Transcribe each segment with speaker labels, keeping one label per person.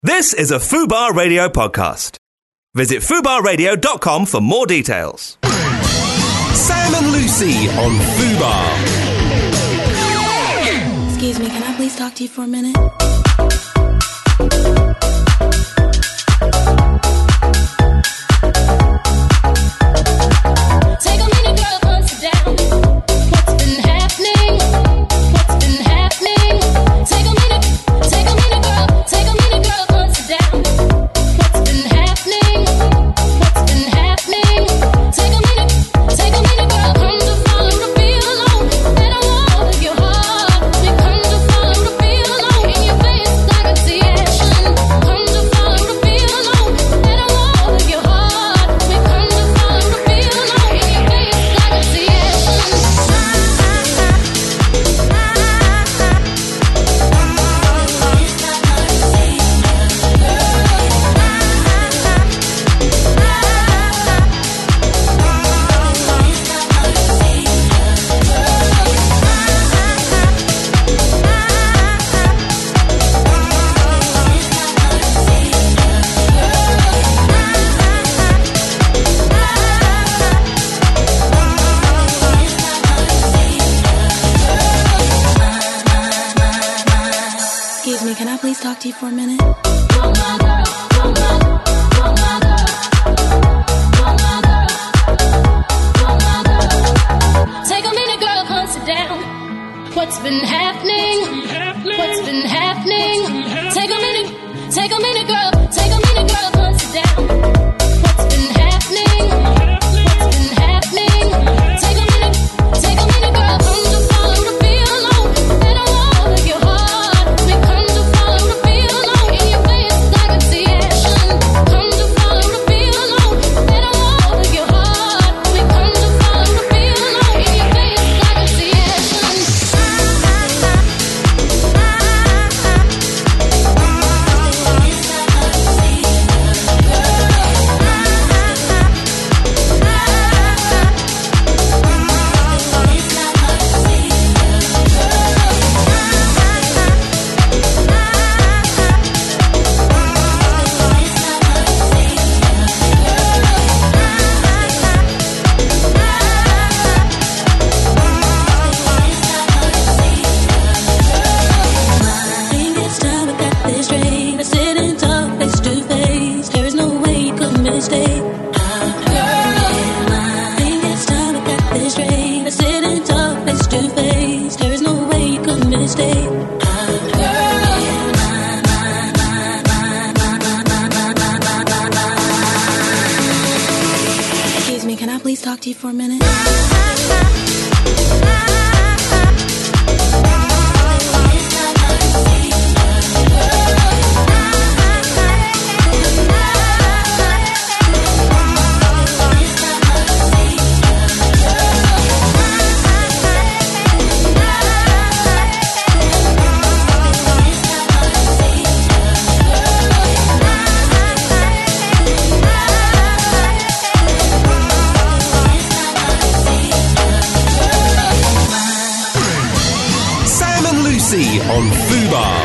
Speaker 1: This is a Fubar Radio podcast. Visit fubarradio.com for more details.
Speaker 2: Sam and Lucy on Fubar.
Speaker 3: Excuse me, can I please talk to you for a minute?
Speaker 4: Take a minute, girl, hunt it down. What's been happening? What's been happening? Take a minute, girl. Take a minute, girl, hunt it down. What's been happening? What's been happening? Take a minute, girl. Come to follow the feel alone. And I love your heart. We come to follow the feel alone. In your face like I see action. Come to follow the feel alone. And I love your heart. We come to follow the feel alone. In your face like I see action.
Speaker 3: Excuse me, can I please talk to you for a minute?
Speaker 4: Take a minute, girl, hunt it down. What's been happening? What's been happening? Take a minute, girl. Take a minute, girl, hunt it down. What's been happening? What's been happening? Take a minute, girl. Come to follow the feel alone. And I love your heart. We come to follow the feel alone. In your face like I see action. Come to follow the feel alone. And I love your heart. We come to follow the feel alone. In your face like I see action.
Speaker 3: Think it's time we got this straight. I sit and talk face to face. There is no way you could mistake. Think it's time we got this straight. I sit and talk face to face. There is no way you could mistake. Excuse me, can I please talk to you for a minute?
Speaker 2: Sam and Lucy on Fubar.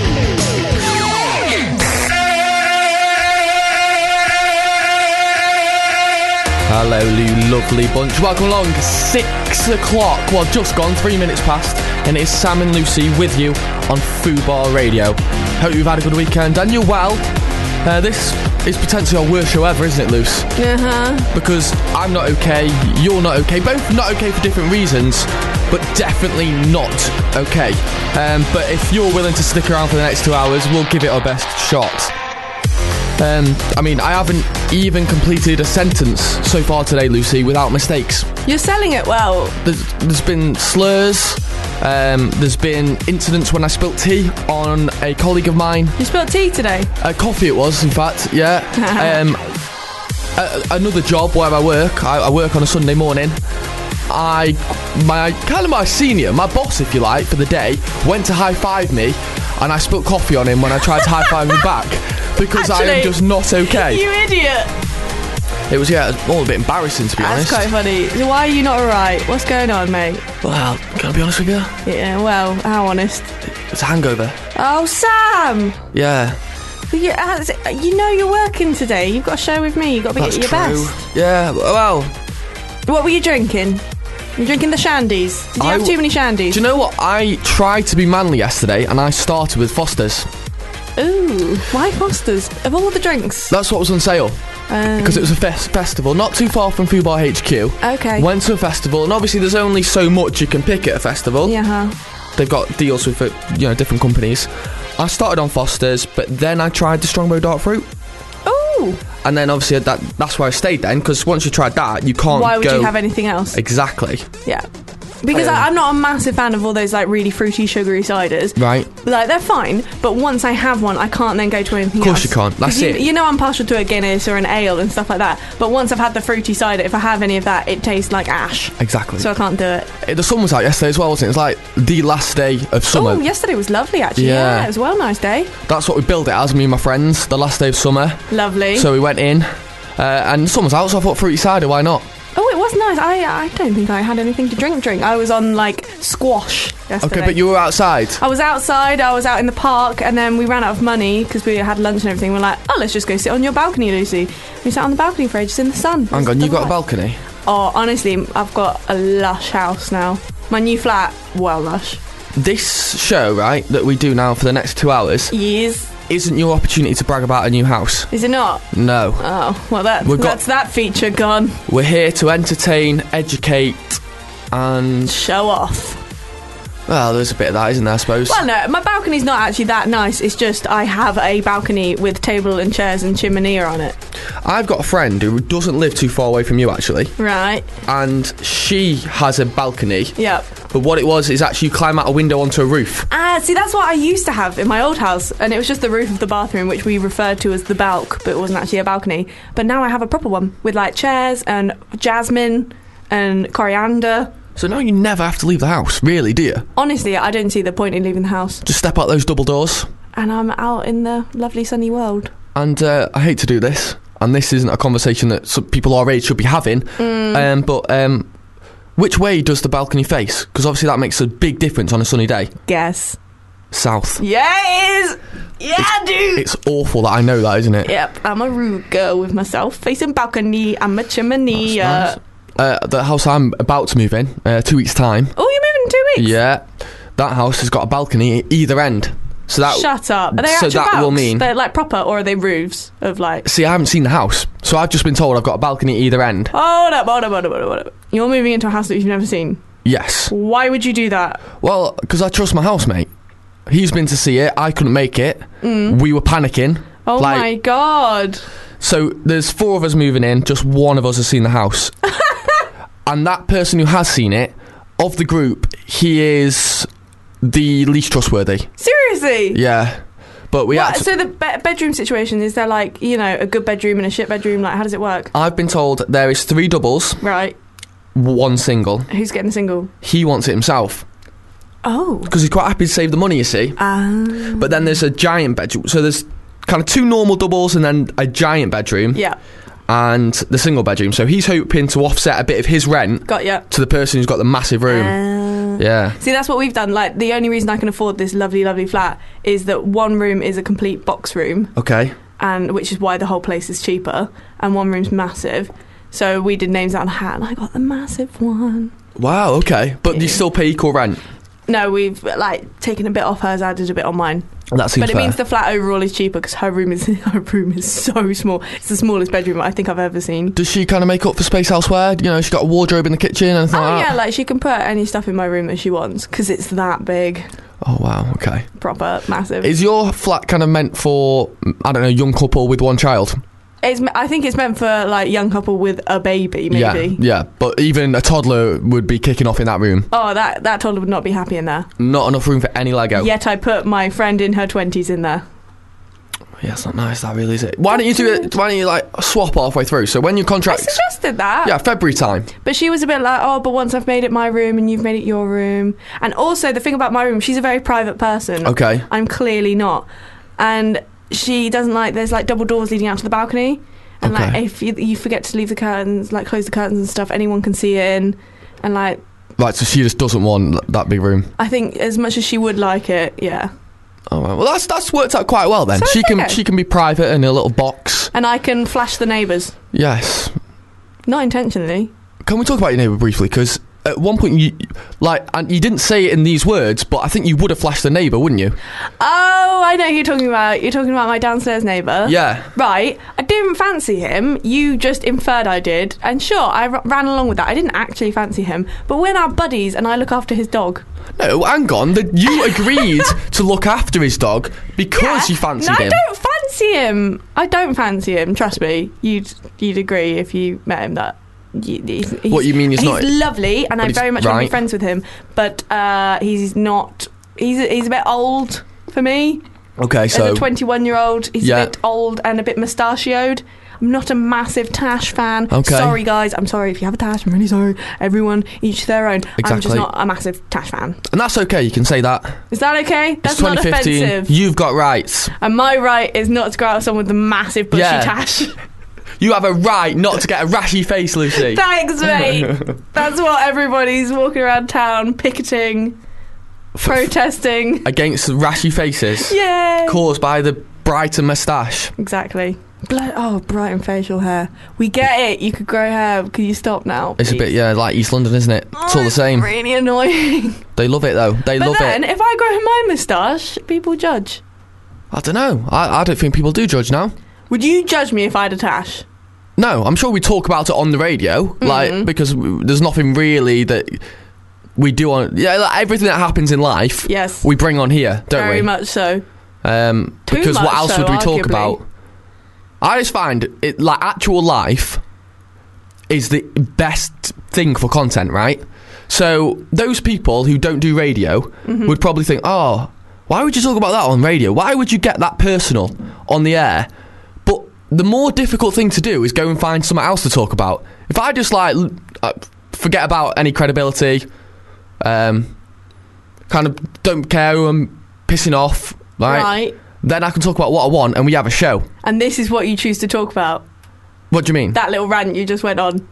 Speaker 5: Hello, you lovely bunch. Welcome along. 6 o'clock. Well, just gone, 3 minutes past. And it's Sam and Lucy with you on Fubar Radio. Hope you've had a good weekend and you're well. This is potentially our worst show ever, isn't it, Luce? Because I'm not okay, you're not okay. Both not okay for different reasons, but definitely not okay. But if you're willing to stick around for the next 2 hours, we'll give it our best shot. I haven't even completed a sentence so far today, Lucy, without mistakes.
Speaker 6: You're selling it well.
Speaker 5: There's been slurs. There's been incidents when I spilt tea on a colleague of mine.
Speaker 6: You spilled tea today?
Speaker 5: Coffee it was, in fact, yeah. Another job where I work on a Sunday morning. My senior, my boss, if you like, for the day, went to high-five me, and I spilt coffee on him when I tried to high-five him back, because I am just not okay.
Speaker 6: You idiot!
Speaker 5: It was, all a bit embarrassing, to be honest.
Speaker 6: That's quite funny. So why are you not alright? What's going on, mate?
Speaker 5: Well, can I be honest with you?
Speaker 6: Yeah, well, how honest?
Speaker 5: It's a hangover.
Speaker 6: Oh, Sam!
Speaker 5: Yeah.
Speaker 6: But you know you're working today. You've got a show with me. You've got to be at your best.
Speaker 5: Yeah, well...
Speaker 6: What were you drinking? You drinking the shandies? Did you have too many shandies?
Speaker 5: Do you know what? I tried to be manly yesterday and I started with Foster's.
Speaker 6: Ooh, why Foster's? Of all the drinks?
Speaker 5: That's what was on sale. Because it was a festival, not too far from Fubar HQ.
Speaker 6: Okay.
Speaker 5: Went to a festival, and obviously there's only so much you can pick at a festival.
Speaker 6: Yeah.
Speaker 5: They've got deals with different companies. I started on Foster's, but then I tried the Strongbow Dark Fruit.
Speaker 6: Ooh.
Speaker 5: And then obviously that's where I stayed then, because once you tried that, you can't
Speaker 6: Why would you have anything else?
Speaker 5: Exactly.
Speaker 6: Yeah. Because I'm not a massive fan of all those like really fruity, sugary ciders.
Speaker 5: Right.
Speaker 6: Like they're fine, but once I have one, I can't then go to anything else.
Speaker 5: Of course you can't. That's it.
Speaker 6: You know I'm partial to a Guinness or an ale and stuff like that. But once I've had the fruity cider, if I have any of that, it tastes like ash.
Speaker 5: Exactly.
Speaker 6: So I can't do it.
Speaker 5: The sun was out yesterday as well, wasn't it? It was like the last day of summer.
Speaker 6: Oh, yesterday was lovely actually.
Speaker 5: Yeah.
Speaker 6: It was a well nice day.
Speaker 5: That's what we billed it as, me and my friends, the last day of summer.
Speaker 6: Lovely.
Speaker 5: So we went in, and the sun was out, so I thought fruity cider, why not?
Speaker 6: Oh, it was nice. I don't think I had anything to drink. I was on like squash yesterday.
Speaker 5: Okay, but you were outside.
Speaker 6: I was outside. I was out in the park, and then we ran out of money because we had lunch and everything. We're like, oh, let's just go sit on your balcony, Lucy. We sat on the balcony for ages in the sun.
Speaker 5: Hang on, you got a balcony?
Speaker 6: Oh, honestly, I've got a lush house now. My new flat, well lush.
Speaker 5: This show, right, that we do now for the next 2 hours,
Speaker 6: Yes.
Speaker 5: isn't your opportunity to brag about a new house.
Speaker 6: Is it not?
Speaker 5: No.
Speaker 6: Oh, well, that's that feature gone.
Speaker 5: We're here to entertain, educate, and...
Speaker 6: Show off.
Speaker 5: Well, there's a bit of that, isn't there, I suppose?
Speaker 6: Well, no, my balcony's not actually that nice. It's just I have a balcony with table and chairs and chimney on it.
Speaker 5: I've got a friend who doesn't live too far away from you, actually.
Speaker 6: Right.
Speaker 5: And she has a balcony.
Speaker 6: Yep.
Speaker 5: But what it was is actually you climb out a window onto a roof.
Speaker 6: See, that's what I used to have in my old house. And it was just the roof of the bathroom, which we referred to as the balk, but it wasn't actually a balcony. But now I have a proper one with, like, chairs and jasmine and coriander.
Speaker 5: So now you never have to leave the house, really, do you?
Speaker 6: Honestly, I don't see the point in leaving the house.
Speaker 5: Just step out those double doors.
Speaker 6: And I'm out in the lovely sunny world.
Speaker 5: And I hate to do this, and this isn't a conversation that some people our age should be having, but which way does the balcony face? Because obviously that makes a big difference on a sunny day.
Speaker 6: Guess.
Speaker 5: South.
Speaker 6: Yeah, it is! Yeah, dude!
Speaker 5: It's awful that I know that, isn't it?
Speaker 6: Yep, I'm a rude girl with myself facing balcony. I'm a chimney.
Speaker 5: That's nice. The house I'm about to move in, 2 weeks' time.
Speaker 6: Oh, you're moving in 2 weeks?
Speaker 5: Yeah. That house has got a balcony at either end. So that,
Speaker 6: Shut up. Are they
Speaker 5: so
Speaker 6: actual
Speaker 5: that
Speaker 6: balks?
Speaker 5: will mean...
Speaker 6: They're like proper, or are they roofs of like...
Speaker 5: See, I haven't seen the house, so I've just been told I've got a balcony at either end.
Speaker 6: Hold up. You're moving into a house that you've never seen?
Speaker 5: Yes.
Speaker 6: Why would you do that?
Speaker 5: Well, because I trust my housemate. He's been to see it, I couldn't make it. We were panicking.
Speaker 6: Oh my God.
Speaker 5: So there's 4 of us moving in, just one of us has seen the house. And that person who has seen it, of the group, he is the least trustworthy.
Speaker 6: Seriously?
Speaker 5: Yeah. But we had
Speaker 6: So the bedroom situation, is there like, you know, a good bedroom and a shit bedroom? Like, how does it work?
Speaker 5: I've been told there is 3 doubles,
Speaker 6: Right.
Speaker 5: 1 single.
Speaker 6: Who's getting the single?
Speaker 5: He wants it himself.
Speaker 6: Oh.
Speaker 5: Because he's quite happy to save the money, you see. But then there's a giant bedroom. So there's kind of 2 normal doubles and then a giant bedroom.
Speaker 6: Yeah.
Speaker 5: And the single bedroom. So he's hoping to offset a bit of his rent
Speaker 6: Got ya.
Speaker 5: to the person who's got the massive room. Yeah.
Speaker 6: See, that's what we've done. Like, the only reason I can afford this lovely, lovely flat is that 1 room is a complete box room.
Speaker 5: Okay.
Speaker 6: And which is why the whole place is cheaper. And 1 room's massive. So we did names out of the hat, and I got the massive one.
Speaker 5: Wow, okay. But you still pay equal rent?
Speaker 6: No, we've like taken a bit off hers, added a bit on mine.
Speaker 5: That seems
Speaker 6: But it
Speaker 5: fair.
Speaker 6: means the flat overall is cheaper because her room is so small. It's the smallest bedroom I think I've ever seen.
Speaker 5: Does she kind of make up for space elsewhere? You know, she's got a wardrobe in the kitchen and anything
Speaker 6: Oh
Speaker 5: like
Speaker 6: yeah,
Speaker 5: that?
Speaker 6: like she can put any stuff in my room that she wants because it's that big.
Speaker 5: Oh, wow, okay.
Speaker 6: Proper, massive.
Speaker 5: Is your flat kind of meant for, I don't know, young couple with 1 child?
Speaker 6: I think it's meant for like young couple with a baby, maybe.
Speaker 5: Yeah, but even a toddler would be kicking off in that room.
Speaker 6: Oh, that toddler would not be happy in there.
Speaker 5: Not enough room for any Lego.
Speaker 6: Yet I put my friend in her 20s in there.
Speaker 5: Yeah, it's not nice, that really, is it? Why don't you do it? Why don't you like swap halfway through? So when your
Speaker 6: I
Speaker 5: contract,
Speaker 6: suggested that.
Speaker 5: yeah, February time.
Speaker 6: But she was a bit like, oh, but once I've made it my room and you've made it your room. And also the thing about my room, she's a very private person.
Speaker 5: Okay.
Speaker 6: I'm clearly not. And she doesn't like, there's like double doors leading out to the balcony. And
Speaker 5: Okay.
Speaker 6: like if you forget to leave the curtains, like close the curtains and stuff, anyone can see in. And like,
Speaker 5: Right, so she just doesn't want that big room.
Speaker 6: I think as much as she would like it, yeah.
Speaker 5: Oh, well, that's worked out quite well then.
Speaker 6: So
Speaker 5: She
Speaker 6: it's
Speaker 5: can
Speaker 6: okay.
Speaker 5: she can be private in a little box.
Speaker 6: And I can flash the neighbours.
Speaker 5: Yes.
Speaker 6: Not intentionally.
Speaker 5: Can we talk about your neighbour briefly? Because at one point and you didn't say it in these words, but I think you would have flashed the neighbour, wouldn't you?
Speaker 6: Oh, I know who you're talking about. You're talking about my downstairs neighbour.
Speaker 5: Yeah.
Speaker 6: Right. I didn't fancy him. You just inferred I did. And sure, I ran along with that. I didn't actually fancy him. But we're now buddies and I look after his dog.
Speaker 5: No, hang on. You agreed to look after his dog because you fancied
Speaker 6: no,
Speaker 5: him.
Speaker 6: I don't fancy him. I don't fancy him. Trust me. You'd agree if you met him that.
Speaker 5: What you mean he's not?
Speaker 6: He's lovely, and I
Speaker 5: he's
Speaker 6: very much want to be
Speaker 5: right.
Speaker 6: friends with him. But he's not. He's a bit old for me.
Speaker 5: Okay,
Speaker 6: As
Speaker 5: so
Speaker 6: a 21-year-old, he's
Speaker 5: Yeah.
Speaker 6: a bit old and a bit mustachioed. I'm not a massive Tash fan.
Speaker 5: Okay.
Speaker 6: Sorry, guys. I'm sorry if you have a Tash. I'm really sorry. Everyone, each their own. I'm just
Speaker 5: Exactly.
Speaker 6: not a massive Tash fan.
Speaker 5: and that's okay. You can say that.
Speaker 6: Is that okay? That's
Speaker 5: It's
Speaker 6: not
Speaker 5: 2015.
Speaker 6: offensive.
Speaker 5: You've got rights.
Speaker 6: And my right is not to go out with someone with a massive bushy
Speaker 5: Yeah.
Speaker 6: Tash.
Speaker 5: You have a right not to get a rashy face, Lucy.
Speaker 6: Thanks, mate. That's what everybody's walking around town, picketing, protesting.
Speaker 5: Against rashy faces
Speaker 6: Yay!
Speaker 5: caused by the Brighton moustache.
Speaker 6: Exactly. Brighton facial hair. We get it. You could grow hair. Can you stop now?
Speaker 5: It's a bit,
Speaker 6: please?
Speaker 5: yeah, like East London, isn't it? It's all the same.
Speaker 6: Really annoying.
Speaker 5: They love it, though. They
Speaker 6: But
Speaker 5: love
Speaker 6: then,
Speaker 5: it.
Speaker 6: if I grow my moustache, people judge.
Speaker 5: I don't know. I don't think people do judge now.
Speaker 6: Would you judge me if I had a tash?
Speaker 5: No, I'm sure we talk about it on the radio, like, because there's nothing really that we do on... Yeah, like, everything that happens in life,
Speaker 6: Yes.
Speaker 5: we bring on here, don't
Speaker 6: Very
Speaker 5: we?
Speaker 6: much so.
Speaker 5: Because what
Speaker 6: much
Speaker 5: else
Speaker 6: so,
Speaker 5: would we talk
Speaker 6: arguably.
Speaker 5: about? I just find it, like, actual life is the best thing for content, right? So those people who don't do radio would probably think, oh, why would you talk about that on radio? Why would you get that personal on the air? But the more difficult thing to do is go and find something else to talk about. If I just, like, forget about any credibility, kind of don't care who I'm pissing off,
Speaker 6: Right.
Speaker 5: then I can talk about what I want and we have a show.
Speaker 6: And this is what you choose to talk about.
Speaker 5: What do you mean?
Speaker 6: That little rant you just went on.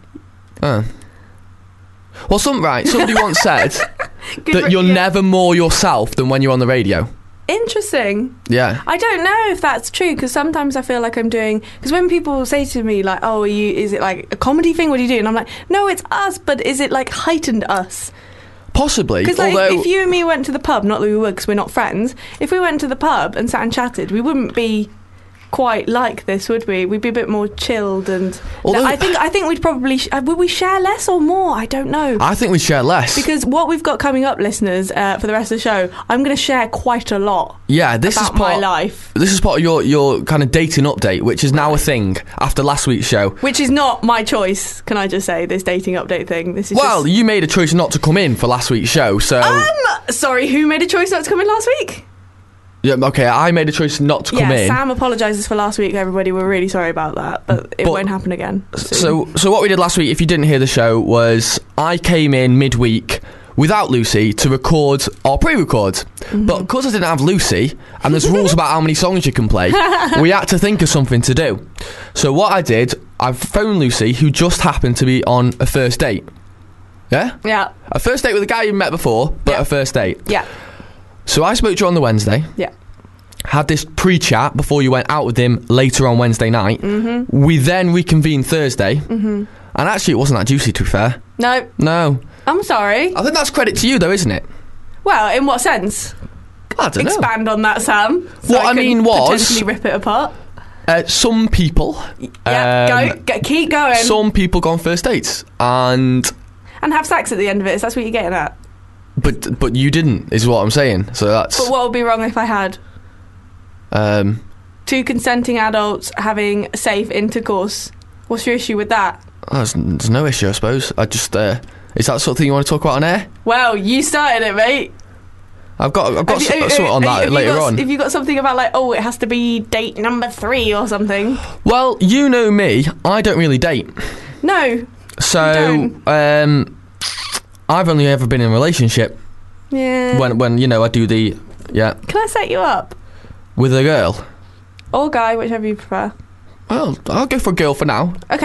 Speaker 5: Well, somebody once said that you're
Speaker 6: yeah.
Speaker 5: never more yourself than when you're on the radio.
Speaker 6: Interesting.
Speaker 5: Yeah.
Speaker 6: I don't know if that's true, because sometimes I feel like I'm doing... Because when people say to me, like, oh, is it like a comedy thing? What do you do? And I'm like, no, it's us, but is it like heightened us?
Speaker 5: Possibly.
Speaker 6: Because like,
Speaker 5: although
Speaker 6: if you and me went to the pub, not that we would because we're not friends, if we went to the pub and sat and chatted, we wouldn't be quite like this, would we? We'd be a bit more chilled, and
Speaker 5: Although-
Speaker 6: I think we'd probably would we share less or more? I don't know.
Speaker 5: I think we share less.
Speaker 6: Because what we've got coming up, listeners, for the rest of the show, I'm going to share quite a lot
Speaker 5: yeah, this
Speaker 6: about
Speaker 5: is part
Speaker 6: my life,
Speaker 5: This is part of your kind of dating update, which is now a thing after last week's show.
Speaker 6: which is not my choice. Can I just say, this dating update thing? This is
Speaker 5: Well,
Speaker 6: just...
Speaker 5: you made a choice not to come in for last week's show, so
Speaker 6: Sorry, who made a choice not to come in last week?
Speaker 5: yeah, okay, I made a choice not to come in.
Speaker 6: Sam apologises for last week, everybody. We're really sorry about that, but it
Speaker 5: But-
Speaker 6: won't happen again. soon.
Speaker 5: So what we did last week, if you didn't hear the show, was I came in midweek without Lucy to record our pre-record.
Speaker 6: Mm-hmm.
Speaker 5: But because I didn't have Lucy, and there's rules about how many songs you can play, we had to think of something to do. So what I did, I phoned Lucy, who just happened to be on a first date. Yeah?
Speaker 6: Yeah,
Speaker 5: A first date with a guy you met before, but
Speaker 6: Yeah.
Speaker 5: a first date.
Speaker 6: yeah,
Speaker 5: So I spoke to her on the Wednesday,
Speaker 6: yeah.
Speaker 5: had this pre-chat before you went out with him later on Wednesday night.
Speaker 6: Mm-hmm.
Speaker 5: We then reconvened Thursday. And actually, it wasn't that juicy, to be fair.
Speaker 6: No,
Speaker 5: No.
Speaker 6: I'm sorry.
Speaker 5: I think that's credit to you, though, isn't it?
Speaker 6: Well, in what sense?
Speaker 5: I don't know.
Speaker 6: Expand on that, Sam. So
Speaker 5: What I
Speaker 6: can
Speaker 5: mean was-
Speaker 6: potentially rip it apart.
Speaker 5: Some people...
Speaker 6: Yeah, go, keep going.
Speaker 5: Some people go on first dates. And...
Speaker 6: And have sex at the end of it. Is that what you're getting at?
Speaker 5: But you didn't, is what I'm saying. So that's...
Speaker 6: But what would be wrong if I had? Two consenting adults having safe intercourse. What's your issue with that?
Speaker 5: there's no issue, I suppose. I just... is that the sort of thing you want to talk about on air?
Speaker 6: Well, you started it, mate.
Speaker 5: I've got something on that later on.
Speaker 6: If you got something about like, oh, it has to be date number 3 or something.
Speaker 5: Well, you know me. I don't really date.
Speaker 6: No.
Speaker 5: So, I've only ever been in a relationship
Speaker 6: Yeah.
Speaker 5: when you know, I do the... Yeah.
Speaker 6: Can I set you up?
Speaker 5: With a girl.
Speaker 6: Or guy, whichever you prefer.
Speaker 5: Well, I'll go for a girl for now.
Speaker 6: Okay.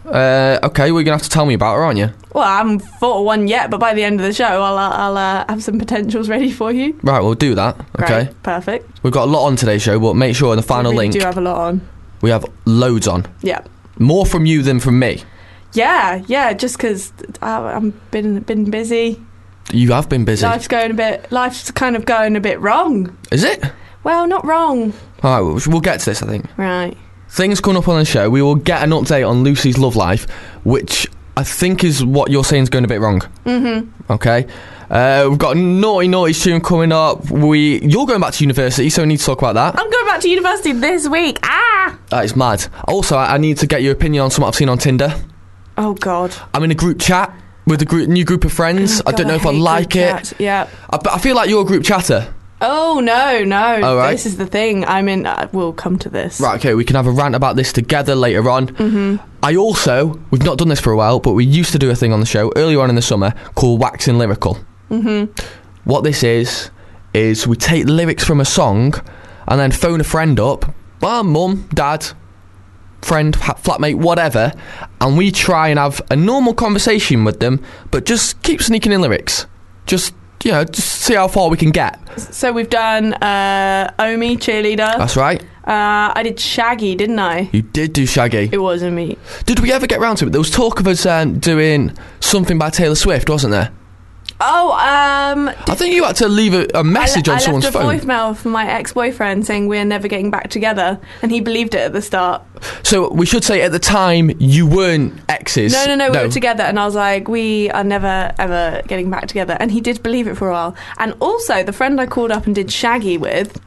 Speaker 5: Okay, well, you're going to have to tell me about her, aren't you?
Speaker 6: Well, I haven't thought of one yet, but by the end of the show, I'll have some potentials ready for you.
Speaker 5: Right, we'll do that. Okay.
Speaker 6: Great, perfect.
Speaker 5: We've got a lot on today's show, but make sure in the final
Speaker 6: We really
Speaker 5: link
Speaker 6: do have a lot on.
Speaker 5: we have loads on.
Speaker 6: Yeah.
Speaker 5: More from you than from me.
Speaker 6: Yeah, just because I've been busy.
Speaker 5: You have been busy.
Speaker 6: Life's kind of going a bit wrong.
Speaker 5: Is it?
Speaker 6: Well, not wrong.
Speaker 5: All right, we'll get to this, I think.
Speaker 6: Right.
Speaker 5: Things coming up on the show. We will get an update on Lucy's love life, which I think is what you're saying is going a bit wrong. Mm-hmm. Okay. We've got a Naughty tune coming up. You're going back to university, so we need to talk about that.
Speaker 6: I'm going back to university this week.
Speaker 5: That is mad. Also, I need to get your opinion on something I've seen on Tinder.
Speaker 6: Oh, God.
Speaker 5: I'm in a group chat with a new group of friends.
Speaker 6: Oh,
Speaker 5: I don't know if I
Speaker 6: hate
Speaker 5: like
Speaker 6: group
Speaker 5: it.
Speaker 6: chats. Yeah.
Speaker 5: I feel like you're a group chatter.
Speaker 6: Oh, no.
Speaker 5: Oh, right.
Speaker 6: This is the thing. We'll come to this.
Speaker 5: Right, okay, we can have a rant about this together later on. Mm-hmm. We've not done this for a while, but we used to do a thing on the show earlier on in the summer called Waxing Lyrical. Mm-hmm. What this is we take lyrics from a song and then phone a friend up, mum, dad, friend, flatmate, whatever, and we try and have a normal conversation with them, but just keep sneaking in lyrics. Just see how far we can get.
Speaker 6: So we've done Omi, Cheerleader.
Speaker 5: That's right.
Speaker 6: I did Shaggy, didn't I?
Speaker 5: You did do Shaggy.
Speaker 6: It was Omi.
Speaker 5: Did we ever get round to it? There was talk of us doing something by Taylor Swift, wasn't there?
Speaker 6: Oh,
Speaker 5: I think you had to leave a message on someone's phone.
Speaker 6: I left a voicemail from my ex-boyfriend saying we're never getting back together, and he believed it at the start.
Speaker 5: So we should say at the time you weren't exes.
Speaker 6: No, we were together, and I was like, we are never ever getting back together, and he did believe it for a while. And also, the friend I called up and did Shaggy with,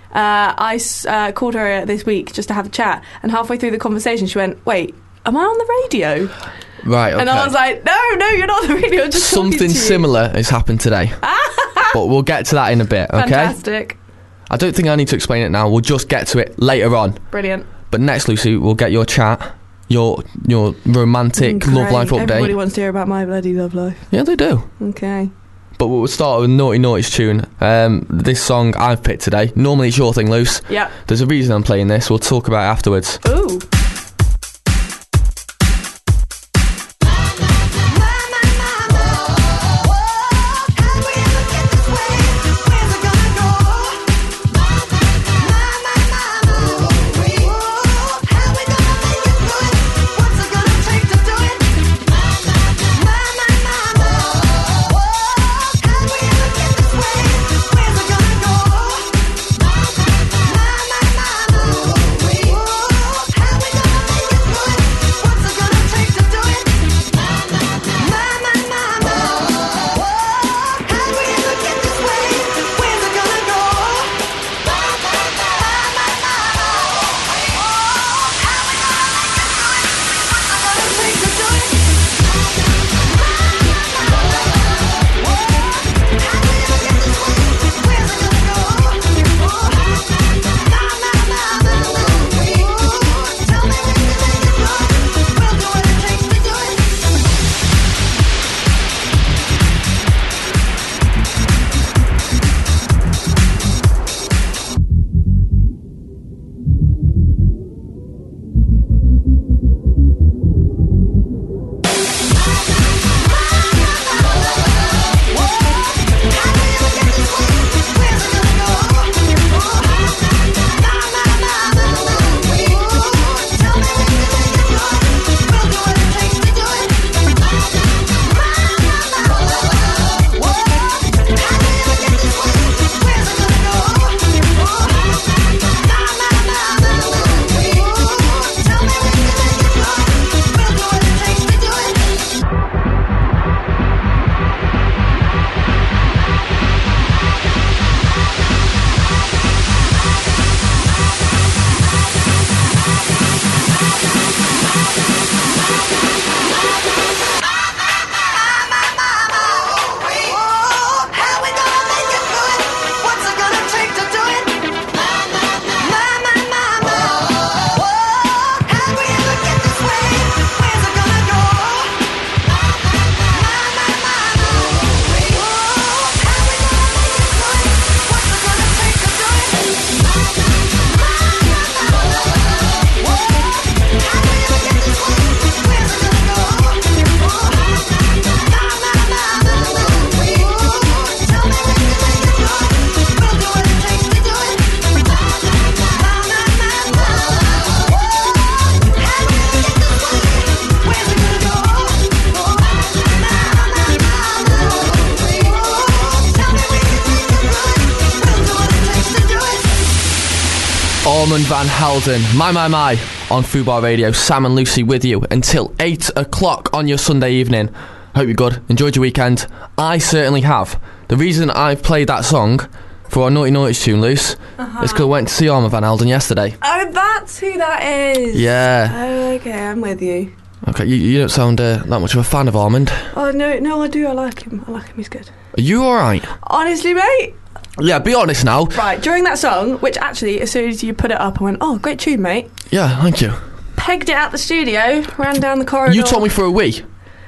Speaker 6: I called her this week just to have a chat, and halfway through the conversation she went, wait, am I on the radio?
Speaker 5: Right, okay.
Speaker 6: And I was like, no, you're not on the radio. I'm just
Speaker 5: something similar has happened today. But we'll get to that in a bit, okay?
Speaker 6: Fantastic.
Speaker 5: I don't think I need to explain it now. We'll just get to it later on.
Speaker 6: Brilliant.
Speaker 5: But next, Lucy, we'll get your chat, your romantic love life update.
Speaker 6: Everybody wants to hear about my bloody love life.
Speaker 5: Yeah, they do.
Speaker 6: Okay.
Speaker 5: But we'll start with Naughty's tune. This song I've picked today. Normally it's your thing, Luce.
Speaker 6: Yeah.
Speaker 5: There's a reason I'm playing this. We'll talk about it afterwards.
Speaker 6: Ooh.
Speaker 7: How we
Speaker 5: Haldon. My, on Fubar Radio. Sam and Lucy with you until 8 o'clock on your Sunday evening. Hope you're good. Enjoyed your weekend. I certainly have. The reason I've played that song for our Naughty Naughty tune, Luce, is because I went to see Armand Van Helden yesterday.
Speaker 6: Oh, that's who that is.
Speaker 5: Yeah.
Speaker 6: Oh, okay, I'm with you.
Speaker 5: Okay, you don't sound that much of a fan of Armand.
Speaker 6: Oh, no, I do. I like him. He's good.
Speaker 5: Are you alright?
Speaker 6: Honestly, mate.
Speaker 5: Yeah, be honest now.
Speaker 6: Right, during that song, which actually, as soon as you put it up, I went, oh, great tune, mate.
Speaker 5: Yeah, thank you.
Speaker 6: Pegged it out the studio, ran down the corridor.
Speaker 5: You told me for a wee.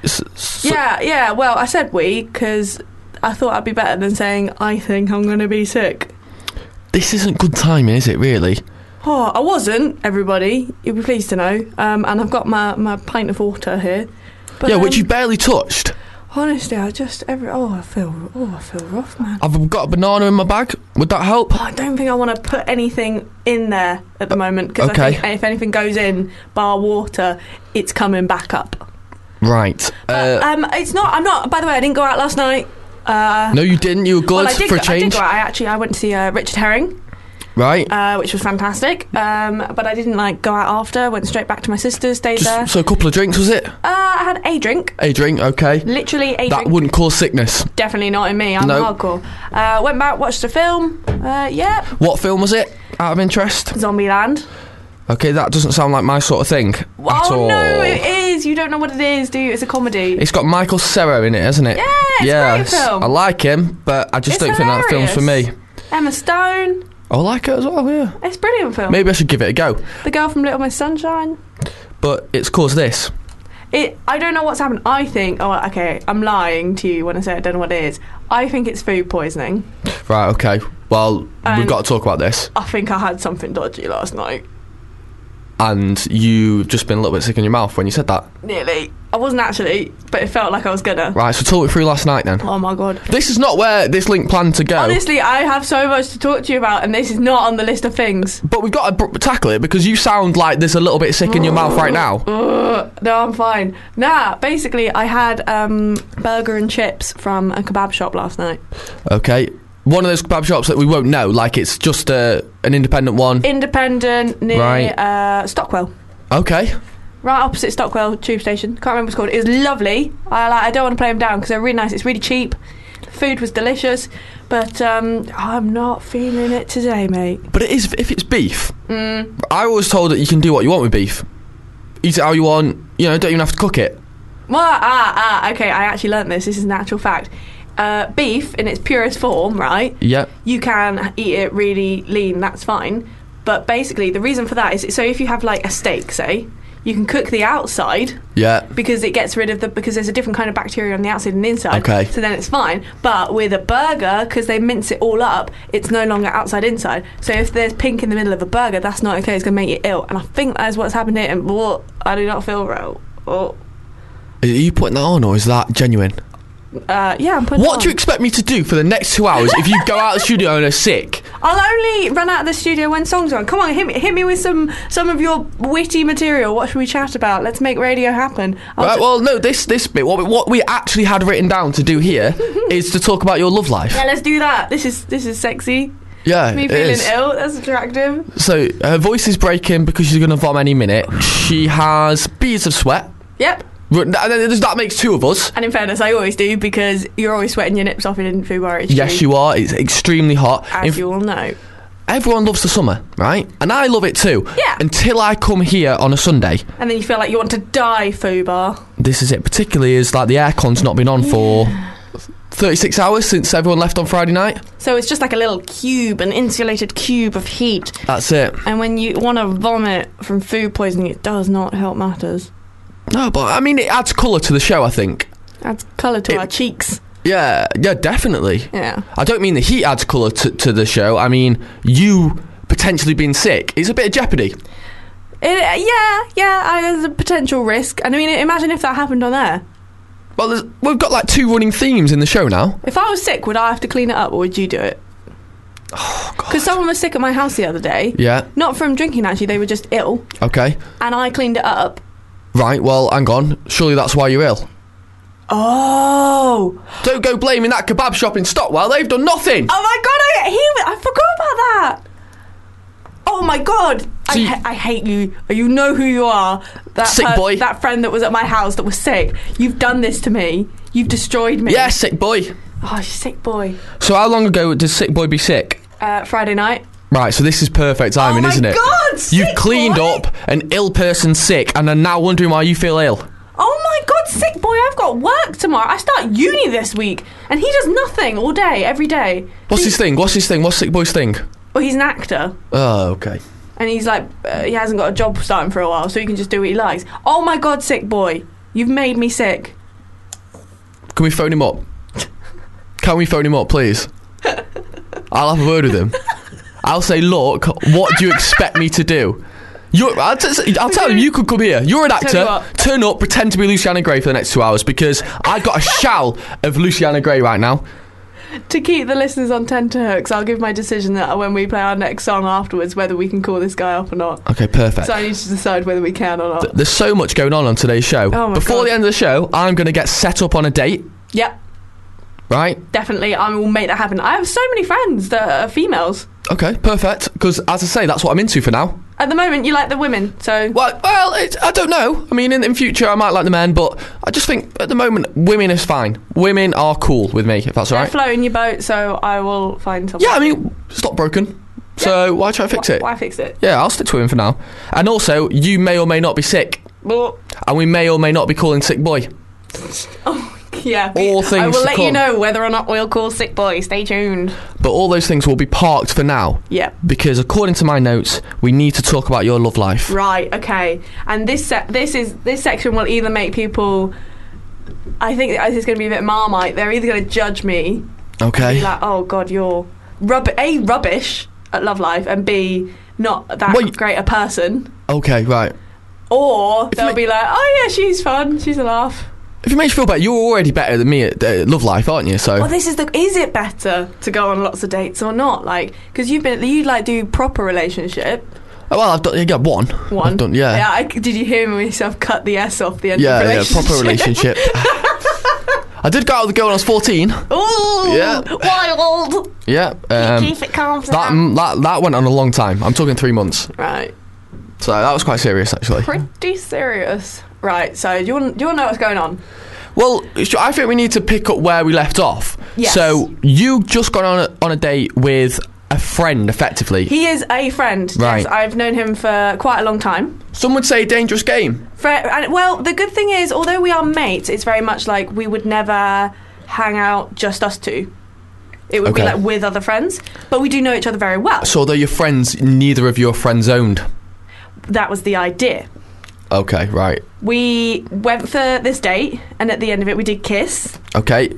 Speaker 6: Yeah, well, I said we, because I thought I'd be better than saying, I think I'm going to be sick.
Speaker 5: This isn't good timing, is it, really?
Speaker 6: Oh, I wasn't, everybody. You'll be pleased to know. And I've got my pint of water here. But,
Speaker 5: yeah, which you barely touched.
Speaker 6: Honestly, I feel rough, man.
Speaker 5: I've got a banana in my bag. Would that help?
Speaker 6: I don't think I want to put anything in there at the moment, because
Speaker 5: okay.
Speaker 6: I think if anything goes in, bar water, it's coming back up.
Speaker 5: Right.
Speaker 6: It's not. I'm not. By the way, I didn't go out last night.
Speaker 5: No, you didn't. You were good for a change.
Speaker 6: I did go out. I went to see Richard Herring.
Speaker 5: Right.
Speaker 6: Which was fantastic. But I didn't go out after. Went straight back to my sister's. Stayed there.
Speaker 5: So a couple of drinks, was it?
Speaker 6: I had a drink.
Speaker 5: A drink. Okay.
Speaker 6: Literally a drink.
Speaker 5: That wouldn't cause sickness.
Speaker 6: Definitely not in me. I'm hardcore. Went back, watched a film. Yeah.
Speaker 5: What film was it? Out of interest.
Speaker 6: Zombieland.
Speaker 5: Okay, that doesn't sound like my sort of thing at all.
Speaker 6: No, it is. You don't know what it is, do you? It's a comedy.
Speaker 5: It's got Michael Cera in it, hasn't it?
Speaker 6: Yeah, it's a great film.
Speaker 5: I like him, but I just don't think that film's for me.
Speaker 6: Emma Stone.
Speaker 5: I like it as well, yeah.
Speaker 6: It's a brilliant film.
Speaker 5: Maybe I should give it a go.
Speaker 6: The girl from Little Miss Sunshine.
Speaker 5: But it's caused this.
Speaker 6: I don't know what's happened. I think... Oh, okay, I'm lying to you when I say I don't know what it is. I think it's food poisoning.
Speaker 5: Right, okay. Well, we've got to talk about this.
Speaker 6: I think I had something dodgy last night.
Speaker 5: And you've just been a little bit sick in your mouth when you said that?
Speaker 6: Nearly. I wasn't actually, but it felt like I was gonna.
Speaker 5: Right, so talk it through last night then.
Speaker 6: Oh my god.
Speaker 5: This is not where this link planned to go.
Speaker 6: Honestly, I have so much to talk to you about, and this is not on the list of things.
Speaker 5: But we've got to tackle it, because you sound like there's a little bit sick in your mouth right now.
Speaker 6: No, I'm fine. Basically, I had burger and chips from a kebab shop last night.
Speaker 5: Okay. One of those kebab shops that we won't know, like it's just an independent one.
Speaker 6: Independent near Stockwell.
Speaker 5: Okay.
Speaker 6: Right opposite Stockwell tube station. Can't remember what it's called. It was lovely. I don't want to play them down because they're really nice. It's really cheap. The food was delicious, but I'm not feeling it today, mate.
Speaker 5: But it is if it's beef. I was told that you can do what you want with beef. Eat it how you want. You know, don't even have to cook it.
Speaker 6: Well, okay. I actually learnt this. This is an actual fact. Beef in its purest form, right?
Speaker 5: Yeah.
Speaker 6: You can eat it really lean, that's fine. But basically, the reason for that is, so if you have like a steak, say, you can cook the outside.
Speaker 5: Yeah. Because
Speaker 6: it gets rid of because there's a different kind of bacteria on the outside and the inside.
Speaker 5: Okay.
Speaker 6: So then it's fine. But with a burger, because they mince it all up, it's no longer outside inside. So if there's pink in the middle of a burger, that's not okay. It's going to make you ill. And I think that is what's happened here. And I do not feel well.
Speaker 5: Are you putting that on, or is that genuine?
Speaker 6: Yeah, I'm putting
Speaker 5: What do you expect me to do for the next 2 hours if you go out of the studio and are sick?
Speaker 6: I'll only run out of the studio when songs are on. Come on, hit me with some of your witty material. What should we chat about? Let's make radio happen.
Speaker 5: Right, well, no, this bit, what we actually had written down to do here is to talk about your love life.
Speaker 6: Yeah, let's do that. This is sexy.
Speaker 5: Yeah,
Speaker 6: me feeling ill. That's attractive.
Speaker 5: So her voice is breaking because she's going to vom any minute. She has beads of sweat.
Speaker 6: Yep.
Speaker 5: And that makes two of us.
Speaker 6: And in fairness, I always do, because you're always sweating your nips off in Fubar HQ.
Speaker 5: Yes, you are. It's extremely hot.
Speaker 6: As you all know.
Speaker 5: Everyone loves the summer, right? And I love it too.
Speaker 6: Yeah.
Speaker 5: Until I come here on a Sunday.
Speaker 6: And then you feel like you want to die, Fubar.
Speaker 5: This is it. Particularly as like the aircon's not been on for 36 hours since everyone left on Friday night.
Speaker 6: So it's just like a little cube, an insulated cube of heat.
Speaker 5: That's it.
Speaker 6: And when you want to vomit from food poisoning, it does not help matters.
Speaker 5: No, but I mean, it adds colour to the show, I think.
Speaker 6: Adds colour to our cheeks.
Speaker 5: Yeah, definitely.
Speaker 6: Yeah. I
Speaker 5: don't mean the heat adds colour to the show. I mean, you potentially being sick is a bit of jeopardy.
Speaker 6: There's a potential risk. And I mean, imagine if that happened on air.
Speaker 5: Well, we've got like 2 running themes in the show now.
Speaker 6: If I was sick, would I have to clean it up, or would you do it?
Speaker 5: Oh, God.
Speaker 6: Because someone was sick at my house the other day.
Speaker 5: Yeah.
Speaker 6: Not from drinking, actually. They were just ill.
Speaker 5: Okay.
Speaker 6: And I cleaned it up.
Speaker 5: Right, well, hang on. Surely that's why you're ill.
Speaker 6: Oh.
Speaker 5: Don't go blaming that kebab shop in Stockwell. They've done nothing.
Speaker 6: Oh, my God. I forgot about that. Oh, my God.
Speaker 5: So
Speaker 6: I hate you. You know who you are. That
Speaker 5: Sick boy.
Speaker 6: That friend that was at my house that was sick. You've done this to me. You've destroyed me.
Speaker 5: Yeah, sick boy.
Speaker 6: Oh, sick boy.
Speaker 5: So how long ago did sick boy be sick?
Speaker 6: Friday night.
Speaker 5: Right, so this is perfect timing,
Speaker 6: oh my
Speaker 5: isn't it?
Speaker 6: God,
Speaker 5: You've
Speaker 6: sick
Speaker 5: cleaned
Speaker 6: boy.
Speaker 5: up an ill person sick and are now wondering why you feel ill.
Speaker 6: Oh my God, sick boy, I've got work tomorrow. I start uni this week. And he does nothing all day, every day.
Speaker 5: What's his thing? What's sick boy's thing?
Speaker 6: Well, he's an actor.
Speaker 5: Oh, okay.
Speaker 6: And he's like, he hasn't got a job starting for a while, so he can just do what he likes. Oh my God, sick boy. You've made me sick.
Speaker 5: Can we phone him up? Can we phone him up, please? I'll have a word with him. I'll say, look, what do you expect me to do? I'll tell him you could come here. You're an actor. Turn up, pretend to be Luciana Gray for the next 2 hours because I've got a shell of Luciana Gray right now.
Speaker 6: To keep the listeners on tenterhooks, I'll give my decision that when we play our next song afterwards, whether we can call this guy up or not.
Speaker 5: Okay, perfect.
Speaker 6: So I need to decide whether we can or not.
Speaker 5: There's so much going on today's show.
Speaker 6: Oh my
Speaker 5: Before
Speaker 6: God.
Speaker 5: the end of the show, I'm going to get set up on a date.
Speaker 6: Yep,
Speaker 5: Right?
Speaker 6: definitely. I will make that happen. I have so many friends that are females.
Speaker 5: Okay, perfect. Because, as I say, that's what I'm into for now.
Speaker 6: At the moment, you like the women, so...
Speaker 5: Well, I don't know. I mean, in future, I might like the men, but I just think, at the moment, women is fine. Women are cool with me, if that's all
Speaker 6: They're
Speaker 5: right.
Speaker 6: floating your boat, so I will find something.
Speaker 5: Yeah, I mean, it's not broken. So why try to fix it?
Speaker 6: Why fix it?
Speaker 5: Yeah, I'll stick to him for now. And also, you may or may not be sick.
Speaker 6: Well,
Speaker 5: And we may or may not be calling sick boy.
Speaker 6: yeah.
Speaker 5: All things
Speaker 6: I will
Speaker 5: to
Speaker 6: let you
Speaker 5: come.
Speaker 6: know whether or not we'll call sick boy. Stay tuned.
Speaker 5: But all those things will be parked for now.
Speaker 6: Yeah.
Speaker 5: Because according to my notes, we need to talk about your love life.
Speaker 6: Right. Okay. And this section will either make people. I think it's going to be a bit Marmite. They're either going to judge me,
Speaker 5: Okay.
Speaker 6: be like, "Oh God, you're rubbish at love life," and B, not that
Speaker 5: Well,
Speaker 6: great a person.
Speaker 5: Okay, right.
Speaker 6: Or they'll
Speaker 5: ma-
Speaker 6: be like, "Oh yeah, she's fun. She's a laugh."
Speaker 5: If it makes you feel better, you're already better than me at love life, aren't you? So
Speaker 6: Well, is it better to go on lots of dates or not? Like, because you do proper relationship.
Speaker 5: well, I've done. Yeah, one. I've done. Yeah.
Speaker 6: Did you hear myself cut the S off the end
Speaker 5: Yeah,
Speaker 6: of
Speaker 5: yeah,
Speaker 6: relationship?
Speaker 5: proper relationship. I did go out with a girl when I was 14.
Speaker 6: Ooh,
Speaker 5: Yeah.
Speaker 6: wild.
Speaker 5: Yeah.
Speaker 6: Keep it calm.
Speaker 5: That went on a long time. I'm talking 3 months.
Speaker 6: Right.
Speaker 5: So that was quite serious, actually.
Speaker 6: Pretty serious. Right. So do you want to know what's going on?
Speaker 5: Well, I think we need to pick up where we left off.
Speaker 6: Yes.
Speaker 5: So you just gone on a date with a friend, effectively.
Speaker 6: He is a friend.
Speaker 5: Right.
Speaker 6: Yes, I've known him for quite a long time.
Speaker 5: Some would say dangerous game.
Speaker 6: Well, the good thing is, although we are mates, it's very much like we would never hang out just us two. It would be
Speaker 5: Okay.
Speaker 6: like with other friends, but we do know each other very well.
Speaker 5: So although you're friends, neither of your friends owned.
Speaker 6: That was the idea.
Speaker 5: Okay, right.
Speaker 6: We went for this date, and at the end of it, we did kiss.
Speaker 5: Okay.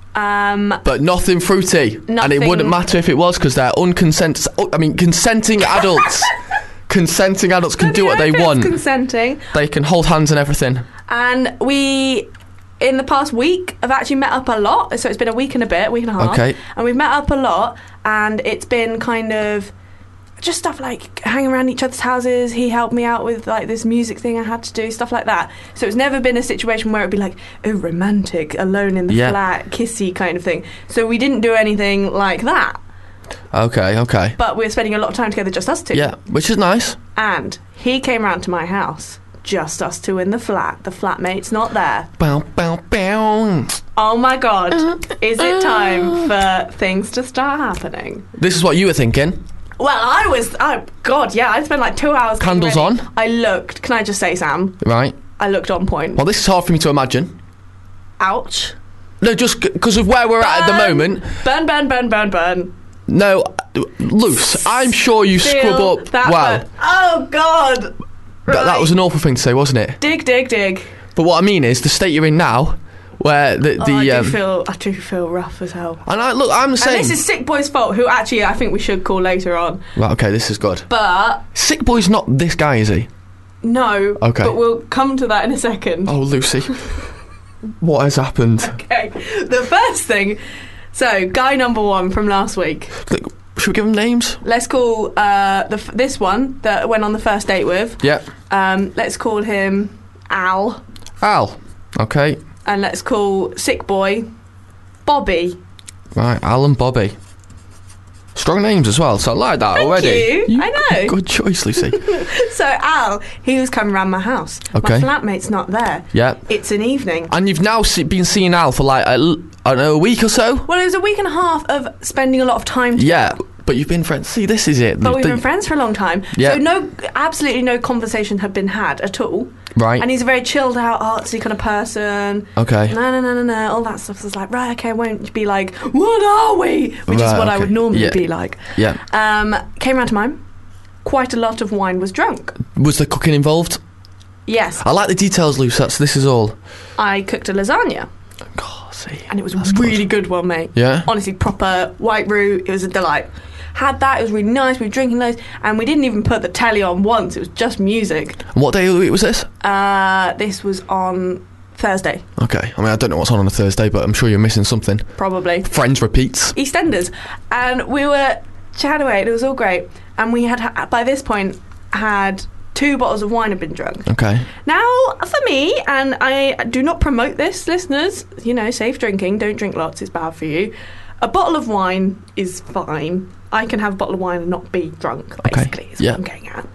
Speaker 5: But nothing fruity. And it
Speaker 6: Nothing-
Speaker 5: wouldn't matter if it was, because they're consenting adults. Consenting adults can do what they
Speaker 6: If it's
Speaker 5: want.
Speaker 6: Consenting.
Speaker 5: They can hold hands and everything.
Speaker 6: And we, in the past week, have actually met up a lot. So it's been a week and a half.
Speaker 5: Okay.
Speaker 6: And we've met up a lot, and it's been kind of just stuff like hanging around each other's houses. He helped me out with like this music thing I had to do, stuff like that. So it's never been a situation where it'd be like, oh, romantic, alone in the
Speaker 5: Yeah.
Speaker 6: flat, kissy kind of thing. So we didn't do anything like that.
Speaker 5: Okay.
Speaker 6: But we're spending a lot of time together, just us two.
Speaker 5: Yeah, which is nice.
Speaker 6: And he came round to my house, just us two in the flat. The flatmate's not there.
Speaker 5: Bow, bow, bow.
Speaker 6: Oh my God, is it time for things to start happening?
Speaker 5: This is what you were thinking.
Speaker 6: Well, I spent like 2 hours. getting
Speaker 5: Candles
Speaker 6: ready.
Speaker 5: on?
Speaker 6: I looked, can I just say, Sam?
Speaker 5: Right.
Speaker 6: I looked on point.
Speaker 5: Well, this is hard for me to imagine.
Speaker 6: Ouch.
Speaker 5: No, just because of where we're at the moment.
Speaker 6: Burn.
Speaker 5: No, loose. I'm sure you
Speaker 6: Feel
Speaker 5: scrub up
Speaker 6: that
Speaker 5: well.
Speaker 6: burn. Oh God.
Speaker 5: That was an awful thing to say, wasn't it?
Speaker 6: Dig.
Speaker 5: But what I mean is the state you're in now, where
Speaker 6: I do feel rough as hell.
Speaker 5: and I'm the same.
Speaker 6: And this is Sick Boy's fault, who actually I think we should call later on.
Speaker 5: Right, okay, this is good.
Speaker 6: But
Speaker 5: Sick Boy's not this guy, is he?
Speaker 6: no.
Speaker 5: Okay.
Speaker 6: But we'll come to that in a second.
Speaker 5: Oh, Lucy. What has happened?
Speaker 6: Okay. The first thing. So, guy number one from last week.
Speaker 5: Look, should we give him names?
Speaker 6: Let's call this one that I went on the first date with.
Speaker 5: Yeah.
Speaker 6: Let's call him Al.
Speaker 5: Al. Okay.
Speaker 6: And let's call Sick Boy Bobby.
Speaker 5: Right, Al and Bobby. Strong names as well, so I like that already.
Speaker 6: you. I know.
Speaker 5: Good choice, Lucy.
Speaker 6: So Al, he was coming round my house.
Speaker 5: Okay.
Speaker 6: My flatmate's not there.
Speaker 5: Yeah.
Speaker 6: It's an evening.
Speaker 5: And you've now been seeing Al for like, I don't know, a week or so?
Speaker 6: Well, it was a week and a half of spending a lot of time together.
Speaker 5: Yeah, but you've been friends. See, this is it.
Speaker 6: But we've been friends for a long time.
Speaker 5: Yeah.
Speaker 6: So absolutely no conversation had been had at all.
Speaker 5: Right.
Speaker 6: And he's a very chilled out, artsy kind of person.
Speaker 5: Okay.
Speaker 6: No. All that stuff. So it's like, right, okay, I won't be like, what are we? Which is
Speaker 5: Right,
Speaker 6: what I
Speaker 5: okay.
Speaker 6: would normally
Speaker 5: Yeah.
Speaker 6: be like.
Speaker 5: Yeah.
Speaker 6: Came round to mine. Quite a lot of wine was drunk.
Speaker 5: Was the cooking involved?
Speaker 6: Yes.
Speaker 5: I like the details, Luce. This is all.
Speaker 6: I cooked a lasagna.
Speaker 5: God, see.
Speaker 6: And it was
Speaker 5: That's
Speaker 6: really good one, mate.
Speaker 5: Yeah?
Speaker 6: Honestly, proper white roux. It was a delight. Had that. It was really nice. We were drinking loads. And we didn't even put the telly on once. It was just music.
Speaker 5: And what day of the week was this?
Speaker 6: This was on Thursday,
Speaker 5: Okay. I mean, I don't know what's on a Thursday, but I'm sure you're missing something.
Speaker 6: probably.
Speaker 5: Friends repeats.
Speaker 6: EastEnders. And we were chatting away. And it was all great. And we had, by this point, had 2 bottles of wine had been drunk.
Speaker 5: Okay.
Speaker 6: Now, for me, and I do not promote this, listeners, safe drinking, don't drink lots, it's bad for you. A bottle of wine is fine. I can have a bottle of wine and not be drunk, basically, is
Speaker 5: Yeah.
Speaker 6: what I'm getting at.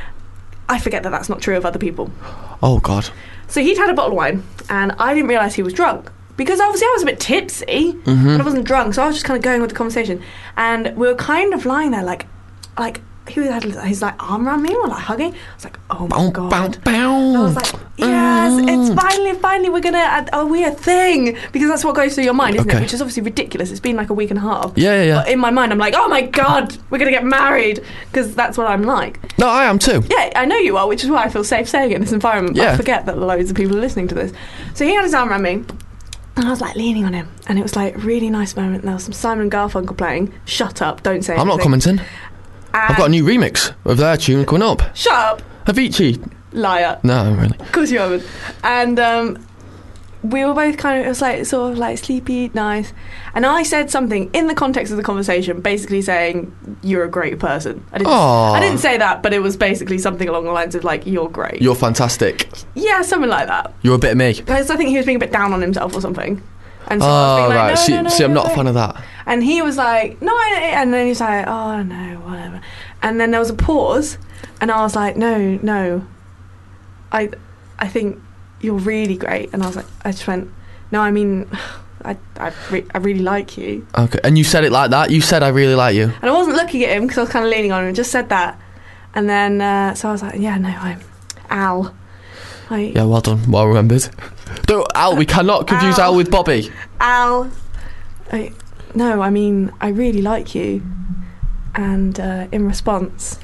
Speaker 6: I forget that that's not true of other people.
Speaker 5: Oh, God.
Speaker 6: So he'd had a bottle of wine, and I didn't realise he was drunk. Because obviously I was a bit tipsy, but I wasn't drunk, so I was just kind of going with the conversation. And we were kind of lying there like he had his like arm around me, we were like hugging. I was like, oh my God. I was like, yes, it's finally we're gonna, are we a thing? Because that's what goes through your mind, isn't
Speaker 5: Okay.
Speaker 6: it? Which is obviously ridiculous. It's been like a week and a half.
Speaker 5: Yeah.
Speaker 6: But in my mind, I'm like, oh my God, we're gonna get married. Because that's what I'm like.
Speaker 5: No, I am too.
Speaker 6: Yeah, I know you are, which is why I feel safe saying it in this environment.
Speaker 5: Yeah.
Speaker 6: I forget that loads of people are listening to this. So he had his arm around me. And I was like leaning on him, and it was like a really nice moment. There was some Simon Garfunkel playing. Shut up! Don't say anything.
Speaker 5: I'm not commenting.
Speaker 6: And
Speaker 5: I've got a new remix of their tune coming up.
Speaker 6: Shut up,
Speaker 5: Avicii.
Speaker 6: liar!
Speaker 5: No, really.
Speaker 6: Of course you haven't. And we were both kind of, it was like sort of like sleepy, nice. And I said something in the context of the conversation, basically saying you're a great person.
Speaker 5: Aw.
Speaker 6: I didn't say that, but it was basically something along the lines of like you're great.
Speaker 5: You're fantastic.
Speaker 6: Yeah, something like that.
Speaker 5: You're a bit of me.
Speaker 6: Because I think he was being a bit down on himself or something. And so I was
Speaker 5: Oh,
Speaker 6: being like,
Speaker 5: right.
Speaker 6: no,
Speaker 5: See, I'm
Speaker 6: you're
Speaker 5: not a
Speaker 6: great.
Speaker 5: fan of that.
Speaker 6: And he was like, no, and then he's like, oh, no, whatever. And then there was a pause, and I was like, no, I think you're really great. And I was like, I just went, no, I mean, I really like you.
Speaker 5: Okay. And you said it like that? You said, I really like you.
Speaker 6: And I wasn't looking at him because I was kind of leaning on him, just said that. And then, so I was like, yeah, no, I'm Al.
Speaker 5: Yeah, well done. Well remembered. Don't, Al, we cannot confuse Al with Bobby.
Speaker 6: Al, no, I mean, I really like you. And in response...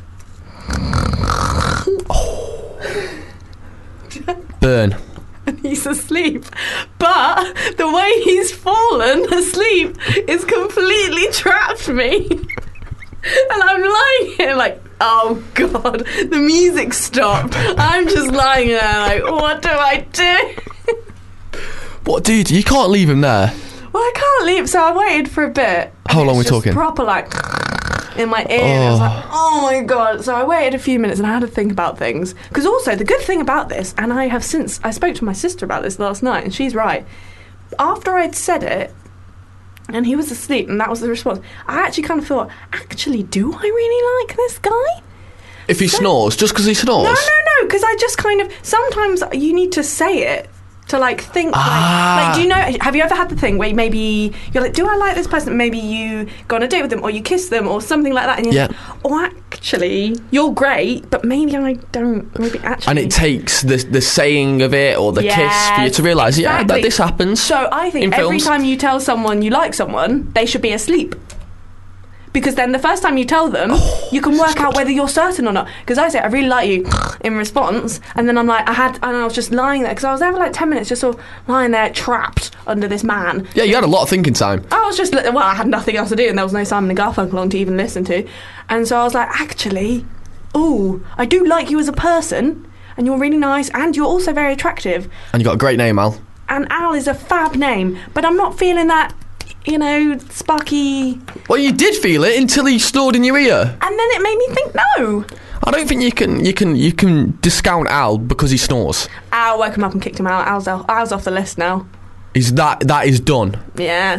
Speaker 5: Burn.
Speaker 6: He's asleep. But the way he's fallen asleep is completely trapped me. And I'm lying here like, oh God, the music stopped. I'm just lying there like, what do I do?
Speaker 5: What, dude? You can't leave him there.
Speaker 6: Well, I can't leave, so I waited for a bit.
Speaker 5: How long
Speaker 6: It's
Speaker 5: we
Speaker 6: just
Speaker 5: talking?
Speaker 6: Proper like in my ear. And I was like, oh my God. So I waited a few minutes and I had to think about things. Because also, the good thing about this, and I spoke to my sister about this last night, and she's right. After I'd said it, and he was asleep, and that was the response, I actually kind of thought, actually, do I really like this guy?
Speaker 5: If he snores, just because he snores?
Speaker 6: No, because I just kind of, sometimes you need to say it to like think like do you know, have you ever had the thing where maybe you're like, do I like this person? Maybe you go on a date with them or you kiss them or something like that, and you're like, oh, actually you're great, but maybe I don't, maybe actually.
Speaker 5: And it takes the saying of it or the kiss for you to realise, yeah, that this happens.
Speaker 6: So I think
Speaker 5: in
Speaker 6: every
Speaker 5: films.
Speaker 6: time you tell someone you like someone, they should be asleep. Because then the first time you tell them, you can work out whether you're certain or not. Because I say, I really like you, in response, and then I'm like, I was just lying there, because I was there for like 10 minutes, just sort of lying there, trapped under this man.
Speaker 5: Yeah, you had a lot of thinking time.
Speaker 6: I was just, well, I had nothing else to do, and there was no Simon and Garfunkel on to even listen to. And so I was like, actually, I do like you as a person, and you're really nice, and you're also very attractive.
Speaker 5: And you got a great name, Al.
Speaker 6: And Al is a fab name, but I'm not feeling that, sparky.
Speaker 5: Well, you did feel it until he snored in your ear.
Speaker 6: And then it made me think, no.
Speaker 5: I don't think you can discount Al because he snores.
Speaker 6: Al woke him up and kicked him out. Al's off the list now.
Speaker 5: That is done.
Speaker 6: Yeah.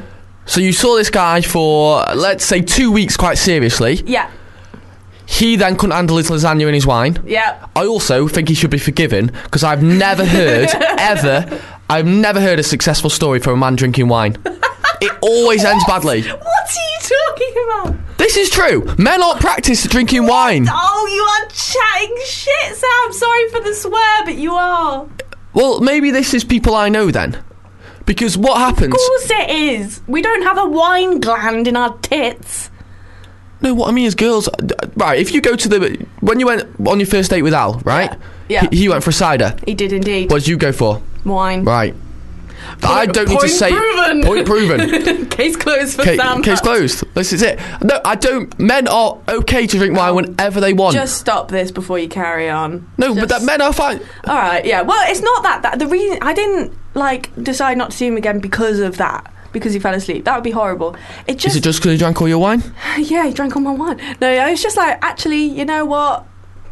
Speaker 5: So you saw this guy for, let's say, 2 weeks quite seriously.
Speaker 6: Yeah.
Speaker 5: He then couldn't handle his lasagna and his wine.
Speaker 6: Yeah.
Speaker 5: I also think he should be forgiven because I've never heard, I've never heard a successful story from a man drinking wine. It always ends badly.
Speaker 6: What are you talking about?
Speaker 5: This is true. Men aren't practiced at drinking wine.
Speaker 6: Oh, you are chatting shit, Sam. Sorry for the swear, but you are.
Speaker 5: Well, maybe this is people I know then. Because what happens...
Speaker 6: Of course it is. We don't have a wine gland in our tits.
Speaker 5: No, what I mean is girls... Right, if you go to the... When you went on your first date with Al, right?
Speaker 6: Yeah.
Speaker 5: He went for a cider.
Speaker 6: He did indeed.
Speaker 5: What did you go for?
Speaker 6: Wine.
Speaker 5: Right. I don't need to say... Point proven.
Speaker 6: Case closed for Sam.
Speaker 5: Case closed. This is it. No, I don't... Men are okay to drink wine whenever they want.
Speaker 6: Just stop this before you carry on.
Speaker 5: No, but that men are fine.
Speaker 6: All right, yeah. Well, it's not that. The reason... I didn't, decide not to see him again because of that. Because he fell asleep. That would be horrible.
Speaker 5: Is it just because he drank all your wine?
Speaker 6: Yeah, he drank all my wine. No, I was just like, actually, you know what?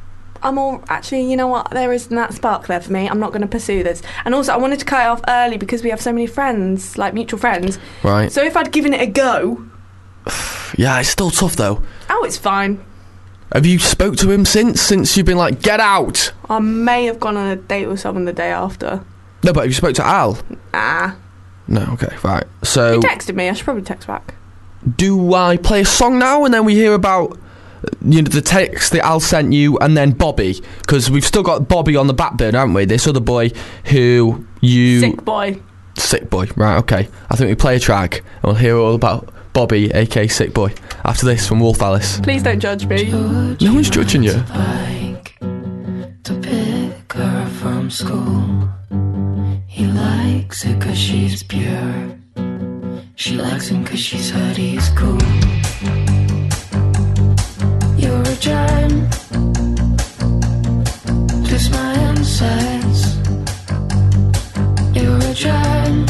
Speaker 6: You know what? There isn't that spark there for me. I'm not going to pursue this. And also, I wanted to cut it off early because we have so many friends, like mutual friends.
Speaker 5: Right.
Speaker 6: So if I'd given it a go...
Speaker 5: Yeah, it's still tough, though.
Speaker 6: Oh, it's fine.
Speaker 5: Have you spoke to him since you've been like, get out?
Speaker 6: I may have gone on a date with someone the day after.
Speaker 5: No, but have you spoke to Al? No, okay, right. So...
Speaker 6: He texted me. I should probably text back.
Speaker 5: Do I play a song now and then we hear about... the text that Al sent you, and then Bobby, because we've still got Bobby on the back burner, haven't we? This other boy who you... Sick boy, right, okay. I think we play a track, and we'll hear all about Bobby, aka Sick Boy, after this from Wolf Alice.
Speaker 6: Please don't judge me.
Speaker 5: No one's judging you.
Speaker 7: Like to pick her from school. He likes it 'cause she's pure. She likes him 'cause she's heard he's cool. You're a gem, twist my insides. You're a gem.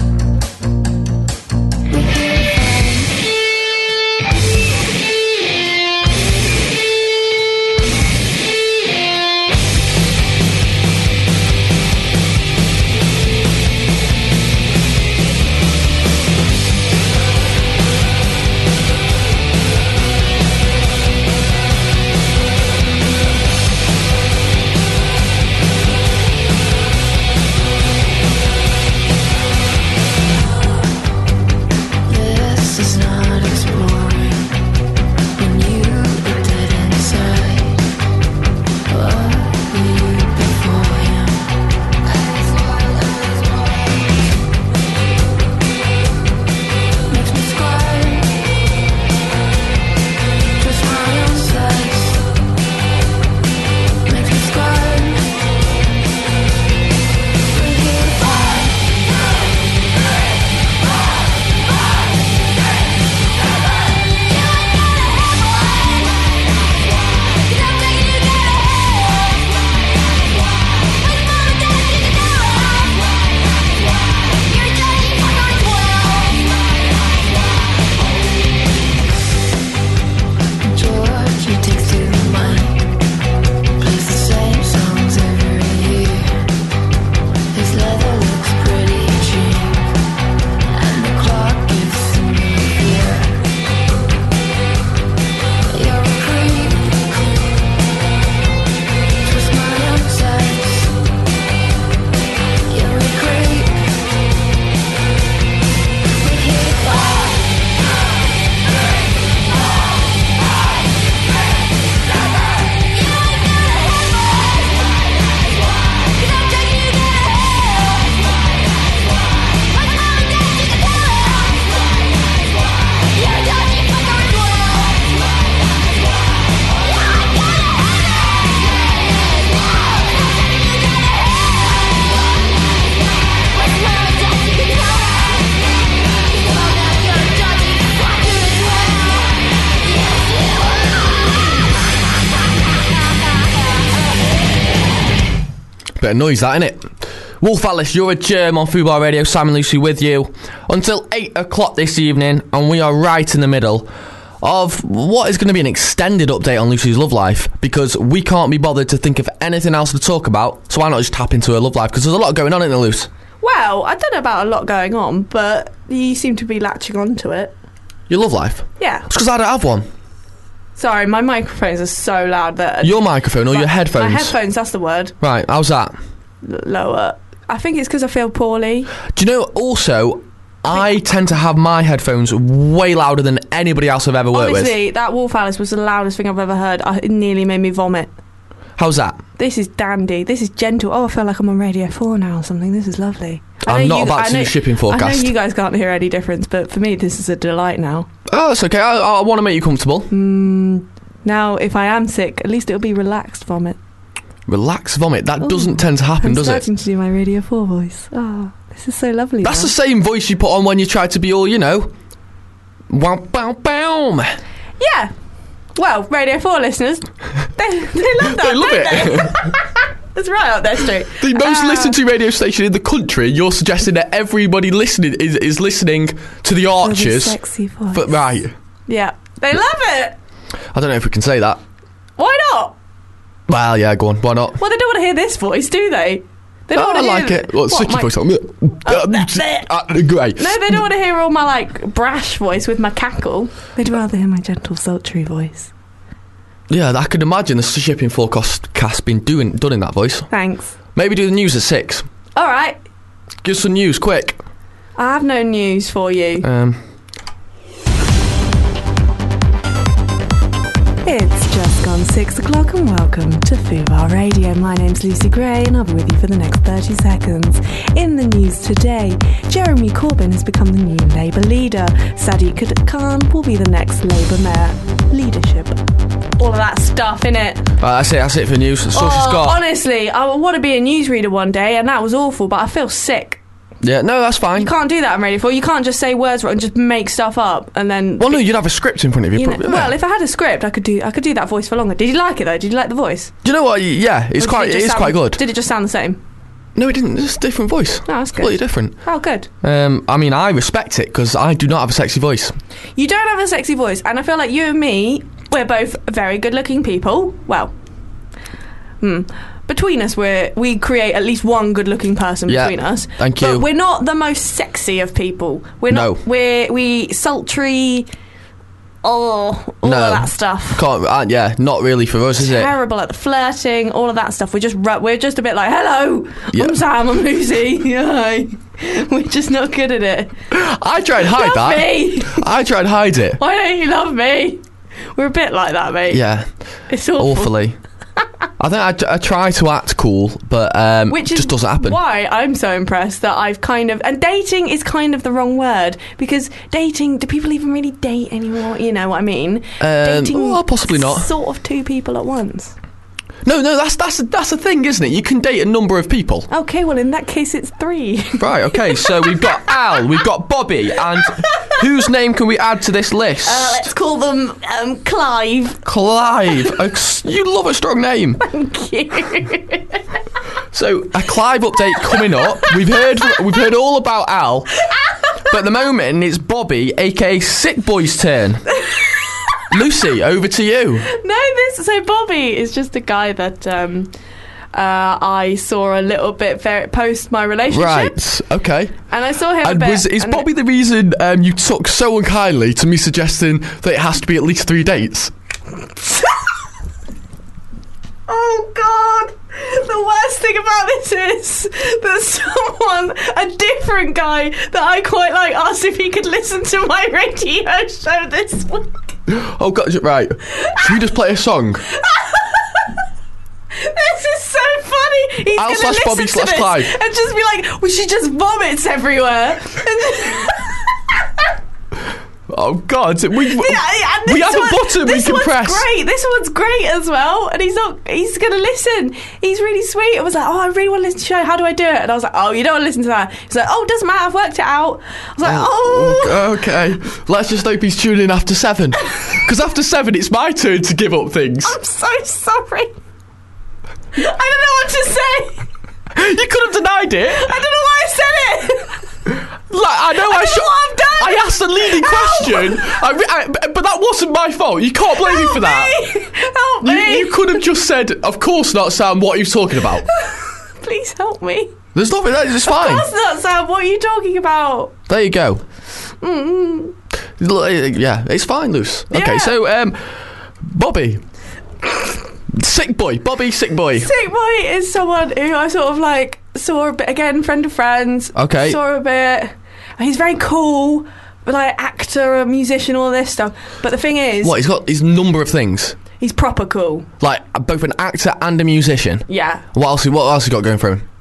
Speaker 5: Bit of noise, that, innit? Wolf Alice, you're a germ on Fubar Radio. Sam and Lucy with you until 8 o'clock this evening, and we are right in the middle of what is going to be an extended update on Lucy's love life, because we can't be bothered to think of anything else to talk about, so why not just tap into her love life, because there's a lot going on in the Luce.
Speaker 6: Well, I don't know about a lot going on, but you seem to be latching onto it.
Speaker 5: Your love life?
Speaker 6: Yeah.
Speaker 5: It's because I don't have one.
Speaker 6: Sorry, my microphones are so loud that...
Speaker 5: Your microphone or your headphones?
Speaker 6: My headphones, that's the word.
Speaker 5: Right, how's that?
Speaker 6: Lower. I think it's because I feel poorly.
Speaker 5: Do you know, also, I tend to have my headphones way louder than anybody else I've ever worked with.
Speaker 6: Honestly, that Wolf Alice was the loudest thing I've ever heard. It nearly made me vomit.
Speaker 5: How's that?
Speaker 6: This is dandy. This is gentle. Oh, I feel like I'm on Radio 4 now or something. This is lovely.
Speaker 5: I'm not about to do the shipping forecast.
Speaker 6: I know you guys can't hear any difference, but for me, this is a delight now.
Speaker 5: Oh, that's okay. I want to make you comfortable.
Speaker 6: Now, if I am sick, at least it'll be relaxed vomit.
Speaker 5: Relaxed vomit? That doesn't tend to happen, does it?
Speaker 6: I'm starting to do my Radio 4 voice. Oh, this is so lovely.
Speaker 5: That's the same voice you put on when you try to be all, wow, bow, bow.
Speaker 6: Yeah. Well, Radio 4 listeners, they love that.
Speaker 5: They love it.
Speaker 6: It's right up their street.
Speaker 5: The most listened to radio station in the country. You're suggesting that everybody listening is listening to the Archers.
Speaker 6: With a sexy voice.
Speaker 5: But right.
Speaker 6: Yeah. They love it.
Speaker 5: I don't know if we can say that.
Speaker 6: Why not?
Speaker 5: Well, yeah, go on. Why not?
Speaker 6: Well, they don't want to hear this voice, do they? They don't
Speaker 5: I
Speaker 6: want to
Speaker 5: like
Speaker 6: hear
Speaker 5: it. Well, sicky voice. Great.
Speaker 6: No, they don't want to hear all my brash voice with my cackle. They'd rather hear my gentle, sultry voice.
Speaker 5: Yeah, I could imagine the shipping forecast being done in that voice.
Speaker 6: Thanks.
Speaker 5: Maybe do the news at 6.
Speaker 6: All right.
Speaker 5: Give us some news, quick.
Speaker 6: I have no news for you. It's just gone 6 o'clock and welcome to Fubar Radio. My name's Lucy Gray and I'll be with you for the next 30 seconds. In the news today, Jeremy Corbyn has become the new Labour leader. Sadiq Khan will be the next Labour mayor. Leadership. All of that stuff, innit?
Speaker 5: That's it for news. That's all she's got.
Speaker 6: Honestly, I want to be a newsreader one day and that was awful, but I feel sick.
Speaker 5: Yeah, no, that's fine.
Speaker 6: You can't do that on Radio 4. You can't just say words wrong and just make stuff up and then...
Speaker 5: Well, no, you'd have a script in front of you.
Speaker 6: Well, if I had a script, I could do that voice for longer. Did you like it, though? Did you like the voice?
Speaker 5: Do you know what? Yeah, it is quite good.
Speaker 6: Did it just sound the same?
Speaker 5: No, it didn't. It's a different voice.
Speaker 6: Oh, that's good.
Speaker 5: Completely different.
Speaker 6: Oh, good.
Speaker 5: I mean, I respect it because I do not have a sexy voice.
Speaker 6: You don't have a sexy voice, and I feel like you and me, we're both very good-looking people. Well, between us, we create at least one good-looking person between us.
Speaker 5: Thank you.
Speaker 6: But we're not the most sexy of people. We're not. We sultry. All of that stuff.
Speaker 5: Not really for us, is it?
Speaker 6: Terrible at the flirting, all of that stuff. We're just a bit like, hello, I'm Sam, I'm Lucy. Hi. We're just not good at it.
Speaker 5: I try and hide that.
Speaker 6: Me.
Speaker 5: I try and hide it.
Speaker 6: Why don't you love me? We're a bit like that, mate.
Speaker 5: Yeah.
Speaker 6: It's awful.
Speaker 5: Awfully. I think I try to act cool, but
Speaker 6: which
Speaker 5: just doesn't happen.
Speaker 6: Why I'm so impressed that I've and dating is kind of the wrong word, because dating, do people even really date anymore? You know what I mean? Dating,
Speaker 5: possibly not.
Speaker 6: Sort of two people at once.
Speaker 5: No, that's the thing, isn't it? You can date a number of people.
Speaker 6: Okay, well in that case it's 3.
Speaker 5: Right, okay, so we've got Al, we've got Bobby, and whose name can we add to this list?
Speaker 6: Let's call them Clive.
Speaker 5: Clive. You love a strong name.
Speaker 6: Thank you.
Speaker 5: So, a Clive update coming up. We've heard all about Al, but at the moment it's Bobby, aka Sick Boy's turn. Lucy, over to you.
Speaker 6: So Bobby is just a guy that I saw a little bit post my relationship.
Speaker 5: Right, okay.
Speaker 6: And I saw him
Speaker 5: and is Bobby the reason you took so unkindly to me suggesting that it has to be at least 3 dates?
Speaker 6: Oh, God. The worst thing about this is that a different guy that I quite like, asked if he could listen to my radio show this week.
Speaker 5: Oh, God, right. Should we just play a song?
Speaker 6: This is so funny. He's going to listen
Speaker 5: Bobby
Speaker 6: to this
Speaker 5: Clive.
Speaker 6: and just be like, well, she just vomits everywhere.
Speaker 5: Oh, God. We have a button we can press.
Speaker 6: Great. This one's great as well. And he's going to listen. He's really sweet. I was like, I really want to listen to the show. How do I do it? And I was like, you don't want to listen to that. He's like, it doesn't matter. I've worked it out. I was like,
Speaker 5: okay. Let's just hope he's tuning in after 7. Because after 7, it's my turn to give up things.
Speaker 6: I'm so sorry. I don't know what to say.
Speaker 5: You could have denied it.
Speaker 6: I don't know why I said it.
Speaker 5: I know I should.
Speaker 6: What I've done.
Speaker 5: I asked the leading question, but that wasn't my fault. You can't blame me for that.
Speaker 6: Help me!
Speaker 5: You could have just said, "Of course not, Sam." What are you talking about?
Speaker 6: Please help me.
Speaker 5: There's nothing. It's fine.
Speaker 6: That's not Sam. What are you talking about?
Speaker 5: There you go. Yeah, it's fine, Luce. Okay,
Speaker 6: Yeah.
Speaker 5: so Bobby, sick boy. Bobby, sick boy.
Speaker 6: Sick boy is someone who I sort of like saw a bit again, friend of friends.
Speaker 5: Okay.
Speaker 6: Saw a bit. He's very cool, like actor, a musician, all this stuff. But the thing is,
Speaker 5: What, he's got his number of things.
Speaker 6: he's proper cool.
Speaker 5: Like both an actor and a musician.
Speaker 6: Yeah.
Speaker 5: What else he got going for him?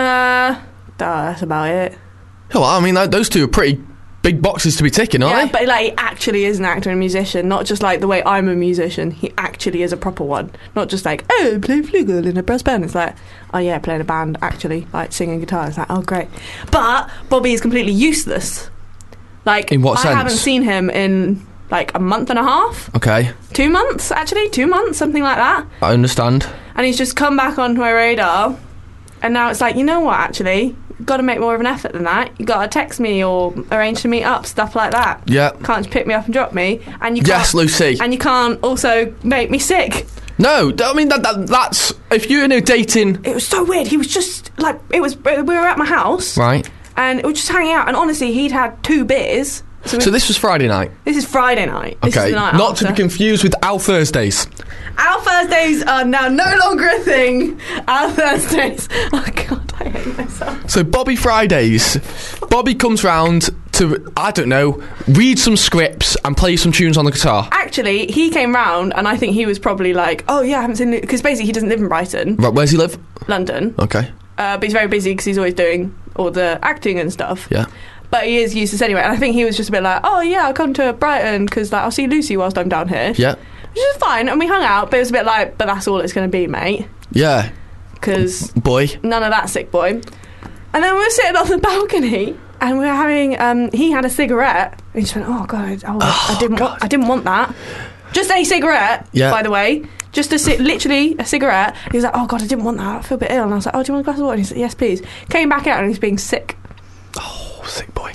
Speaker 6: That's about it.
Speaker 5: Oh, well, I mean, those two are pretty big boxes to be ticking, aren't
Speaker 6: Yeah,
Speaker 5: they?
Speaker 6: but like he actually is an actor and a musician, not just like the way I'm a musician. He actually is a proper one, not just like, oh, play flugel in a brass band. It's like, oh yeah, playing a band actually, like singing guitar. It's like, oh great. But Bobby is completely useless. Like,
Speaker 5: In what
Speaker 6: I
Speaker 5: sense?
Speaker 6: haven't seen him in like a month and a half,
Speaker 5: Okay,
Speaker 6: 2 months actually, 2 months, something like that.
Speaker 5: I understand.
Speaker 6: And he's just come back onto my radar, and now it's like, you know what? Actually, you've got to make more of an effort than that. You got to text me or arrange to meet up, stuff like that.
Speaker 5: Yeah.
Speaker 6: Can't just pick me up and drop me. And you can't,
Speaker 5: Yes, Lucy.
Speaker 6: and you can't also make me sick.
Speaker 5: No, I mean that's if you're dating,
Speaker 6: It was so weird. He was just like, we were at my house,
Speaker 5: right?
Speaker 6: and we were just hanging out. And honestly, he'd had 2 beers. So
Speaker 5: this was Friday night.
Speaker 6: this is Friday night. This is
Speaker 5: Okay,
Speaker 6: the night
Speaker 5: not
Speaker 6: after.
Speaker 5: to be confused with Al Thursdays.
Speaker 6: Our Thursdays are now no longer a thing. Our Thursdays. Oh God, I hate myself.
Speaker 5: So Bobby Fridays, Bobby comes round to, I don't know, read some scripts and play some tunes on the guitar.
Speaker 6: Actually, he came round, and I think he was probably like, "Oh yeah, I haven't seen it," because basically he doesn't live in Brighton,
Speaker 5: Right, where's he live?
Speaker 6: London.
Speaker 5: Okay,
Speaker 6: But he's very busy because he's always doing all the acting and stuff.
Speaker 5: yeah.
Speaker 6: But he is useless anyway, and I think he was just a bit like, "Oh yeah, I'll come to Brighton because like I'll see Lucy whilst I'm down here."
Speaker 5: Yeah,
Speaker 6: Which is fine, and we hung out, but it was a bit like, "But that's all it's going to be, mate,"
Speaker 5: yeah,
Speaker 6: because
Speaker 5: boy.
Speaker 6: none of that, sick boy. And then we were sitting on the balcony, and we were having. He had a cigarette, and he just went, "Oh God, I didn't want that." Just a cigarette,
Speaker 5: Yeah.
Speaker 6: by the way. Just literally a cigarette. He was like, "Oh God, I didn't want that. I feel a bit ill." And I was like, "Oh, do you want a glass of water?" And he said, "Yes, please." Came back out, and he's being sick.
Speaker 5: Oh, sick boy.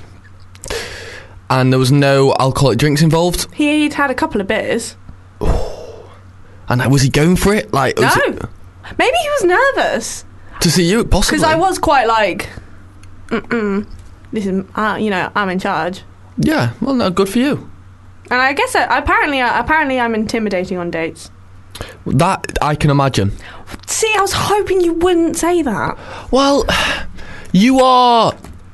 Speaker 5: And there was no alcoholic drinks involved.
Speaker 6: He'd had a couple of beers.
Speaker 5: And was he going for it? Like,
Speaker 6: No,
Speaker 5: was it-
Speaker 6: maybe he was nervous
Speaker 5: to see you, possibly.
Speaker 6: because I was quite like, "This is, I'm in charge."
Speaker 5: Yeah, well, no, good for you.
Speaker 6: And I guess apparently I'm intimidating on dates.
Speaker 5: That I can imagine.
Speaker 6: See, I was hoping you wouldn't say that.
Speaker 5: Well, you are.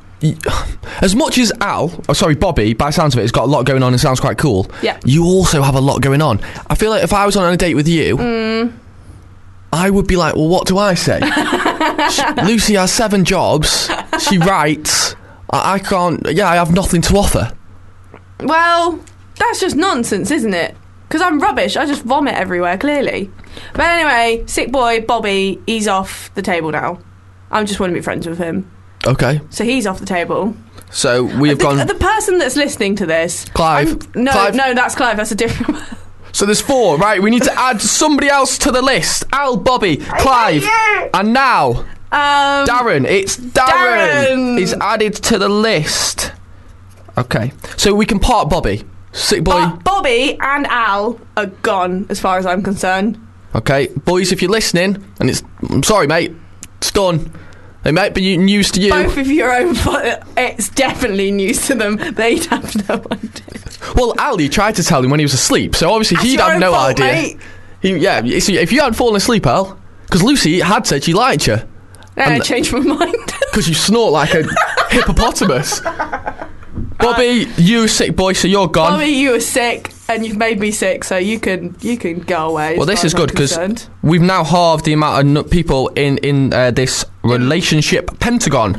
Speaker 5: As much as Bobby, by the sounds of it, has got a lot going on and sounds quite cool.
Speaker 6: Yeah.
Speaker 5: You also have a lot going on. I feel like if I was on a date with you, I would be like, well, what do I say? Lucy has 7 jobs. She writes. I can't. Yeah, I have nothing to offer.
Speaker 6: Well, that's just nonsense, isn't it? Because I'm rubbish. I just vomit everywhere, clearly. But anyway, sick boy Bobby, he's off the table now. I just want to be friends with him.
Speaker 5: Okay.
Speaker 6: So he's off the table.
Speaker 5: So we have gone.
Speaker 6: The person that's listening to this,
Speaker 5: Clive.
Speaker 6: No, that's Clive. That's a different.
Speaker 5: So there's 4, right? We need to add somebody else to the list. Al, Bobby, Clive, and now Darren. It's Darren. Is added to the list. Okay, so we can part Bobby. Sick boy.
Speaker 6: Bobby and Al are gone, as far as I'm concerned.
Speaker 5: Okay, boys, if you're listening, and I'm sorry, mate, it's done. It might be news to you.
Speaker 6: Both of your own fault. It's definitely news to them. They'd have no idea.
Speaker 5: Well, Ali tried to tell him when he was asleep, so obviously
Speaker 6: That's
Speaker 5: he'd
Speaker 6: your
Speaker 5: have
Speaker 6: own
Speaker 5: no
Speaker 6: fault,
Speaker 5: idea.
Speaker 6: mate.
Speaker 5: You see, if you hadn't fallen asleep, Al, because Lucy had said she liked you,
Speaker 6: I changed my mind.
Speaker 5: because you snort like a hippopotamus. Bobby, you sick boy, so you're gone.
Speaker 6: Bobby, you were sick, and you've made me sick, so you can go away.
Speaker 5: Well, this is good because we've now halved the amount of people in this relationship pentagon.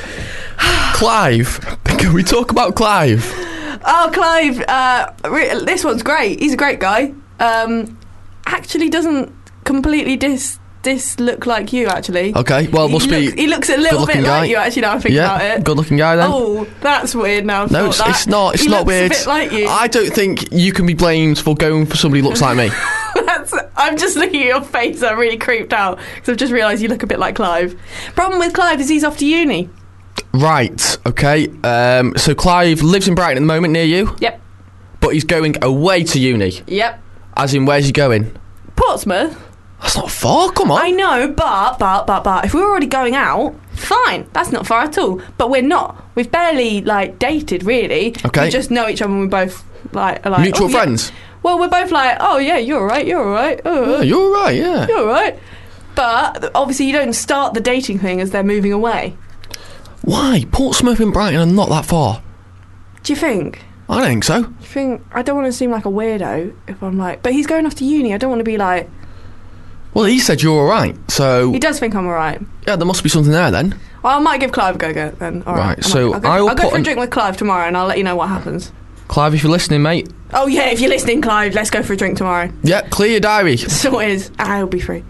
Speaker 5: Clive, can we talk about Clive?
Speaker 6: Oh, Clive, this one's great. He's a great guy. Actually doesn't completely look like you, actually.
Speaker 5: Okay, well,
Speaker 6: He
Speaker 5: must be
Speaker 6: He looks a little bit
Speaker 5: good-looking guy.
Speaker 6: like you, actually, now I think about
Speaker 5: Yeah,
Speaker 6: it.
Speaker 5: good-looking guy then.
Speaker 6: Oh, that's weird now. I've
Speaker 5: No,
Speaker 6: thought that.
Speaker 5: it's not. It's
Speaker 6: He
Speaker 5: not
Speaker 6: looks
Speaker 5: weird.
Speaker 6: a bit like you.
Speaker 5: I don't think you can be blamed for going for somebody who looks like me.
Speaker 6: I'm just looking at your face. I'm really creeped out because I've just realised you look a bit like Clive. Problem with Clive is he's off to uni.
Speaker 5: Right. Okay. So Clive lives in Brighton at the moment, near you.
Speaker 6: Yep.
Speaker 5: But he's going away to uni.
Speaker 6: Yep.
Speaker 5: As in, where's he going?
Speaker 6: Portsmouth.
Speaker 5: That's not far, come on.
Speaker 6: I know, but if we were already going out, fine. That's not far at all. But we're not. We've barely, dated, really.
Speaker 5: Okay.
Speaker 6: We just know each other and we both, are like...
Speaker 5: Mutual
Speaker 6: oh, yeah.
Speaker 5: friends?
Speaker 6: Well, we're both like, oh, yeah, you're all right, you're all right.
Speaker 5: Yeah, you're all right, yeah.
Speaker 6: You're all right. But, obviously, you don't start the dating thing as they're moving away.
Speaker 5: Why? Portsmouth and Brighton are not that far.
Speaker 6: Do you think?
Speaker 5: I don't think so.
Speaker 6: Do you think... I don't want to seem like a weirdo if I'm like... But he's going off to uni. I don't want to be like...
Speaker 5: Well, he said you're all right, so...
Speaker 6: He does think I'm all right.
Speaker 5: Yeah, there must be something there, then.
Speaker 6: Well, I might give Clive a go then. All right.
Speaker 5: Right, so
Speaker 6: I'll
Speaker 5: I will
Speaker 6: go
Speaker 5: put
Speaker 6: for a drink with Clive tomorrow and I'll let you know what happens.
Speaker 5: Clive, if you're listening, mate.
Speaker 6: Oh, yeah, if you're listening, Clive, let's go for a drink tomorrow.
Speaker 5: Yeah, clear your diary.
Speaker 6: So it is. I'll be free.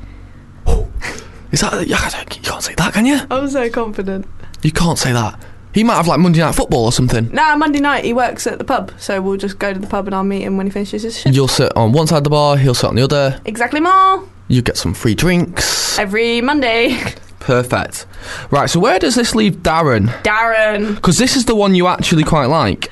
Speaker 5: Is that... You can't say that, can you?
Speaker 6: I'm so confident.
Speaker 5: You can't say that. He might have, Monday Night Football or something.
Speaker 6: Nah, Monday night he works at the pub, so we'll just go to the pub and I'll meet him when he finishes his shift.
Speaker 5: You'll sit on one side of the bar, he'll sit on the other.
Speaker 6: Exactly, more.
Speaker 5: You get some free drinks.
Speaker 6: Every Monday.
Speaker 5: Perfect. Right, so where does this leave Darren?
Speaker 6: Darren.
Speaker 5: Because this is the one you actually quite like.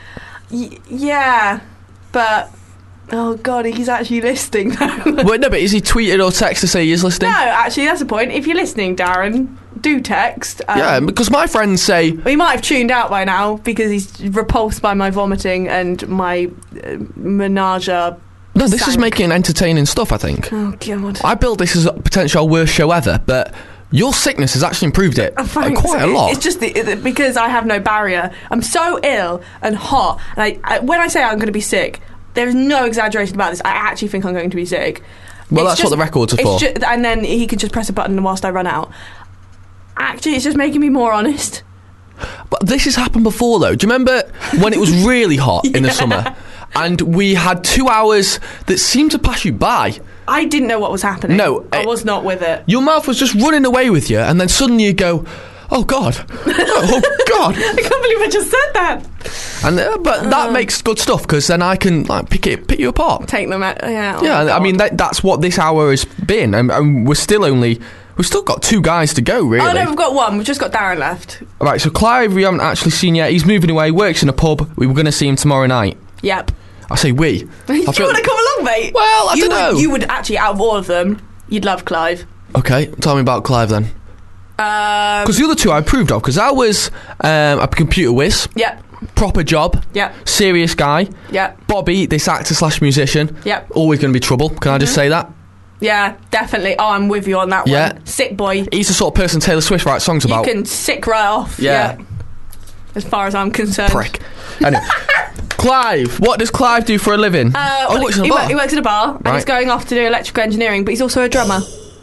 Speaker 6: Yeah, but... Oh, God, he's actually listening, though.
Speaker 5: Wait, no, but is he tweeted or texted to say he is listening?
Speaker 6: No, actually, that's the point. If you're listening, Darren, do text.
Speaker 5: Yeah, because my friends say...
Speaker 6: He might have tuned out by now because he's repulsed by my vomiting and my menage.
Speaker 5: No, this is making entertaining stuff, I think.
Speaker 6: Oh, God.
Speaker 5: I built this as a potential worst show ever, but your sickness has actually improved it quite a lot.
Speaker 6: It's just because I have no barrier. I'm so ill and hot. And when I say I'm going to be sick, there is no exaggeration about this. I actually think I'm going to be sick.
Speaker 5: Well, that's what the records are for.
Speaker 6: And then he can just press a button whilst I run out. Actually, it's just making me more honest.
Speaker 5: But this has happened before, though. Do you remember when it was really hot in the summer? And we had 2 hours that seemed to pass you by.
Speaker 6: I didn't know what was happening.
Speaker 5: No.
Speaker 6: I was not with it.
Speaker 5: Your mouth was just running away with you, and then suddenly you go, oh, God. Oh, God.
Speaker 6: I can't believe I just said that.
Speaker 5: And But that makes good stuff, because then I can pick you apart.
Speaker 6: Take them out. Yeah.
Speaker 5: Yeah, I mean, that's what this hour has been. And we've still got 2 guys to go, really.
Speaker 6: Oh, no, we've got one. We've just got Darren left.
Speaker 5: Right, so Clive, we haven't actually seen yet. He's moving away, works in a pub. We were going to see him tomorrow night.
Speaker 6: Yep.
Speaker 5: I say we.
Speaker 6: You want to come along, mate?
Speaker 5: Well, I don't know.
Speaker 6: You would actually, out of all of them, you'd love Clive.
Speaker 5: Okay, tell me about Clive then. Because the other 2 I approved of, because I was a computer whiz.
Speaker 6: Yep.
Speaker 5: Proper job.
Speaker 6: Yep.
Speaker 5: Serious guy.
Speaker 6: Yep.
Speaker 5: Bobby, this actor/musician.
Speaker 6: Yep.
Speaker 5: Always going to be trouble. Can I just say that?
Speaker 6: Yeah, definitely. Oh, I'm with you on that
Speaker 5: Yeah.
Speaker 6: one. Sick boy.
Speaker 5: He's the sort of person Taylor Swift writes songs about.
Speaker 6: You can sick right off.
Speaker 5: Yeah.
Speaker 6: As far as I'm concerned.
Speaker 5: Prick. Anyway. Clive, what does Clive do for a living?
Speaker 6: He works in a bar, and he's going off to do electrical engineering, but he's also a drummer.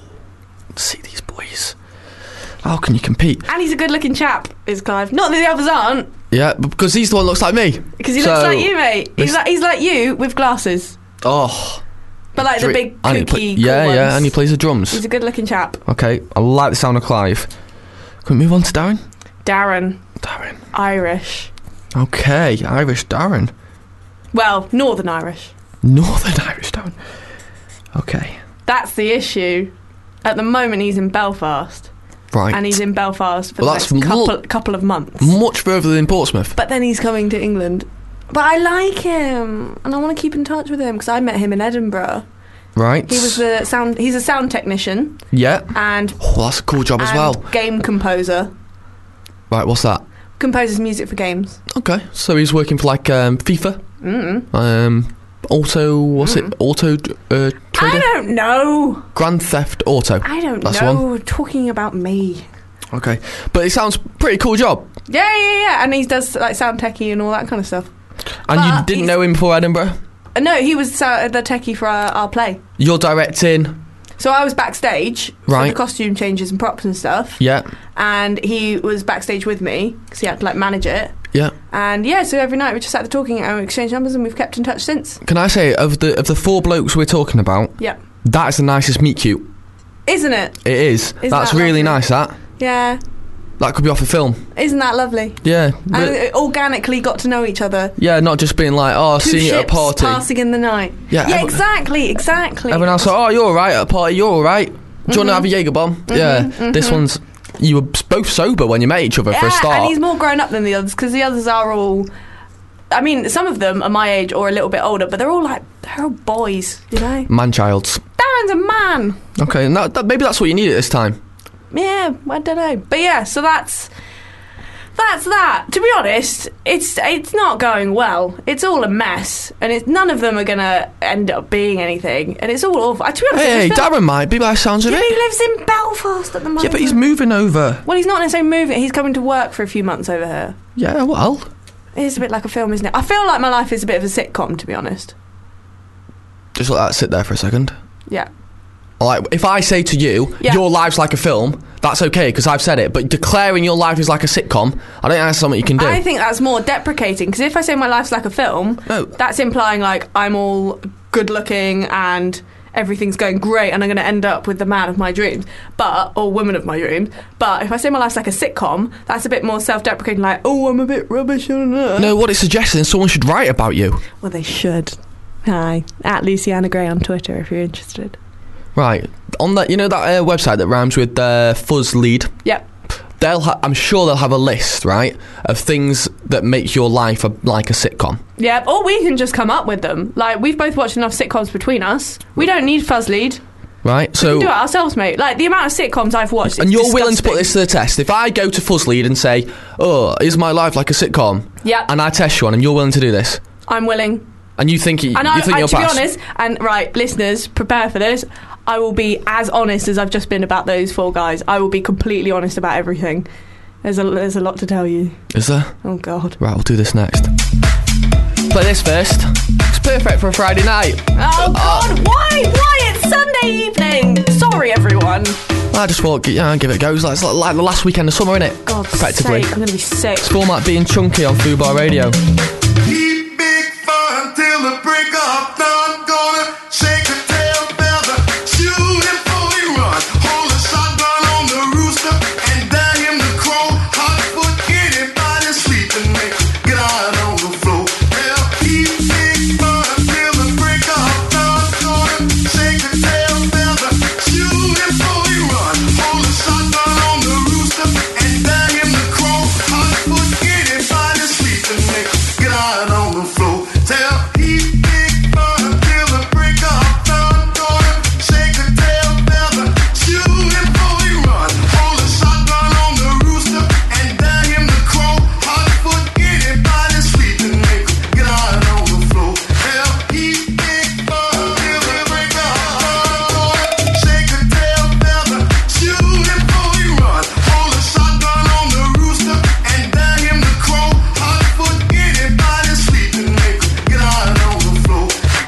Speaker 5: See these boys. How can you compete?
Speaker 6: And he's a good-looking chap, is Clive. Not that the others aren't.
Speaker 5: Yeah, because he's the one that looks like me.
Speaker 6: Because he looks like you, mate. He's like you with glasses.
Speaker 5: Oh.
Speaker 6: But the big kooky cool ones.
Speaker 5: Yeah, and he plays the drums.
Speaker 6: He's a good-looking chap.
Speaker 5: Okay, I like the sound of Clive. Can we move on to Darren?
Speaker 6: Darren. Irish.
Speaker 5: Okay, Irish Darren.
Speaker 6: Well, Northern Irish.
Speaker 5: Northern Irish Darren. Okay.
Speaker 6: That's the issue. At the moment, he's in Belfast.
Speaker 5: Right.
Speaker 6: And he's in Belfast for the next couple of months.
Speaker 5: Much further than Portsmouth.
Speaker 6: But then he's coming to England. But I like him, and I want to keep in touch with him, because I met him in Edinburgh.
Speaker 5: Right.
Speaker 6: He's a sound technician.
Speaker 5: Yeah.
Speaker 6: And
Speaker 5: that's a cool job as well.
Speaker 6: Game composer.
Speaker 5: Right, what's that?
Speaker 6: Composes music for games.
Speaker 5: Okay, so he's working for FIFA. Auto Trader?
Speaker 6: I don't know.
Speaker 5: Grand Theft Auto.
Speaker 6: I don't
Speaker 5: That's
Speaker 6: know.
Speaker 5: One.
Speaker 6: Talking about me.
Speaker 5: Okay, but it sounds pretty cool job.
Speaker 6: Yeah, and he does sound techie and all that kind of stuff.
Speaker 5: And you didn't know him before Edinburgh?
Speaker 6: No, he was the techie for our play.
Speaker 5: You're directing.
Speaker 6: So I was backstage for
Speaker 5: right.
Speaker 6: the costume changes and props and stuff.
Speaker 5: Yeah.
Speaker 6: And he was backstage with me because he had to manage it.
Speaker 5: Yeah.
Speaker 6: And so every night we just sat there talking and we exchanged numbers, and we've kept in touch since.
Speaker 5: Can I say, of the 4 blokes we're talking about,
Speaker 6: yep,
Speaker 5: that is the nicest meet cute.
Speaker 6: Isn't it?
Speaker 5: It is. That's really nice, that.
Speaker 6: Yeah.
Speaker 5: That could be off a film.
Speaker 6: Isn't that lovely?
Speaker 5: Yeah.
Speaker 6: And it organically got to know each other.
Speaker 5: Yeah, not just being like, seeing you at a party.
Speaker 6: Passing in the night.
Speaker 5: Yeah,
Speaker 6: exactly.
Speaker 5: Everyone else like, you're alright at a party, you're alright. Do you want to have a Jaeger bomb? This one's... You were both sober when you met each other for a start.
Speaker 6: And he's more grown up than the others, because the others are all I mean, some of them are my age or a little bit older, but they're all boys, you know?
Speaker 5: Man-childs.
Speaker 6: Darren's a man.
Speaker 5: Okay, and that maybe that's what you need at this time.
Speaker 6: Yeah, I don't know. But yeah, so that's that. To be honest, it's not going well. It's all a mess, and none of them are going to end up being anything, and it's all awful. To be honest,
Speaker 5: Hey, Darren might be by the sounds of
Speaker 6: yeah,
Speaker 5: it.
Speaker 6: he lives in Belfast at the moment.
Speaker 5: Yeah, but he's moving over.
Speaker 6: Well, he's not necessarily moving. He's coming to work for a few months over here.
Speaker 5: Yeah, well.
Speaker 6: It's a bit like a film, isn't it? I feel like my life is a bit of a sitcom, to be honest.
Speaker 5: Just let that sit there for a second.
Speaker 6: Yeah.
Speaker 5: Like, if I say to you, your life's like a film, that's okay, because I've said it. But declaring your life is like a sitcom, I don't think that's something you can do.
Speaker 6: I think that's more deprecating, because if I say my life's like a film, that's implying, like, I'm all good-looking and everything's going great and I'm going to end up with the man of my dreams, or woman of my dreams. But if I say my life's like a sitcom, that's a bit more self-deprecating, like, oh, I'm a bit rubbish.
Speaker 5: No, what it's suggesting is someone should write about you.
Speaker 6: Well, they should. Hi, at Luciana Gray on Twitter if you're interested.
Speaker 5: Right, on that, you know that website that rhymes with Fuzz Lead?
Speaker 6: Yep.
Speaker 5: I'm sure they'll have a list, right, of things that make your life like a sitcom.
Speaker 6: Yeah, or we can just come up with them. Like, we've both watched enough sitcoms between us. We don't need Fuzz Lead.
Speaker 5: Right, so
Speaker 6: we can do it ourselves, mate. Like, the amount of sitcoms I've watched,
Speaker 5: and you're
Speaker 6: disgusting.
Speaker 5: willing to put this to the test. If I go to Fuzz Lead and say, oh, is my life like a sitcom?
Speaker 6: Yeah.
Speaker 5: And I test you on, and you're willing to do this?
Speaker 6: I'm willing.
Speaker 5: And you think you'll pass?
Speaker 6: To be honest, and right, listeners, prepare for this. I will be as honest as I've just been about those 4 guys. I will be completely honest about everything. There's a lot to tell you.
Speaker 5: Is there?
Speaker 6: Oh, God.
Speaker 5: Right, we'll do this next. Play this first. It's perfect for a Friday night.
Speaker 6: Oh, God, why? It's Sunday evening. Sorry, everyone.
Speaker 5: I just thought, give it a go. It's like the last weekend of summer, innit?
Speaker 6: God's
Speaker 5: effectively.
Speaker 6: sake, I'm going to be sick.
Speaker 5: It's format being chunky on Fubar Radio.
Speaker 8: Keep big fun till the break of dawn. Gonna shake a tail feather, shoot him before he run. Hold a shotgun on the rooster and dang him the crow. Hot foot anybody sleeping, make get out on the floor. Well, keep big fun till the break of dawn. Gonna shake a tail feather, shoot him before he run. Hold a shotgun on the rooster and dang him the crow. Hot foot anybody sleeping, make get out on the floor. Tell he big fun till the break of dawn. Gonna shake a tail feather, shoot him before he run. Hold a shotgun on the rooster and dang him the crow. Hot foot anybody sleeping, make get out on the floor. Tell he big fun till the break of dawn. Gonna shake a tail feather, shoot him before he run. Hold a shotgun on the rooster and dang him the crow. Hot foot anybody sleeping, make get out on the floor.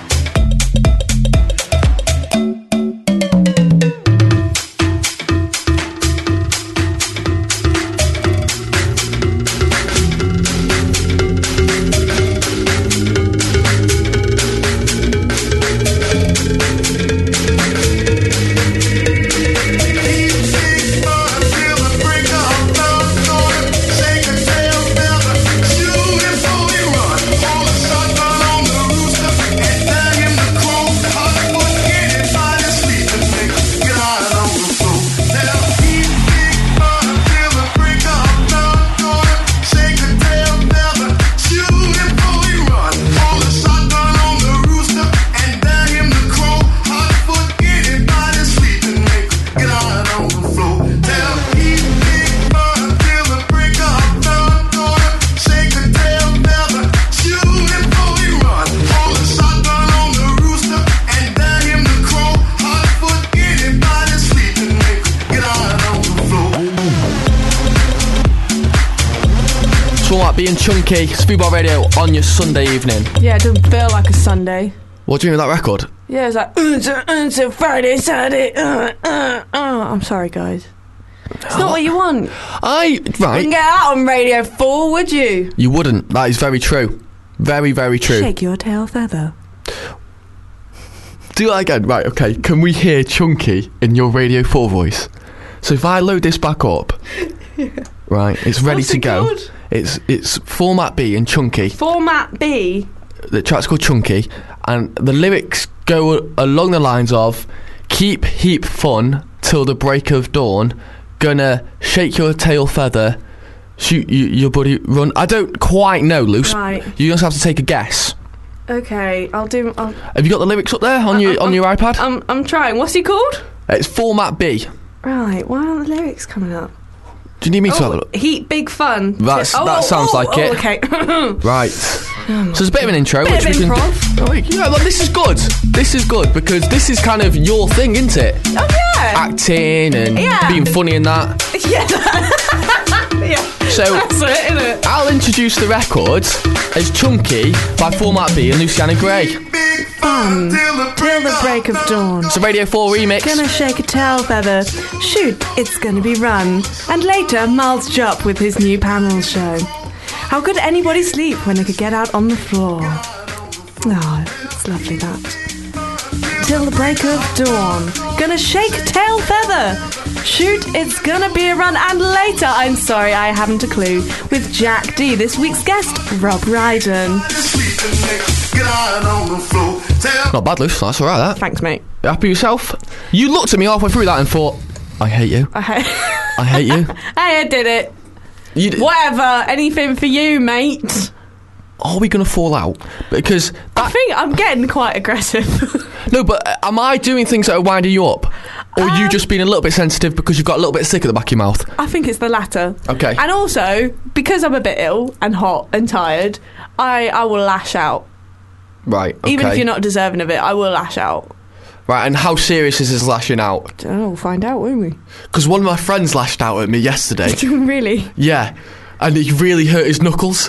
Speaker 5: Format being chunky. It's Fubar Radio on your Sunday evening.
Speaker 6: Yeah, it doesn't feel like a Sunday.
Speaker 5: What do you mean with that record?
Speaker 6: Yeah, it's like, it's Friday, Saturday, I'm sorry, guys. It's not what you want. You wouldn't get that on Radio 4, would you?
Speaker 5: You wouldn't. That is very true. Very, very true.
Speaker 6: Shake your tail feather.
Speaker 5: Do that again. Right, okay. Can we hear chunky in your Radio 4 voice? So if I load this back up, right, it's ready to go.
Speaker 6: Called?
Speaker 5: It's Format B and Chunky.
Speaker 6: Format B?
Speaker 5: The track's called Chunky, and the lyrics go along the lines of keep heap fun till the break of dawn, gonna shake your tail feather, Shoot your buddy run. I don't quite know, Luce.
Speaker 6: Right.
Speaker 5: You just have to take a guess.
Speaker 6: Okay, Have
Speaker 5: you got the lyrics up there on your iPad?
Speaker 6: I'm trying. What's he called?
Speaker 5: It's Format B.
Speaker 6: Right, why aren't the lyrics coming up?
Speaker 5: Do you need me to have a look?
Speaker 6: Heat, big fun.
Speaker 5: That sounds like it.
Speaker 6: Okay.
Speaker 5: Right. So it's a bit of an intro.
Speaker 6: Bit
Speaker 5: which
Speaker 6: of
Speaker 5: we
Speaker 6: improv.
Speaker 5: can. Yeah, well, this is good. This is good because this is kind of your thing, isn't it?
Speaker 6: Oh, yeah.
Speaker 5: Acting and
Speaker 6: Yeah.
Speaker 5: being funny and that.
Speaker 6: Yeah. Yeah.
Speaker 5: So
Speaker 6: That's it, isn't it?
Speaker 5: I'll introduce the record as Chunky by Format B and Luciana Gray.
Speaker 8: Big fun till the
Speaker 6: Till the break of dawn.
Speaker 5: It's a Radio 4 remix.
Speaker 6: Gonna shake a tail feather. Shoot, it's gonna be run. And later, Miles Jupp with his new panel show. How could anybody sleep when they could get out on the floor? Oh, it's lovely that. Till the break of dawn. Gonna shake a tail feather. Shoot, it's gonna be a run. And later, I'm sorry, I haven't a clue. With Jack D, this week's guest, Rob Ryden.
Speaker 8: Get out on the floor. Tell
Speaker 5: Not bad, Luce. That's alright, that.
Speaker 6: Thanks, mate.
Speaker 5: You happy with yourself? You looked at me halfway through that and thought, I hate you. I hate you.
Speaker 6: I did it. Whatever, anything for you, mate.
Speaker 5: Are we going to fall out? Because
Speaker 6: I think I'm getting quite aggressive.
Speaker 5: No, but am I doing things that are winding you up? Or are you just being a little bit sensitive because you've got a little bit sick at the back of your mouth?
Speaker 6: I think it's the latter.
Speaker 5: Okay.
Speaker 6: And also, because I'm a bit ill and hot and tired, I will lash out.
Speaker 5: Right, okay.
Speaker 6: Even if you're not deserving of it, I will lash out.
Speaker 5: Right, and how serious is this lashing out?
Speaker 6: Oh, we'll find out, won't we?
Speaker 5: Because one of my friends lashed out at me yesterday.
Speaker 6: Really?
Speaker 5: Yeah, and it really hurt his knuckles.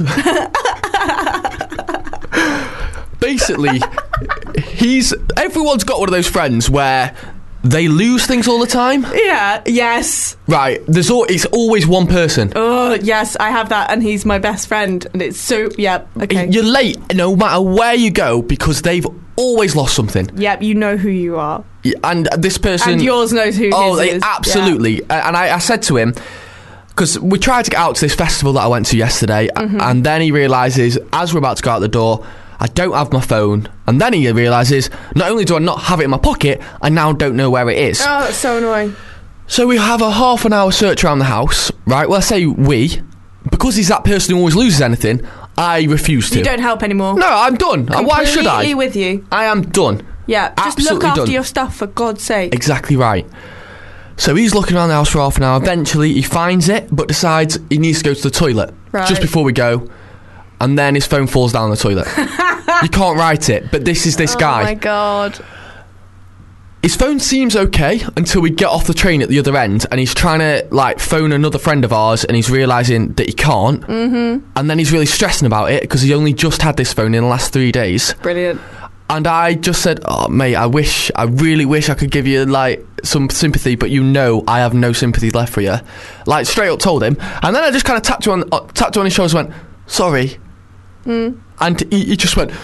Speaker 5: Basically, everyone's got one of those friends where they lose things all the time.
Speaker 6: Yeah, yes.
Speaker 5: Right, it's always one person.
Speaker 6: Oh, yes, I have that, and he's my best friend, and it's so, yep, okay.
Speaker 5: You're late no matter where you go because they've always lost something.
Speaker 6: Yep, you know who you are.
Speaker 5: And this person...
Speaker 6: And yours knows who his is.
Speaker 5: Absolutely. Yeah. And I said to him, because we tried to get out to this festival that I went to yesterday, and then he realises, as we're about to go out the door, I don't have my phone. And then he realises, not only do I not have it in my pocket, I now don't know where it is.
Speaker 6: Oh, that's so annoying.
Speaker 5: So we have a half an hour search around the house, right? Well, I say we, because he's that person who always loses anything, I refuse to.
Speaker 6: You don't help anymore.
Speaker 5: No, I'm done. Why should I?
Speaker 6: Completely with you.
Speaker 5: I am done.
Speaker 6: Yeah, just
Speaker 5: Absolutely
Speaker 6: look after
Speaker 5: done.
Speaker 6: your stuff, for God's sake.
Speaker 5: Exactly right. So he's looking around the house for half an hour. Eventually, he finds it, but decides he needs to go to the toilet just before we go. And then his phone falls down the toilet. You can't write it, but this is this guy.
Speaker 6: Oh my God.
Speaker 5: His phone seems okay until we get off the train at the other end, and he's trying to phone another friend of ours, and he's realising that he can't. Mm-hmm. And then he's really stressing about it because he only just had this phone in the last 3 days.
Speaker 6: Brilliant.
Speaker 5: And I just said, oh, mate, I really wish I could give you, some sympathy, but I have no sympathy left for you. Straight up told him. And then I just kind of tapped him on his shoulders and went, sorry. And he just went...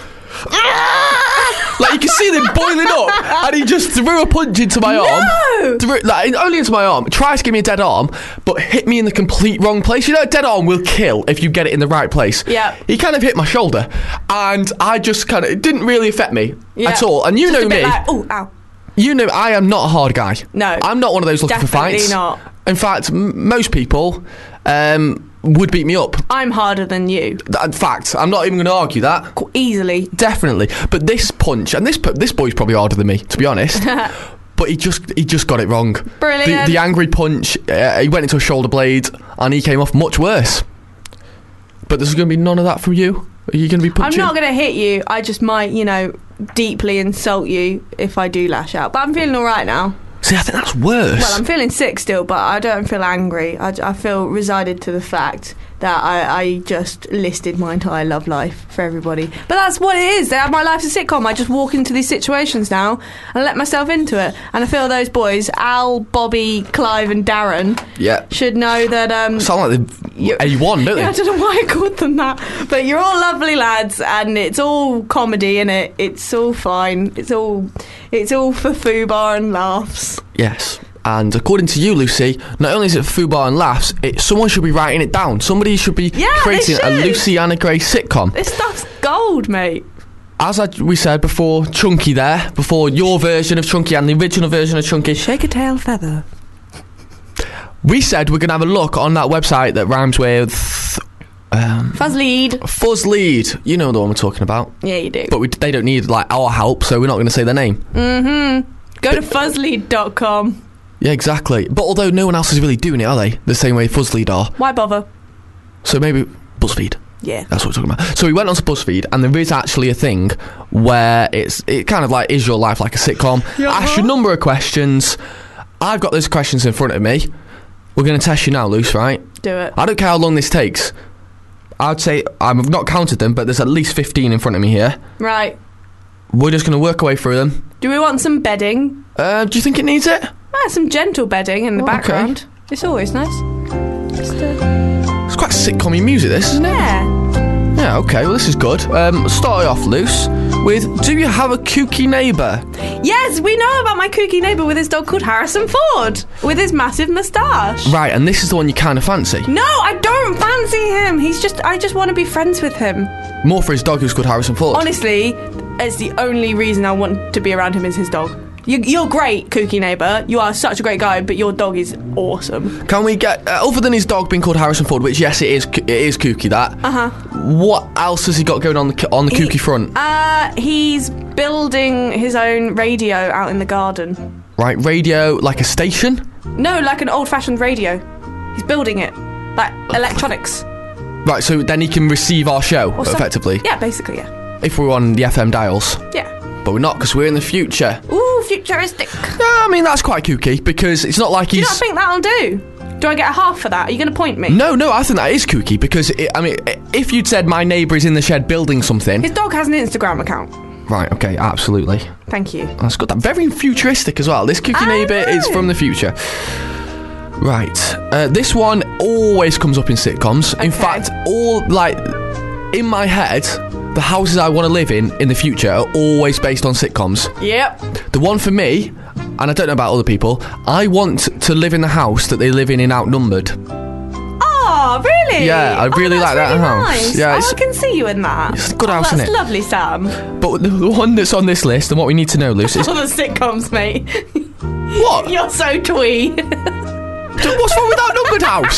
Speaker 5: you can see them boiling up, and he just threw a punch into my arm. Only into my arm. Tried to give me a dead arm, but hit me in the complete wrong place. You know, a dead arm will kill if you get it in the right place.
Speaker 6: Yeah.
Speaker 5: He kind of hit my shoulder, and I just it didn't really affect me at all. And you
Speaker 6: just
Speaker 5: know me.
Speaker 6: Oh, ow.
Speaker 5: You know, I am not a hard guy.
Speaker 6: No.
Speaker 5: I'm not one of those looking for fights.
Speaker 6: Definitely not.
Speaker 5: In fact, most people would beat me up.
Speaker 6: I'm harder than you.
Speaker 5: In fact, I'm not even going to argue that.
Speaker 6: Easily.
Speaker 5: Definitely. But this punch, and this boy's probably harder than me, to be honest. But he just got it wrong.
Speaker 6: Brilliant.
Speaker 5: The angry punch, he went into a shoulder blade, and he came off much worse. But there's going to be none of that from you? Are you going to be punching?
Speaker 6: I'm not going to hit you. I just might, deeply insult you if I do lash out. But I'm feeling all right now.
Speaker 5: See, I think that's worse.
Speaker 6: Well, I'm feeling sick still, but I don't feel angry. I feel resigned to the fact that I just listed my entire love life for everybody. But that's what it is. My life's a sitcom. I just walk into these situations now and let myself into it. And I feel those boys, Al, Bobby, Clive and Darren, should know that...
Speaker 5: sound like they're A1, don't they?
Speaker 6: Yeah, I don't know why I called them that. But you're all lovely lads, and it's all comedy, innit? It's all fine. It's all for FUBAR and laughs.
Speaker 5: Yes. And according to you, Lucy, not only is it for FUBAR and laughs, someone should be writing it down. Somebody should be creating a Luciana Gray sitcom.
Speaker 6: This stuff's gold, mate.
Speaker 5: As we said before, Chunky before your version of Chunky and the original version of Chunky.
Speaker 6: Shake a tail feather.
Speaker 5: We said we're going to have a look on that website that rhymes with...
Speaker 6: Fuzzlead.
Speaker 5: Fuzzlead. You know the one we're talking about.
Speaker 6: Yeah, you do.
Speaker 5: But they don't need, like, our help, so we're not going to say their name.
Speaker 6: Go to fuzzlead.com.
Speaker 5: Yeah, exactly. But although no one else is really doing it, are they? The same way Fuzzlead are.
Speaker 6: Why bother?
Speaker 5: So maybe BuzzFeed.
Speaker 6: Yeah.
Speaker 5: That's what we're talking about. So we went onto BuzzFeed, and there is actually a thing where it kind of like, is your life like a sitcom? Ask you a number of questions. I've got those questions in front of me. We're going to test you now, Luce, right?
Speaker 6: Do it.
Speaker 5: I don't care how long this takes. I'd say, I've not counted them, but there's at least 15 in front of me here.
Speaker 6: Right.
Speaker 5: We're just going to work our way through them.
Speaker 6: Do we want some bedding?
Speaker 5: Do you think it needs it?
Speaker 6: Some gentle bedding in the background. It's always nice.
Speaker 5: It's quite sitcom-y music, this, isn't it?
Speaker 6: Yeah.
Speaker 5: Yeah, okay, well, this is good. Start off, Luce, with, do you have a kooky neighbour?
Speaker 6: Yes, we know about my kooky neighbour with his dog called Harrison Ford, with his massive moustache.
Speaker 5: Right, and this is the one you kind of fancy?
Speaker 6: No, I don't fancy him. I just want to be friends with him.
Speaker 5: More for his dog who's called Harrison Ford?
Speaker 6: Honestly, it's the only reason I want to be around him is his dog. You're great, kooky neighbour. You are such a great guy, but your dog is awesome.
Speaker 5: Can we get, other than his dog being called Harrison Ford, which, yes, it is kooky, that. What else has he got going on the kooky front?
Speaker 6: He's building his own radio out in the garden.
Speaker 5: Right, radio, like a station?
Speaker 6: No, like an old-fashioned radio. He's building it. Like electronics.
Speaker 5: Right, so then he can receive our show, effectively?
Speaker 6: Yeah, basically, yeah.
Speaker 5: If we're on the FM dials?
Speaker 6: Yeah.
Speaker 5: But we're not, because we're in the future.
Speaker 6: Ooh, futuristic.
Speaker 5: Yeah, I mean, that's quite kooky, because it's not like
Speaker 6: Do
Speaker 5: he's...
Speaker 6: you not think that'll do? Do I get a half for that? Are you going to point me?
Speaker 5: No, I think that is kooky, because, if you'd said my neighbour is in the shed building something...
Speaker 6: His dog has an Instagram account.
Speaker 5: Right, okay, absolutely.
Speaker 6: Thank you.
Speaker 5: That's good. That's very futuristic as well. This kooky neighbour is from the future. Right. This one always comes up in sitcoms.
Speaker 6: Okay.
Speaker 5: In fact, in my head... The houses I want to live in the future are always based on sitcoms.
Speaker 6: Yep.
Speaker 5: The one for me, and I don't know about other people, I want to live in the house that they live in Outnumbered.
Speaker 6: Oh, really?
Speaker 5: Yeah, I really like that
Speaker 6: really
Speaker 5: house.
Speaker 6: Nice.
Speaker 5: Yeah,
Speaker 6: I can see you in that.
Speaker 5: It's a good house,
Speaker 6: that's
Speaker 5: isn't it?
Speaker 6: Lovely, Sam.
Speaker 5: But the one that's on this list, and what we need to know, Lucy, is...
Speaker 6: All the sitcoms, mate.
Speaker 5: What?
Speaker 6: You're so twee.
Speaker 5: What's wrong with Outnumbered house?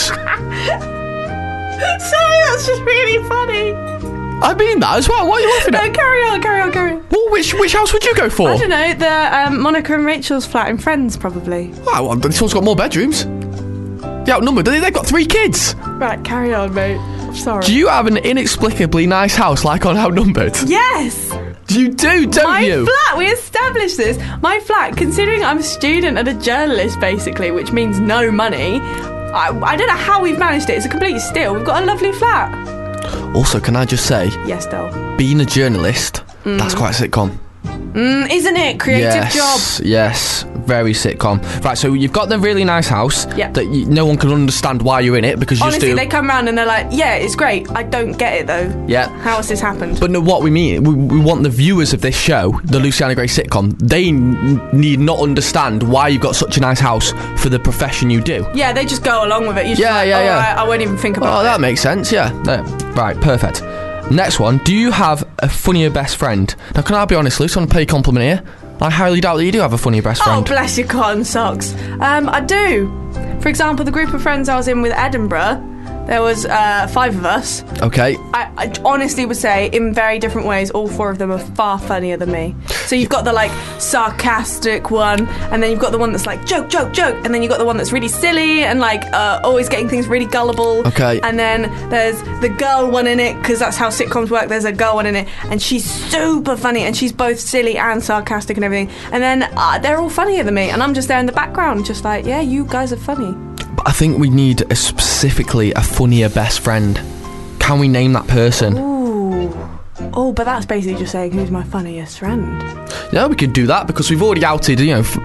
Speaker 6: Sorry, that's just really funny.
Speaker 5: I mean that as well. What are you laughing at?
Speaker 6: No, carry on.
Speaker 5: Well, which house would you go for?
Speaker 6: I don't know, the Monica and Rachel's flat in Friends, probably.
Speaker 5: Wow, this one's got more bedrooms. The Outnumbered, they've got 3 kids.
Speaker 6: Right, carry on, mate. I'm sorry.
Speaker 5: Do you have an inexplicably nice house like on Outnumbered?
Speaker 6: Yes.
Speaker 5: You do, don't you?
Speaker 6: My flat, we established this. My flat, considering I'm a student and a journalist, basically, which means no money, I don't know how we've managed it. It's a complete steal. We've got a lovely flat.
Speaker 5: Also, can I just say,
Speaker 6: yes, Del.
Speaker 5: Being a journalist, that's quite a sitcom.
Speaker 6: Isn't it? Creative job.
Speaker 5: Yes, very sitcom. Right, so you've got the really nice house that no one can understand why you're in it because you
Speaker 6: honestly,
Speaker 5: just do.
Speaker 6: They come round and they're like, yeah, it's great. I don't get it though.
Speaker 5: Yeah.
Speaker 6: How has this happened?
Speaker 5: But no, what we mean, we want the viewers of this show, the Luciana Gray sitcom, they need not understand why you've got such a nice house for the profession you do.
Speaker 6: Yeah, they just go along with it. You're just like, I won't even think about it.
Speaker 5: Oh, that makes sense, yeah. Right, perfect. Next one, do you have a funnier best friend? Now, can I be honest, Luce, I want to pay a compliment here. I highly doubt that you do have a funnier best friend.
Speaker 6: Oh, bless your cotton socks. I do. For example, the group of friends I was in with Edinburgh, there was 5 of us.
Speaker 5: Okay.
Speaker 6: I honestly would say, in very different ways, all 4 of them are far funnier than me. So you've got the, sarcastic one, and then you've got the one that's like, joke, joke, joke, and then you've got the one that's really silly and, always getting things really gullible.
Speaker 5: Okay.
Speaker 6: And then there's the girl one in it, because that's how sitcoms work. There's a girl one in it, and she's super funny, and she's both silly and sarcastic and everything. And then they're all funnier than me, and I'm just there in the background, just like, yeah, you guys are funny.
Speaker 5: But I think we need specifically a funnier best friend. Can we name that person?
Speaker 6: Ooh. Oh, but that's basically just saying who's my funniest friend.
Speaker 5: Yeah, we could do that because we've already outed,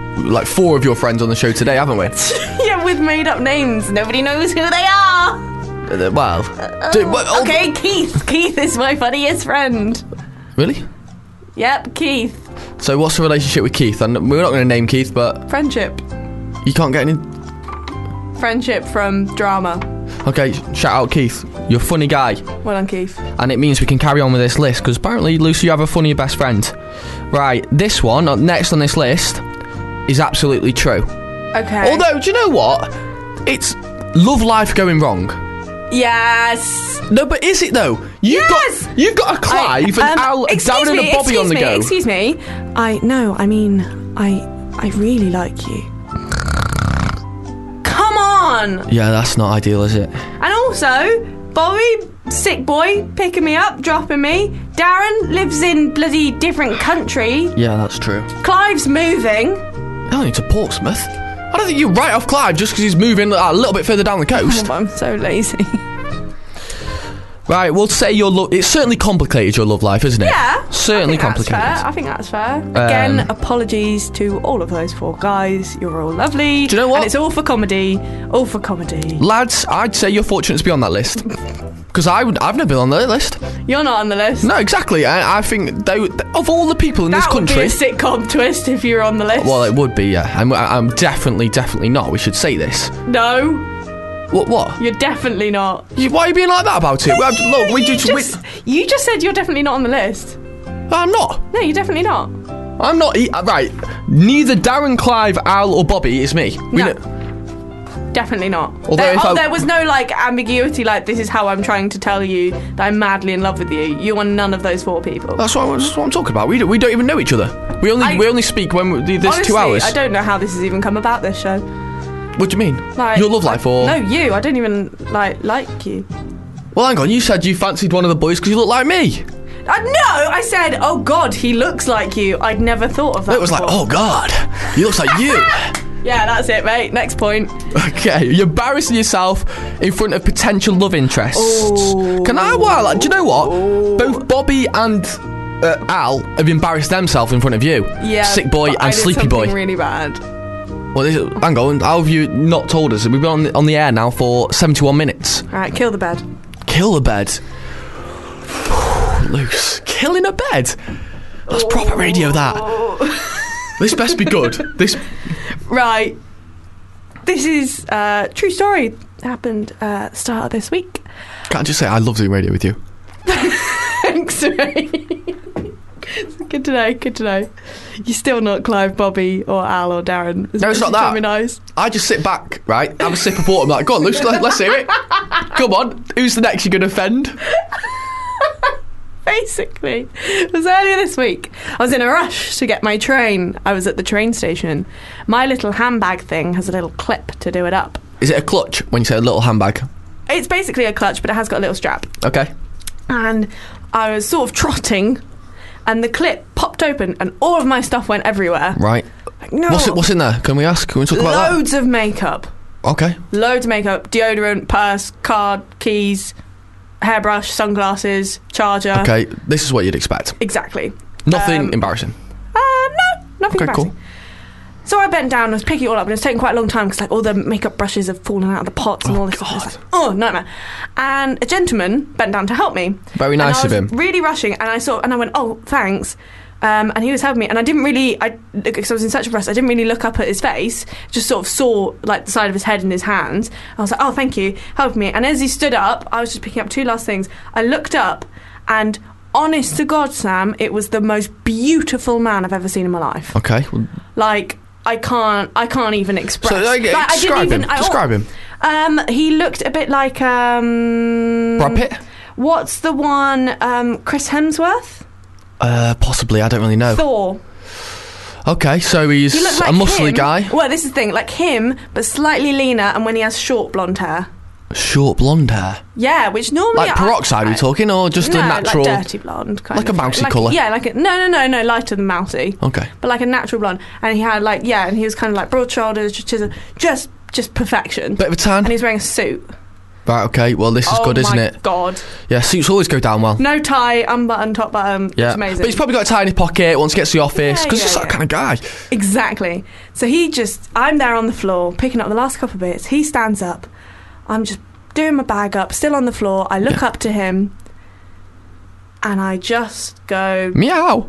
Speaker 5: 4 of your friends on the show today, haven't we?
Speaker 6: Yeah, with made up names. Nobody knows who they are. Okay, Keith. Keith is my funniest friend.
Speaker 5: Really?
Speaker 6: Yep, Keith.
Speaker 5: So what's the relationship with Keith? And we're not going to name Keith, but...
Speaker 6: Friendship.
Speaker 5: You can't get any...
Speaker 6: Friendship from drama.
Speaker 5: Okay, shout out Keith. You're a funny guy.
Speaker 6: Well done, Keith.
Speaker 5: And it means we can carry on with this list, because apparently, Lucy, you have a funny best friend. Right, this one, next on this list, is absolutely true.
Speaker 6: Okay.
Speaker 5: Although, do you know what? it's love life going wrong.
Speaker 6: Yes.
Speaker 5: No, but is it though? You've got a Clive and Al, Darren and a Bobby on the go.
Speaker 6: Excuse me. I really like you. Come on.
Speaker 5: Yeah, that's not ideal, is it?
Speaker 6: And also, Bobby, sick boy, picking me up, dropping me. Darren lives in bloody different country.
Speaker 5: Yeah, that's true.
Speaker 6: Clive's moving.
Speaker 5: Only to Portsmouth. I don't think you write off Clive just because he's moving a little bit further down the coast.
Speaker 6: Oh, I'm so lazy.
Speaker 5: Right, we'll say it's certainly complicated, your love life, isn't it?
Speaker 6: Yeah.
Speaker 5: Certainly complicated.
Speaker 6: I think that's fair. Again, apologies to all of those 4 guys. You're all lovely.
Speaker 5: Do you know what?
Speaker 6: And it's all for comedy. All for comedy.
Speaker 5: Lads, I'd say you're fortunate to be on that list. Because I've never been on that list.
Speaker 6: You're not on the list.
Speaker 5: No, exactly. I think of all the people in this country...
Speaker 6: That would be a sitcom twist if you were on the list.
Speaker 5: Well, it would be, yeah. I'm definitely not. We should say this.
Speaker 6: No.
Speaker 5: What?
Speaker 6: You're definitely not.
Speaker 5: Why are you being like that about it? Look,
Speaker 6: you just said you're definitely not on the list.
Speaker 5: I'm not.
Speaker 6: No, you're definitely not.
Speaker 5: I'm not. Right. Neither Darren, Clive, Al or Bobby is me.
Speaker 6: No. Definitely not. There was no ambiguity, this is how I'm trying to tell you that I'm madly in love with you. You are none of those 4 people.
Speaker 5: That's what I'm talking about. We don't even know each other. We only speak when there's
Speaker 6: honestly,
Speaker 5: 2 hours.
Speaker 6: I don't know how this has even come about, this show.
Speaker 5: What do you mean? Your love life or...
Speaker 6: No, you. I don't even like you.
Speaker 5: Well, hang on. You said you fancied one of the boys because you look like me.
Speaker 6: No, I said, oh God, he looks like you. I'd never thought of that.
Speaker 5: It was
Speaker 6: before.
Speaker 5: oh God, he looks like you.
Speaker 6: Yeah, that's it, mate. Next point.
Speaker 5: Okay, you're embarrassing yourself in front of potential love interests.
Speaker 6: Ooh.
Speaker 5: Do you know what? Ooh. Both Bobby and Al have embarrassed themselves in front of you.
Speaker 6: Yeah,
Speaker 5: sick boy and sleepy boy.
Speaker 6: Really bad.
Speaker 5: Well, hang on. How have you not told us? We've been on the air now for 71 minutes.
Speaker 6: All right, kill the bed.
Speaker 5: Kill the bed. Loose. Killing a bed. That's proper radio, that. This best be good.
Speaker 6: Right. This is true story. Happened start of this week.
Speaker 5: Can't I just say I love doing radio with you?
Speaker 6: Thanks, mate. Good to know. You're still not Clive, Bobby, or Al, or Darren.
Speaker 5: No, it's not that.
Speaker 6: Nice.
Speaker 5: I just sit back, right, have a sip of water. I'm like, go on, Luce, let's hear it. Come on, who's the next you're going to offend?
Speaker 6: Basically, it was earlier this week. I was in a rush to get my train. I was at the train station. My little handbag thing has a little clip to do it up.
Speaker 5: Is it a clutch when you say a little handbag?
Speaker 6: It's basically a clutch, but it has got a little strap.
Speaker 5: Okay.
Speaker 6: And I was sort of trotting, and the clip popped open, and all of my stuff went everywhere.
Speaker 5: Right.
Speaker 6: No.
Speaker 5: What's in there? Can we ask? Can we talk about that?
Speaker 6: Loads of makeup.
Speaker 5: Okay.
Speaker 6: Loads of makeup, deodorant, purse, card, keys, hairbrush, sunglasses, charger.
Speaker 5: Okay, this is what you'd expect.
Speaker 6: Exactly.
Speaker 5: Nothing embarrassing.
Speaker 6: No, nothing embarrassing.
Speaker 5: Cool.
Speaker 6: So I bent down and was picking it all up, and it's taken quite a long time because all the makeup brushes have fallen out of the pots and all this stuff. Nightmare. And a gentleman bent down to help me.
Speaker 5: Very nice of him.
Speaker 6: Really rushing, and I went, oh, thanks. And he was helping me, and I didn't really, because I was in such a rush, I didn't really look up at his face, just sort of saw the side of his head and his hands. I was like, oh, thank you, help me. And as he stood up, I was just picking up 2 last things. I looked up, and honest to God, Sam, it was the most beautiful man I've ever seen in my life.
Speaker 5: Okay.
Speaker 6: I can't even express.
Speaker 5: So, describe him.
Speaker 6: He looked a bit like
Speaker 5: Brad Pitt.
Speaker 6: What's the one? Chris Hemsworth.
Speaker 5: Possibly. I don't really know.
Speaker 6: Thor.
Speaker 5: Okay, so he's
Speaker 6: like
Speaker 5: a muscly
Speaker 6: him.
Speaker 5: guy.
Speaker 6: Well, this is the thing, like him, but slightly leaner, and when he has short blonde hair.
Speaker 5: Short blonde hair?
Speaker 6: Yeah, which normally...
Speaker 5: Like peroxide, are we talking, or just a natural...
Speaker 6: like dirty blonde, kind of.
Speaker 5: Like a mousy colour?
Speaker 6: Yeah, no, lighter than mousy.
Speaker 5: Okay.
Speaker 6: But like a natural blonde. And he had and he was kind of like broad shoulders, just perfection.
Speaker 5: Bit of a tan?
Speaker 6: And he was wearing a suit.
Speaker 5: Right, okay, well this is good, isn't it?
Speaker 6: Oh my God.
Speaker 5: Yeah, suits always go down well.
Speaker 6: No tie, unbuttoned, top button, it's amazing.
Speaker 5: But he's probably got a tiny pocket once he gets to the office, because he's that kind of guy.
Speaker 6: Exactly. So I'm there on the floor, picking up the last couple of bits, he stands up, I'm just doing my bag up, still on the floor, I look up to him, and I just go...
Speaker 5: Meow!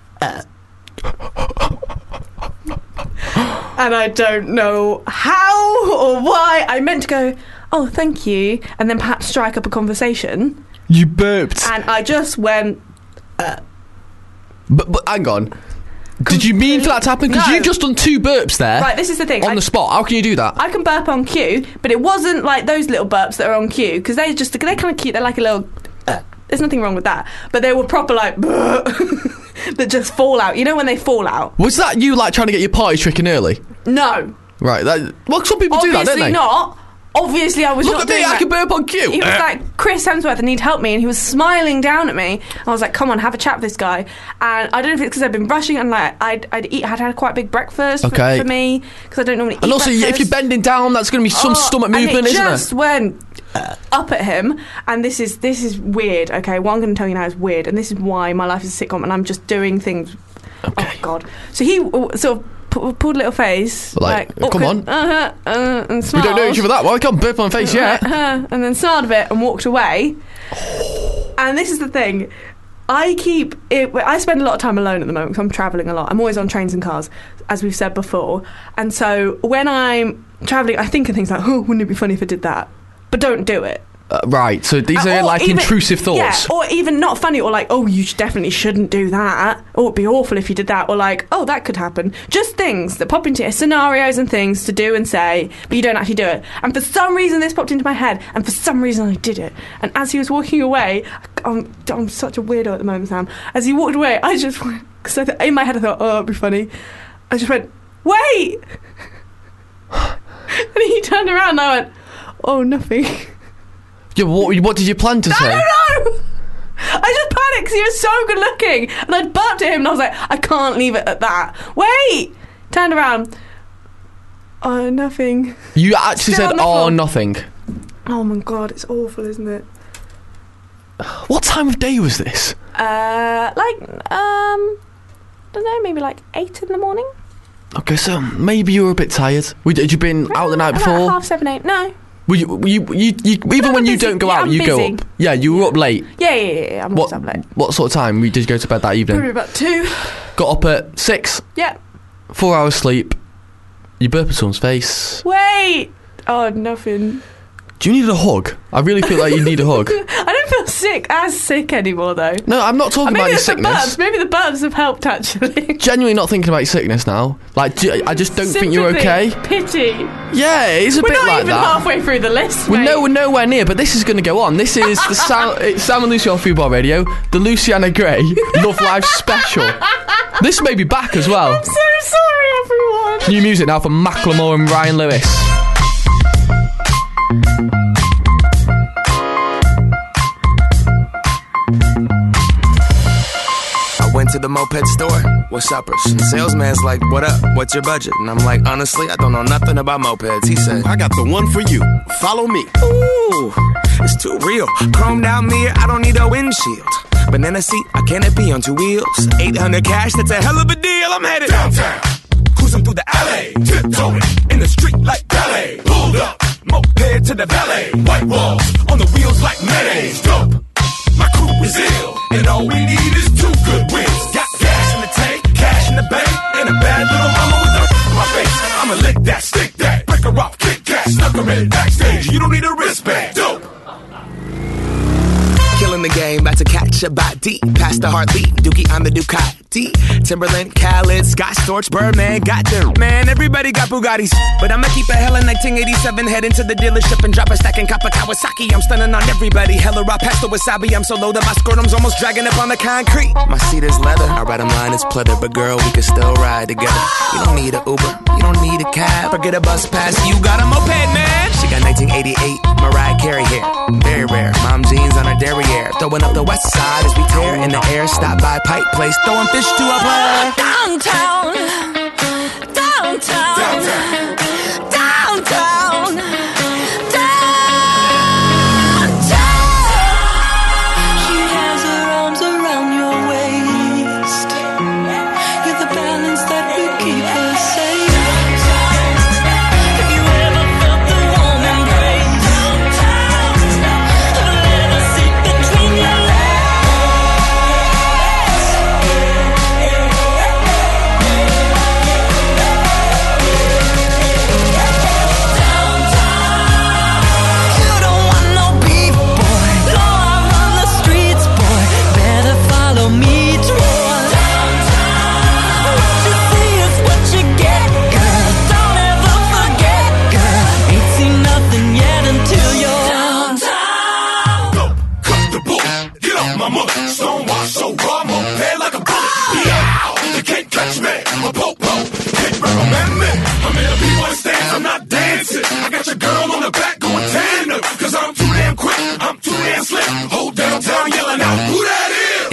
Speaker 6: And I don't know how or why I meant to go, oh, thank you, and then perhaps strike up a conversation.
Speaker 5: You burped.
Speaker 6: And I just went...
Speaker 5: But hang on. Did you mean for that to happen? Because
Speaker 6: No.
Speaker 5: you've just done 2 burps there.
Speaker 6: Right, this is the thing.
Speaker 5: On the spot. How can you do that?
Speaker 6: I can burp on cue, but it wasn't like those little burps that are on cue, because they're kind of cute. They're like a little... there's nothing wrong with that. But they were proper like... that just fall out. You know when they fall out?
Speaker 5: Was that you, like, trying to get your party trick in early?
Speaker 6: No.
Speaker 5: Right. Well, some people do that, don't they?
Speaker 6: Obviously not. Obviously, I was
Speaker 5: Look
Speaker 6: not
Speaker 5: at me,
Speaker 6: doing
Speaker 5: I
Speaker 6: that.
Speaker 5: can burp on cue.
Speaker 6: He was like, Chris Hemsworth, I need help me, and he was smiling down at me. I was like, come on, have a chat with this guy. And I don't know if it's because I've been rushing, and like I'd had quite a big breakfast for me, because I don't normally eat
Speaker 5: And also,
Speaker 6: breakfast.
Speaker 5: if you're bending down, that's going to be some stomach movement,
Speaker 6: and it
Speaker 5: isn't
Speaker 6: just
Speaker 5: it?
Speaker 6: went up at him, and this is weird. Okay, what I'm going to tell you now is weird, and this is why my life is a sitcom, and I'm just doing things.
Speaker 5: Okay.
Speaker 6: Oh God! So he sort of pulled a little face,
Speaker 5: Like, come on.
Speaker 6: and
Speaker 5: We
Speaker 6: smiled.
Speaker 5: don't know each other that well. I can't burp on my face yet.
Speaker 6: And then smiled a bit and walked away. And this is the thing. I spend a lot of time alone at the moment because I'm travelling a lot. I'm always on trains and cars, as we've said before. And so when I'm travelling, I think of things like, oh, wouldn't it be funny if I did that? But don't do it.
Speaker 5: Right, so these are
Speaker 6: Or
Speaker 5: like
Speaker 6: even-
Speaker 5: intrusive thoughts.
Speaker 6: Yeah, or even not funny, or like, oh, you definitely shouldn't do that. Or it'd be awful if you did that. Or like, oh, that could happen. Just things that pop into scenarios and things to do and say, but you don't actually do it. And for some reason, this popped into my head, and for some reason, I did it. And as he was walking away, I'm such a weirdo at the moment, Sam. As he walked away, I just went, because in my head, I thought, oh, it'd be funny. I just went, wait! And he turned around, and I went, oh, nothing.
Speaker 5: Yeah, what did you plan to say?
Speaker 6: I don't know. I just panicked because he was so good looking, and I'd burped at him, and I was like, I can't leave it at that. Wait! Turned around. Oh, nothing.
Speaker 5: You actually
Speaker 6: Still
Speaker 5: said,
Speaker 6: on the
Speaker 5: oh,
Speaker 6: floor.
Speaker 5: nothing.
Speaker 6: Oh my God, it's awful, isn't it?
Speaker 5: What time of day was this?
Speaker 6: Don't know, maybe like 8 in the morning.
Speaker 5: Okay, so maybe you were a bit tired. Had you been out the night before?
Speaker 6: About 7, 8. No.
Speaker 5: Were you even when you
Speaker 6: busy.
Speaker 5: don't go
Speaker 6: Yeah,
Speaker 5: out,
Speaker 6: I'm
Speaker 5: you go
Speaker 6: busy.
Speaker 5: up? Yeah, you were up late.
Speaker 6: Yeah. I'm
Speaker 5: What
Speaker 6: always up late.
Speaker 5: what sort of time did you go to bed that evening?
Speaker 6: Probably about 2.
Speaker 5: Got up at 6,
Speaker 6: Yeah.
Speaker 5: 4 hours sleep. You burp at someone's face.
Speaker 6: Wait! Oh, nothing.
Speaker 5: Do you need a hug? I really feel like you need a hug.
Speaker 6: I don't feel as sick anymore, though.
Speaker 5: No, I'm not talking about
Speaker 6: Maybe
Speaker 5: your
Speaker 6: it's the
Speaker 5: sickness.
Speaker 6: burps. Maybe the burps have helped, actually.
Speaker 5: Genuinely not thinking about your sickness now. Like, I just don't think you're okay.
Speaker 6: Pity.
Speaker 5: Yeah, it's a
Speaker 6: We're
Speaker 5: bit
Speaker 6: not
Speaker 5: like
Speaker 6: even
Speaker 5: that.
Speaker 6: halfway through the list,
Speaker 5: We're
Speaker 6: mate.
Speaker 5: nowhere near, but this is going to go on. This is the it's Sam and Lucy on Football Radio, the Luciana Gray Love Live special. This may be back as well.
Speaker 6: I'm so sorry, everyone.
Speaker 5: New music now from Macklemore and Ryan Lewis.
Speaker 9: I went to the moped store, what's uppers? And the salesman's like, what up, what's your budget? And I'm like, honestly, I don't know nothing about mopeds. He said,
Speaker 2: I got the one for you. Follow me.
Speaker 9: ooh, it's too real. Chromed out mirror, I don't need a windshield. Banana seat, a canopy on 2 wheels. 800 cash, that's a hell of a deal. I'm headed
Speaker 8: Downtown, cruising through the alley, tiptoeing in the street like ballet. Pulled up, moped to the valet. White walls on the wheels like mayonnaise. Dope, my crew is ill, and all we need is 2 good wheels. Got gas in the tank, cash in the bank, and a bad little mama with a in my face. I'ma lick that, stick that, break her off, kick cash, snuck her in backstage. You don't need a wristband. Dope.
Speaker 9: killing the game, about to catch a body. Past the heartbeat, Dookie on the Ducati. Timberland, Khaled, Scott Storch, Birdman, got them. Man, everybody got Bugattis. But I'ma keep it hella 1987, head into the dealership and drop a stack in Kappa Kawasaki. I'm stunning on everybody, hella raw pesto wasabi. I'm so low that my scrotum's almost dragging up on the concrete. My seat is leather, I ride 'em line is pleather. But girl, we can still ride together. You don't need a Uber, you don't need a cab, or get a bus pass, you got a moped, man. She got 1988 Mariah Carey hair, very rare. Mom jeans on her derriere, throwing up the west side as we tear in the air. Stop by Pipe Place, throwing fish to a player.
Speaker 3: Downtown, downtown, downtown, downtown. She has her arms around your waist. You're the balance that will keep her safe. Have you ever felt the warm embrace? Have you ever sit between your legs?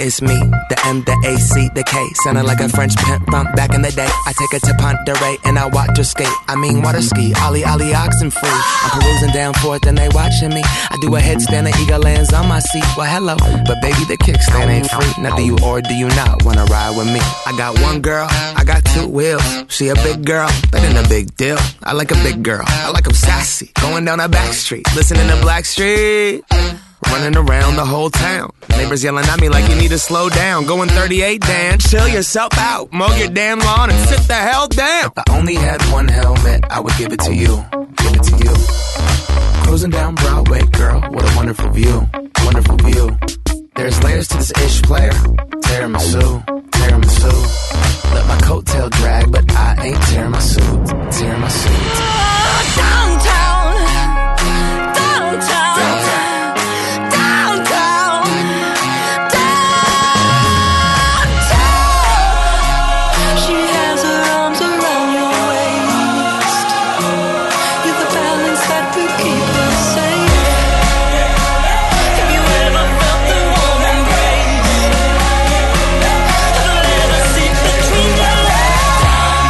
Speaker 9: it's me, the M, the A, C, the K. Sounding like a French pimp from back in the day. I take her to Ponderay and I watch her skate. I mean water ski, ollie, oxen free. I'm perusing down Fourth and they watching me. I do a headstand and eagle lands on my seat. Well, hello, but baby, the kickstand ain't free. Now do you or do you not wanna ride with me? I got one girl, I got two wheels. She a big girl, that ain't a big deal. I like a big girl, I like 'em sassy. Going down a back street, listening to Blackstreet. Running around the whole town. Neighbors yelling at me like you need to slow down. Going 38, Dan, chill yourself out. Mow your damn lawn and sit the hell down. If I only had one helmet, I would give it to you. Give it to you. Cruising down Broadway, girl, what a wonderful view. Wonderful view. There's layers to this ish player. Tiramisu, tiramisu. Let my coattail drag, but I ain't tearing my suit. Tearing my suit.
Speaker 3: Downtown, downtown, downtown, downtown. She has her arms around your waist. You're the balance that will keep her safe. Have you ever felt the warm embrace? Have a little secret between your legs?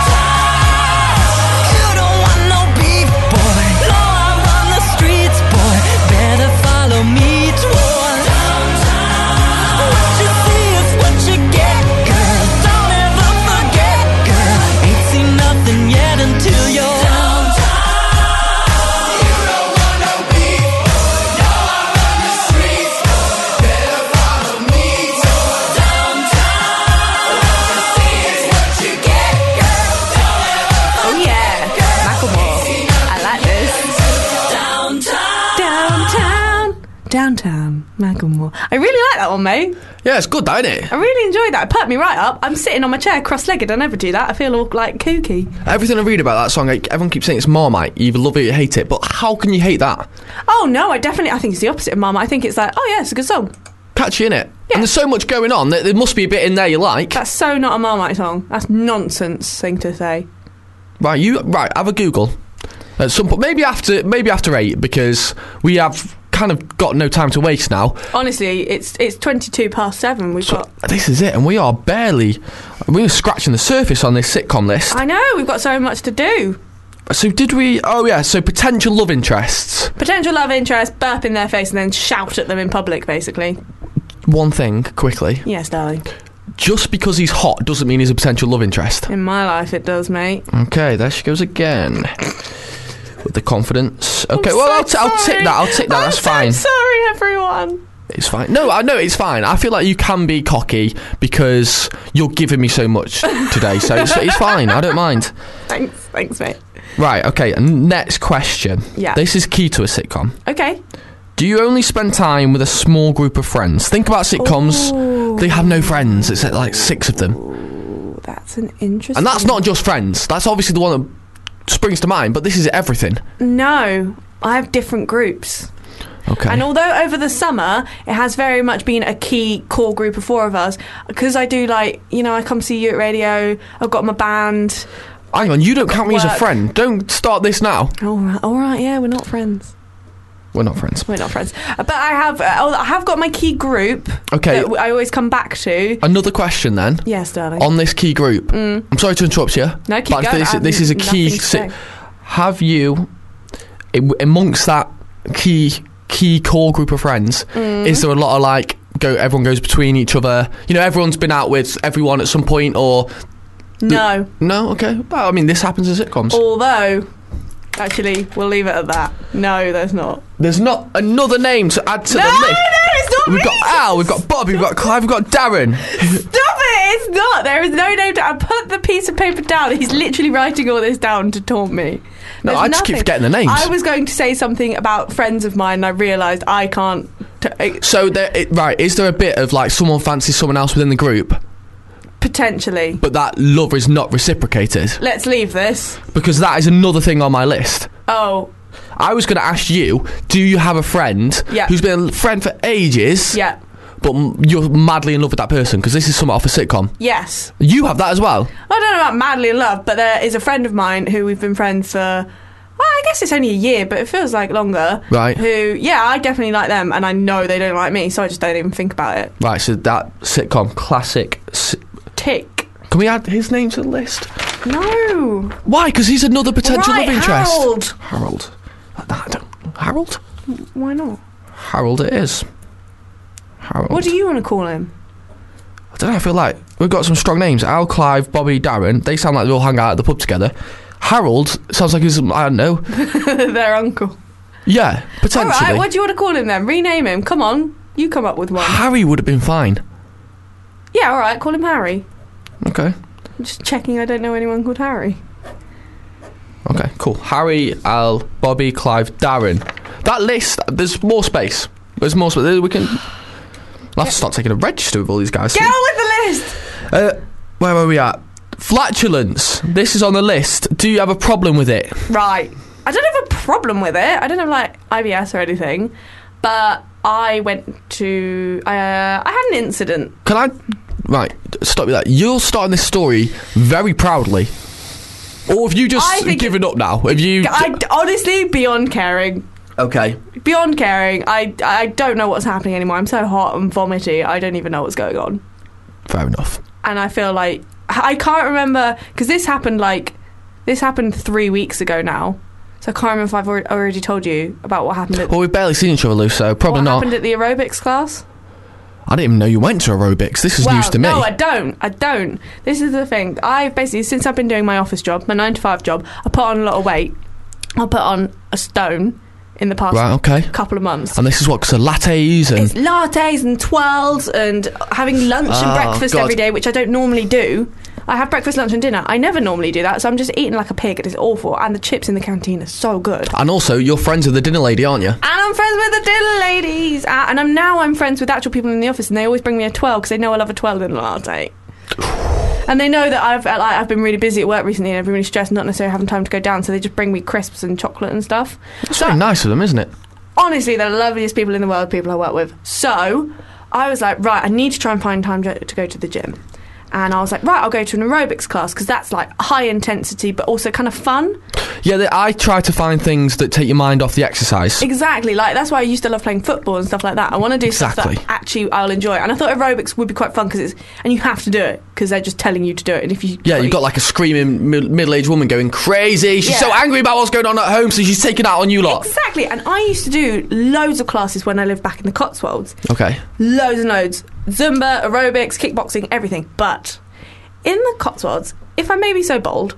Speaker 3: You don't want no beef, boy. No, I run the streets, boy. Better follow me toward downtown. What you see is what you get, girl. Don't ever forget, girl. Ain't seen nothing yet until you're downtown. You don't want no beef, boy. No, I run the streets, boy. Better follow me toward downtown. What you see is what you get, girl. Don't ever
Speaker 6: Oh yeah, Macklemore. I like this. Downtown, Macklemore. I really like that one, mate.
Speaker 5: Yeah, it's good, though, isn't it?
Speaker 6: I really enjoyed that. It perked me right up. I'm sitting on my chair cross-legged. I never do that. I feel all like kooky.
Speaker 5: Everything I read about that song, like, everyone keeps saying it's Marmite. You either love it or you hate it. But how can you hate that?
Speaker 6: Oh no, I think it's the opposite of Mama. I think it's like, oh yeah, it's a good song.
Speaker 5: Catchy, innit?
Speaker 6: Yeah.
Speaker 5: And there's so much going on that there must be a bit in there you like.
Speaker 6: That's so not a Marmite song. That's nonsense thing to say.
Speaker 5: Right, have a Google. At some point, maybe after 8, because we have kind of got no time to waste now.
Speaker 6: Honestly, it's 7:22. We've got.
Speaker 5: This is it, and we're scratching the surface on this sitcom list.
Speaker 6: I know, we've got so much to do.
Speaker 5: So did we? Oh yeah. So potential love interests.
Speaker 6: Potential love interest, burp in their face and then shout at them in public, basically.
Speaker 5: One thing, quickly.
Speaker 6: Yes, darling.
Speaker 5: Just because he's hot doesn't mean he's a potential love interest.
Speaker 6: In my life, it does, mate.
Speaker 5: Okay, there she goes again. With the confidence. Okay,
Speaker 6: I'm
Speaker 5: well,
Speaker 6: so
Speaker 5: I'll tick that. That's fine.
Speaker 6: I'm so sorry, everyone.
Speaker 5: It's fine. No, I know it's fine. I feel like you can be cocky because you're giving me so much today, so it's fine. I don't mind.
Speaker 6: Thanks, mate.
Speaker 5: Right, okay, and next question.
Speaker 6: Yeah.
Speaker 5: This is key to a sitcom.
Speaker 6: Okay.
Speaker 5: Do you only spend time with a small group of friends? Think about sitcoms.
Speaker 6: Ooh.
Speaker 5: They have no friends. It's like 6 of them.
Speaker 6: Ooh, that's an interesting...
Speaker 5: And that's not just friends. That's obviously the one that springs to mind, but this is everything.
Speaker 6: No, I have different groups.
Speaker 5: Okay.
Speaker 6: And although over the summer it has very much been a key core group of 4 of us, because I do I come see you at radio, I've got my band.
Speaker 5: Hang on, you don't count me as a
Speaker 6: work.
Speaker 5: friend. Don't start this now.
Speaker 6: All right, yeah, we're not friends.
Speaker 5: We're not friends.
Speaker 6: But I have got my key group.
Speaker 5: Okay.
Speaker 6: That I always come back to.
Speaker 5: Another question then.
Speaker 6: Yes, darling.
Speaker 5: On this key group. I'm sorry to interrupt you.
Speaker 6: No, keep
Speaker 5: but
Speaker 6: going.
Speaker 5: This is a key.
Speaker 6: Nothing to say.
Speaker 5: Have you, amongst that key core group of friends, is there a lot of everyone goes between each other? Everyone's been out with everyone at some point, or
Speaker 6: no?
Speaker 5: No. Okay. Well, I mean, this happens in sitcoms.
Speaker 6: Although, actually, we'll leave it at that. No, there's not.
Speaker 5: There's not another name to add to the list.
Speaker 6: No, it's not.
Speaker 5: We've got Al, we've got Bobby, we've got Clive, we've got Darren.
Speaker 6: Stop it! It's not. There is no name. I put the piece of paper down. He's literally writing all this down to taunt me.
Speaker 5: No, I just keep forgetting the names.
Speaker 6: I was going to say something about friends of mine, and I realised I can't.
Speaker 5: So, is there a bit of someone fancies someone else within the group?
Speaker 6: Potentially.
Speaker 5: But that love is not reciprocated.
Speaker 6: Let's leave this.
Speaker 5: Because that is another thing on my list.
Speaker 6: Oh.
Speaker 5: I was going to ask you, do you have a friend who's been a friend for ages?
Speaker 6: Yeah.
Speaker 5: But you're madly in love with that person? Because this is something off a sitcom.
Speaker 6: Yes.
Speaker 5: You have that as well?
Speaker 6: I don't know about madly in love, but there is a friend of mine who we've been friends for, Well, I guess it's only a year, but it feels like longer.
Speaker 5: Right.
Speaker 6: Who, yeah, I definitely like them, and I know they don't like me, so I just don't even think about it.
Speaker 5: Right, so that sitcom, classic.
Speaker 6: Tick.
Speaker 5: Can we add his name to the list?
Speaker 6: No.
Speaker 5: Why? Because he's another potential
Speaker 6: Right,
Speaker 5: love interest.
Speaker 6: Harold.
Speaker 5: Harold?
Speaker 6: Why not?
Speaker 5: Harold it is. Harold.
Speaker 6: What do you want to call him?
Speaker 5: I don't know, I feel like we've got some strong names. Al, Clive, Bobby, Darren. They sound like they all hang out at the pub together. Harold sounds like he's, I don't know.
Speaker 6: Their uncle.
Speaker 5: Yeah, potentially.
Speaker 6: All right, what do you want to call him then? Rename him. Come on. You come up with one.
Speaker 5: Harry would have been fine.
Speaker 6: Yeah, all right, call him Harry.
Speaker 5: Okay.
Speaker 6: I'm just checking I don't know anyone called Harry.
Speaker 5: Okay, cool. Harry, Al, Bobby, Clive, Darren. That list, there's more space. There's more space. We can... I'll have to start taking a register with all these guys.
Speaker 6: Get on with the list!
Speaker 5: Where are we at? Flatulence. This is on the list. Do you have a problem with it?
Speaker 6: Right. I don't have a problem with it. I don't have, like, IBS or anything. But I went to... I had an incident.
Speaker 5: Can I... Right, stop with that. You're starting this story very proudly. Or have you just given up now? Have you...
Speaker 6: Honestly, beyond caring.
Speaker 5: Okay.
Speaker 6: Beyond caring. I don't know what's happening anymore. I'm so hot and vomity, I don't even know what's going on.
Speaker 5: Fair enough.
Speaker 6: And I feel like... I can't remember... Because this happened 3 weeks ago now. So I can't remember if I've already told you about what happened at...
Speaker 5: Well, we've barely seen each other, Lou, so probably not.
Speaker 6: What happened at the aerobics class?
Speaker 5: I didn't even know you went to aerobics. This is news to me.
Speaker 6: No, I don't. This is the thing. I've basically, since I've been doing my office job, my 9-to-5 job, I put on a lot of weight. I put on a stone in the past couple of months.
Speaker 5: And this is what, because of lattes and...
Speaker 6: It's lattes and twirls and having lunch and breakfast every day, which I don't normally do. I have breakfast, lunch and dinner. I never normally do that, so I'm just eating like a pig. It is awful. And the chips in the canteen are so good.
Speaker 5: And also, you're friends with the dinner lady, aren't you?
Speaker 6: And I'm friends with the dinner ladies. And I'm friends with actual people in the office, and they always bring me a twirl because they know I love a twirl in a latte. And they know that I've been really busy at work recently and I've been really stressed, not necessarily having time to go down, so they just bring me crisps and chocolate and stuff.
Speaker 5: That's very nice of them, isn't it?
Speaker 6: Honestly, they're the loveliest people in the world, people I work with. So I was like, right, I need to try and find time to go to the gym. And I was like, right, I'll go to an aerobics class because that's like high intensity but also kind of fun.
Speaker 5: Yeah, I try to find things that take your mind off the exercise.
Speaker 6: Exactly, like that's why I used to love playing football and stuff like that. I want to do stuff that actually I'll enjoy. And I thought aerobics would be quite fun because and you have to do it because they're just telling you to do it. And if you
Speaker 5: you've got like a screaming middle-aged woman going crazy. She's so angry about what's going on at home, so she's taking out on you lot.
Speaker 6: Exactly, and I used to do loads of classes when I lived back in the Cotswolds.
Speaker 5: Okay.
Speaker 6: Loads and loads. Zumba, aerobics, kickboxing, everything. But in the Cotswolds, if I may be so bold,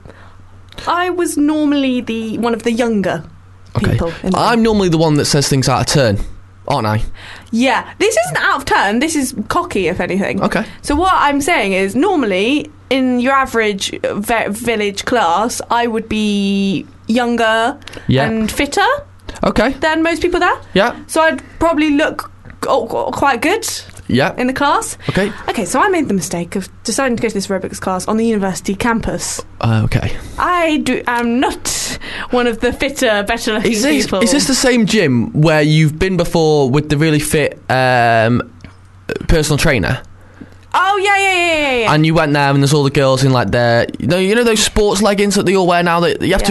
Speaker 6: I was normally one of the younger people.
Speaker 5: I'm normally the one that says things out of turn, aren't I?
Speaker 6: Yeah, this isn't out of turn, this is cocky, if anything.
Speaker 5: Okay.
Speaker 6: So what I'm saying is, normally, in your average village class, I would be younger and fitter than most people there.
Speaker 5: Yeah.
Speaker 6: So I'd probably look quite good.
Speaker 5: Yeah.
Speaker 6: In the class.
Speaker 5: Okay.
Speaker 6: Okay, so I made the mistake of deciding to go to this aerobics class on the university campus.
Speaker 5: Okay.
Speaker 6: I'm not one of the fitter, better looking people.
Speaker 5: Is this the same gym where you've been before with the really fit personal trainer?
Speaker 6: Oh, yeah.
Speaker 5: And you went there and there's all the girls in like their... You know those sports leggings that they all wear now? That you have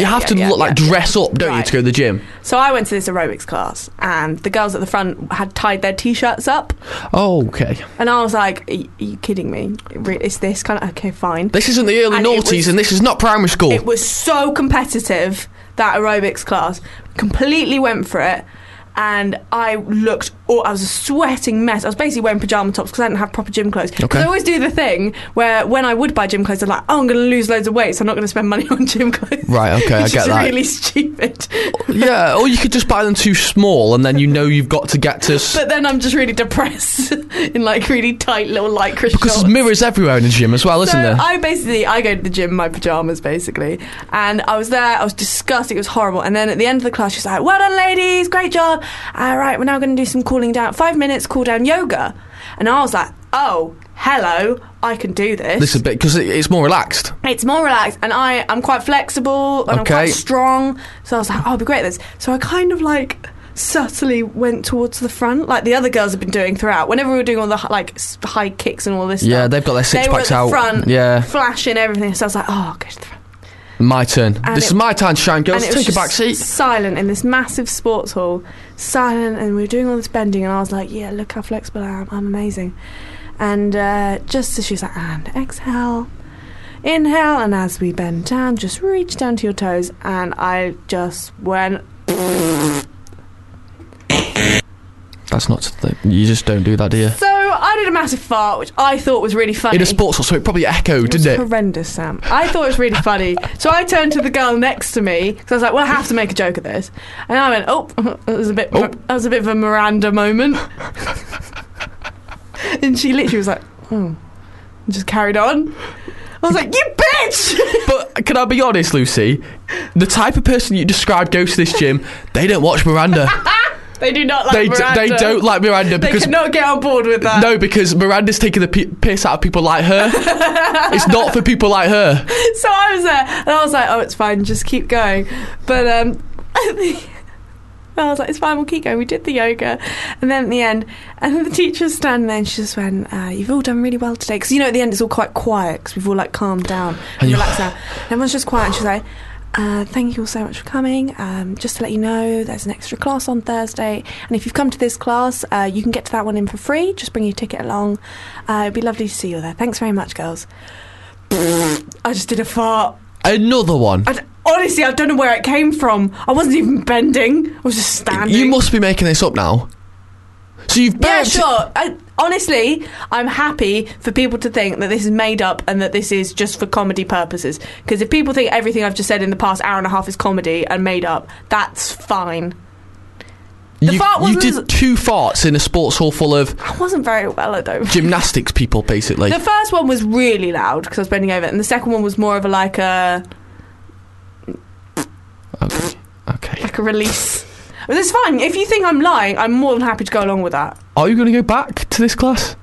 Speaker 5: to dress up, don't you, to go to the gym?
Speaker 6: So I went to this aerobics class and the girls at the front had tied their T-shirts up.
Speaker 5: Oh, okay.
Speaker 6: And I was like, are you kidding me? Is this kind of... Okay, fine.
Speaker 5: This isn't the early noughties and this is not primary school.
Speaker 6: It was so competitive, that aerobics class. Completely went for it. And I I was a sweating mess. I was basically wearing pyjama tops because I didn't have proper gym clothes. Because I always do the thing where when I would buy gym clothes, I'm like, I'm going to lose loads of weight, so I'm not going to spend money on gym clothes.
Speaker 5: Right, okay, I get that.
Speaker 6: Which is really stupid.
Speaker 5: Yeah, or you could just buy them too small and then you know you've got to get to...
Speaker 6: But then I'm just really depressed in like really tight little lycra shorts.
Speaker 5: Because there's mirrors everywhere in the gym as well, isn't there?
Speaker 6: I go to the gym in my pyjamas, basically. And I was there, I was disgusting, it was horrible. And then at the end of the class, she's like, well done, ladies, great job. All right, we're now going to do some cooling down, 5 minutes cool down yoga. And I was like, oh, hello, I can do this.
Speaker 5: This is a bit, because it's more relaxed.
Speaker 6: It's more relaxed, and I'm quite flexible, and I'm quite strong. So I was like, oh, I'll be great at this. So I kind of like subtly went towards the front, like the other girls have been doing throughout. Whenever we were doing all the like high kicks and all this stuff.
Speaker 5: Yeah, they've got their six packs out.
Speaker 6: Front,
Speaker 5: yeah,
Speaker 6: flashing everything. So I was like, oh, I'll go to the front.
Speaker 5: My turn.
Speaker 6: And
Speaker 5: This is my time to shine, girls.
Speaker 6: and it was
Speaker 5: Take a
Speaker 6: just
Speaker 5: back seat.
Speaker 6: silent in this massive sports hall. Silent, and we were doing all this bending, and I was like, yeah, look how flexible I am. I'm amazing. And just as she was like, and exhale, inhale, and as we bend down, just reach down to your toes, and I just went...
Speaker 5: That's not... You just don't do that, do you?
Speaker 6: So I did a massive fart, which I thought was really funny.
Speaker 5: In a sports hall, so it probably echoed,
Speaker 6: It was
Speaker 5: didn't it?
Speaker 6: horrendous, Sam. I thought it was really funny. So I turned to the girl next to me because I was like, "Well, I have to make a joke of this." And I went, "Oh, that was a bit of a Miranda moment." And she literally was like, and just carried on. I was like, "You bitch!"
Speaker 5: But can I be honest, Lucy? The type of person you described goes to this gym, they don't watch Miranda.
Speaker 6: They do not like Miranda.
Speaker 5: They don't like Miranda
Speaker 6: They
Speaker 5: because...
Speaker 6: cannot get on board with that.
Speaker 5: No, because Miranda's taking the piss out of people like her. It's not for people like her.
Speaker 6: So I was there, and I was like, "Oh, it's fine, just keep going." But I was like, "It's fine, we'll keep going." We did the yoga, and then at the end, and then the teacher was standing there, and she just went, "You've all done really well today." Because at the end it's all quite quiet because we've all like calmed down and relaxed now. And everyone's just quiet, and she's like, "Thank you all so much for coming. Just to let you know, there's an extra class on Thursday, and if you've come to this class, you can get to that one in for free. Just bring your ticket along. It'd be lovely to see you there. Thanks very much, girls." I just did a fart.
Speaker 5: Another one.
Speaker 6: Honestly, I don't know where it came from. I wasn't even bending. I was just standing.
Speaker 5: You must be making this up now. So you've burped...
Speaker 6: Yeah, sure. Honestly, I'm happy for people to think that this is made up and that this is just for comedy purposes. Because if people think everything I've just said in the past hour and a half is comedy and made up, that's fine.
Speaker 5: You did 2 farts in a sports hall full of...
Speaker 6: I wasn't very well at those.
Speaker 5: Gymnastics people, basically.
Speaker 6: The first one was really loud because I was bending over, and the second one was more of a like a release. But it's fine. If you think I'm lying, I'm more than happy to go along with that.
Speaker 5: Are you going to go back to this class?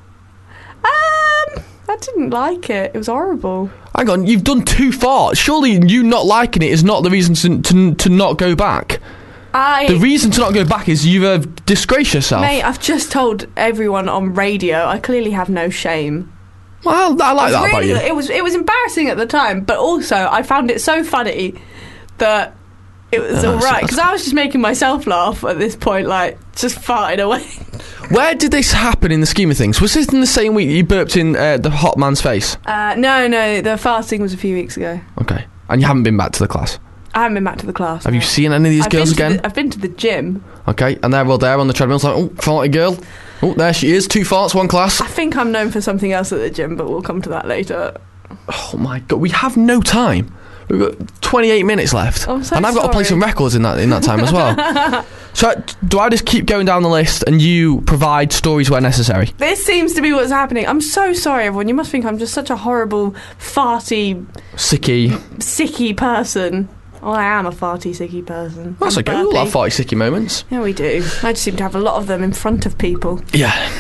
Speaker 6: I didn't like it. It was horrible.
Speaker 5: Hang on, you've done 2 farts. Surely you not liking it is not the reason to not go back. The reason to not go back is you've disgraced yourself.
Speaker 6: Mate, I've just told everyone on radio I clearly have no shame.
Speaker 5: Well, I like that about you.
Speaker 6: It was embarrassing at the time, but also I found it so funny that it was alright, because I was just making myself laugh at this point, like, just farting away.
Speaker 5: Where did this happen in the scheme of things? Was this in the same week that you burped in the hot man's face?
Speaker 6: No, the fasting was a few weeks ago.
Speaker 5: Okay. And you haven't been back to the class?
Speaker 6: I haven't been back to the class.
Speaker 5: Have you seen any of these girls again?
Speaker 6: I've been to the gym.
Speaker 5: Okay, and they're all there on the treadmill. It's like, oh, farty girl. Oh, there she is. 2 farts, 1 class.
Speaker 6: I think I'm known for something else at the gym, but we'll come to that later.
Speaker 5: Oh my God, we have no time. We've got 28 minutes left.
Speaker 6: I'm so
Speaker 5: and I've got to play some records in that time as well. So do I just keep going down the list and you provide stories where necessary?
Speaker 6: This seems to be what's happening. I'm so sorry, everyone. You must think I'm just such a horrible, farty... sicky person. Well, I am a farty, sicky person.
Speaker 5: That's okay. We all have farty, sicky moments.
Speaker 6: Yeah, we do. I just seem to have a lot of them in front of people.
Speaker 5: Yeah.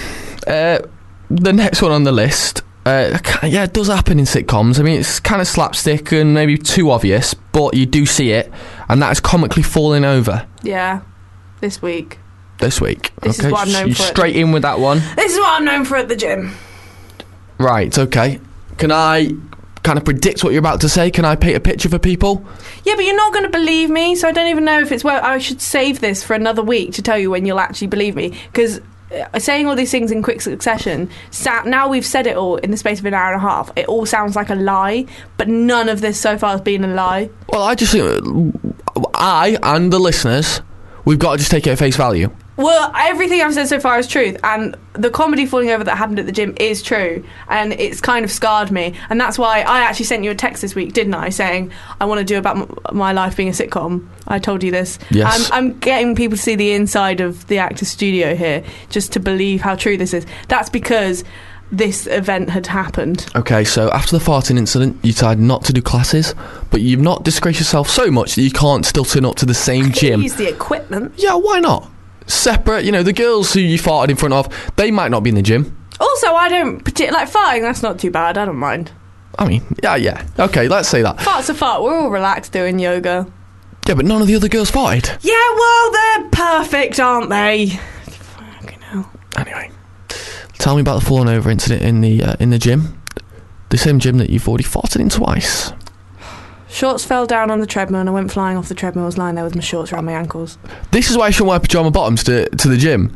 Speaker 5: The next one on the list... it does happen in sitcoms. I mean, it's kind of slapstick and maybe too obvious, but you do see it, and that is comically falling over.
Speaker 6: Yeah, this week.
Speaker 5: This week.
Speaker 6: This is what I'm known for.
Speaker 5: Straight in with that one.
Speaker 6: This is what I'm known for at the gym.
Speaker 5: Right, okay. Can I kind of predict what you're about to say? Can I paint a picture for people?
Speaker 6: Yeah, but you're not going to believe me, so I don't even know if it's where I should save this for another week to tell you when you'll actually believe me, because... saying all these things in quick succession, now we've said it all in the space of an hour and a half, it all sounds like a lie, but none of this so far has been a lie.
Speaker 5: Well, I just think I and the listeners, we've got to just take it at face value.
Speaker 6: Well, everything I've said so far is truth, and the comedy falling over that happened at the gym is true, and it's kind of scarred me, and that's why I actually sent you a text this week, didn't I, saying I want to do about my life being a sitcom. I told you this.
Speaker 5: Yes.
Speaker 6: I'm getting people to see the inside of the actor's studio here, just to believe how true this is. That's because this event had happened.
Speaker 5: Okay, so after the farting incident, you decided not to do classes, but you've not disgraced yourself so much that you can't still turn up to the same gym.
Speaker 6: Use the equipment.
Speaker 5: Yeah, why not? Separate, the girls who you farted in front of, they might not be in the gym.
Speaker 6: Also, I don't like farting, that's not too bad, I don't mind.
Speaker 5: I mean, yeah. Okay, let's say that.
Speaker 6: Fart's a fart, we're all relaxed doing yoga.
Speaker 5: Yeah, but none of the other girls farted.
Speaker 6: Yeah, well, they're perfect, aren't they? Fucking hell.
Speaker 5: Anyway, tell me about the falling over incident in the gym. The same gym that you've already farted in twice.
Speaker 6: Shorts fell down on the treadmill and I went flying off the treadmill. I was lying there with my shorts around my ankles.
Speaker 5: This is why you shouldn't wear pyjama bottoms to the gym.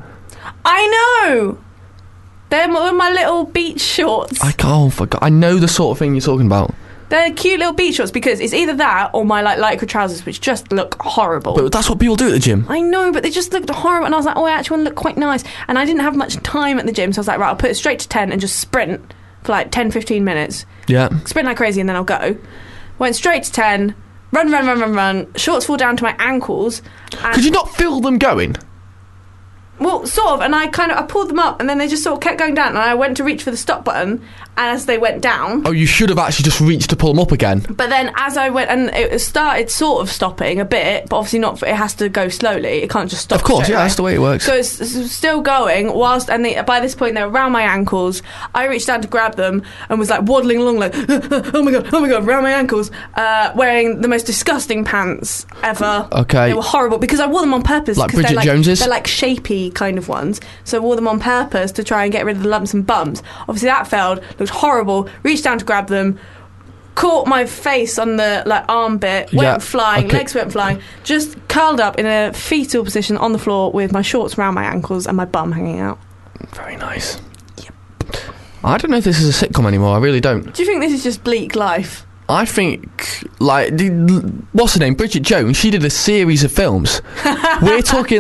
Speaker 6: I know! They're my little beach shorts.
Speaker 5: Oh, for God. I know the sort of thing you're talking about.
Speaker 6: They're cute little beach shorts because it's either that or my lycra trousers, which just look horrible.
Speaker 5: But that's what people do at the gym.
Speaker 6: I know, but they just looked horrible. And I was like, oh, I actually want to look quite nice. And I didn't have much time at the gym, so I was like, right, I'll put it straight to 10 and just sprint for like 10, 15 minutes.
Speaker 5: Yeah.
Speaker 6: Sprint like crazy and then I'll go. Went straight to 10, run. Shorts fall down to my ankles.
Speaker 5: Could you not feel them going?
Speaker 6: Well, sort of, and I pulled them up, and then they just sort of kept going down, and I went to reach for the stop button, and as they went down...
Speaker 5: Oh, you should have actually just reached to pull them up again.
Speaker 6: But then as I went, and it started sort of stopping a bit, but obviously not, it has to go slowly, it can't just stop.
Speaker 5: Of course,
Speaker 6: straight
Speaker 5: yeah,
Speaker 6: away.
Speaker 5: that's the way it works.
Speaker 6: So it's still going, whilst, and by this point they were around my ankles. I reached down to grab them, and was like waddling along like, oh my god, around my ankles, wearing the most disgusting pants ever.
Speaker 5: Okay.
Speaker 6: They were horrible, because I wore them on purpose.
Speaker 5: Like
Speaker 6: 'cause
Speaker 5: Bridget Jones's?
Speaker 6: They're like shapey kind of ones, so I wore them on purpose to try and get rid of the lumps and bumps. Obviously that failed, looked horrible, reached down to grab them, caught my face on the arm bit, went flying, legs went flying, just curled up in a fetal position on the floor with my shorts around my ankles and my bum hanging out.
Speaker 5: Very nice. Yep. I don't know if this is a sitcom anymore, I really don't.
Speaker 6: Do you think this is just bleak life?
Speaker 5: I think, what's her name? Bridget Jones, she did a series of films. We're talking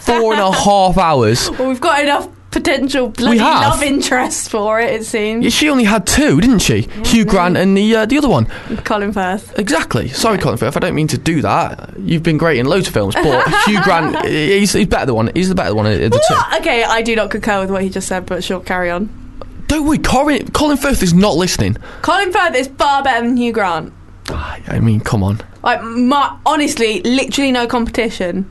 Speaker 5: 4.5 hours.
Speaker 6: Well, we've got enough potential bloody love interest for it seems.
Speaker 5: Yeah, she only had 2, didn't she? Yeah, Hugh Grant and the other one.
Speaker 6: Colin Firth.
Speaker 5: Exactly. Sorry, Colin Firth, I don't mean to do that. You've been great in loads of films, but Hugh Grant, he's better than one. He's the better one of the 2.
Speaker 6: Okay, I do not concur with what he just said, but sure, carry on.
Speaker 5: Don't worry, Colin Firth is not listening.
Speaker 6: Colin Firth is far better than Hugh Grant.
Speaker 5: I mean, come on.
Speaker 6: Honestly, literally no competition.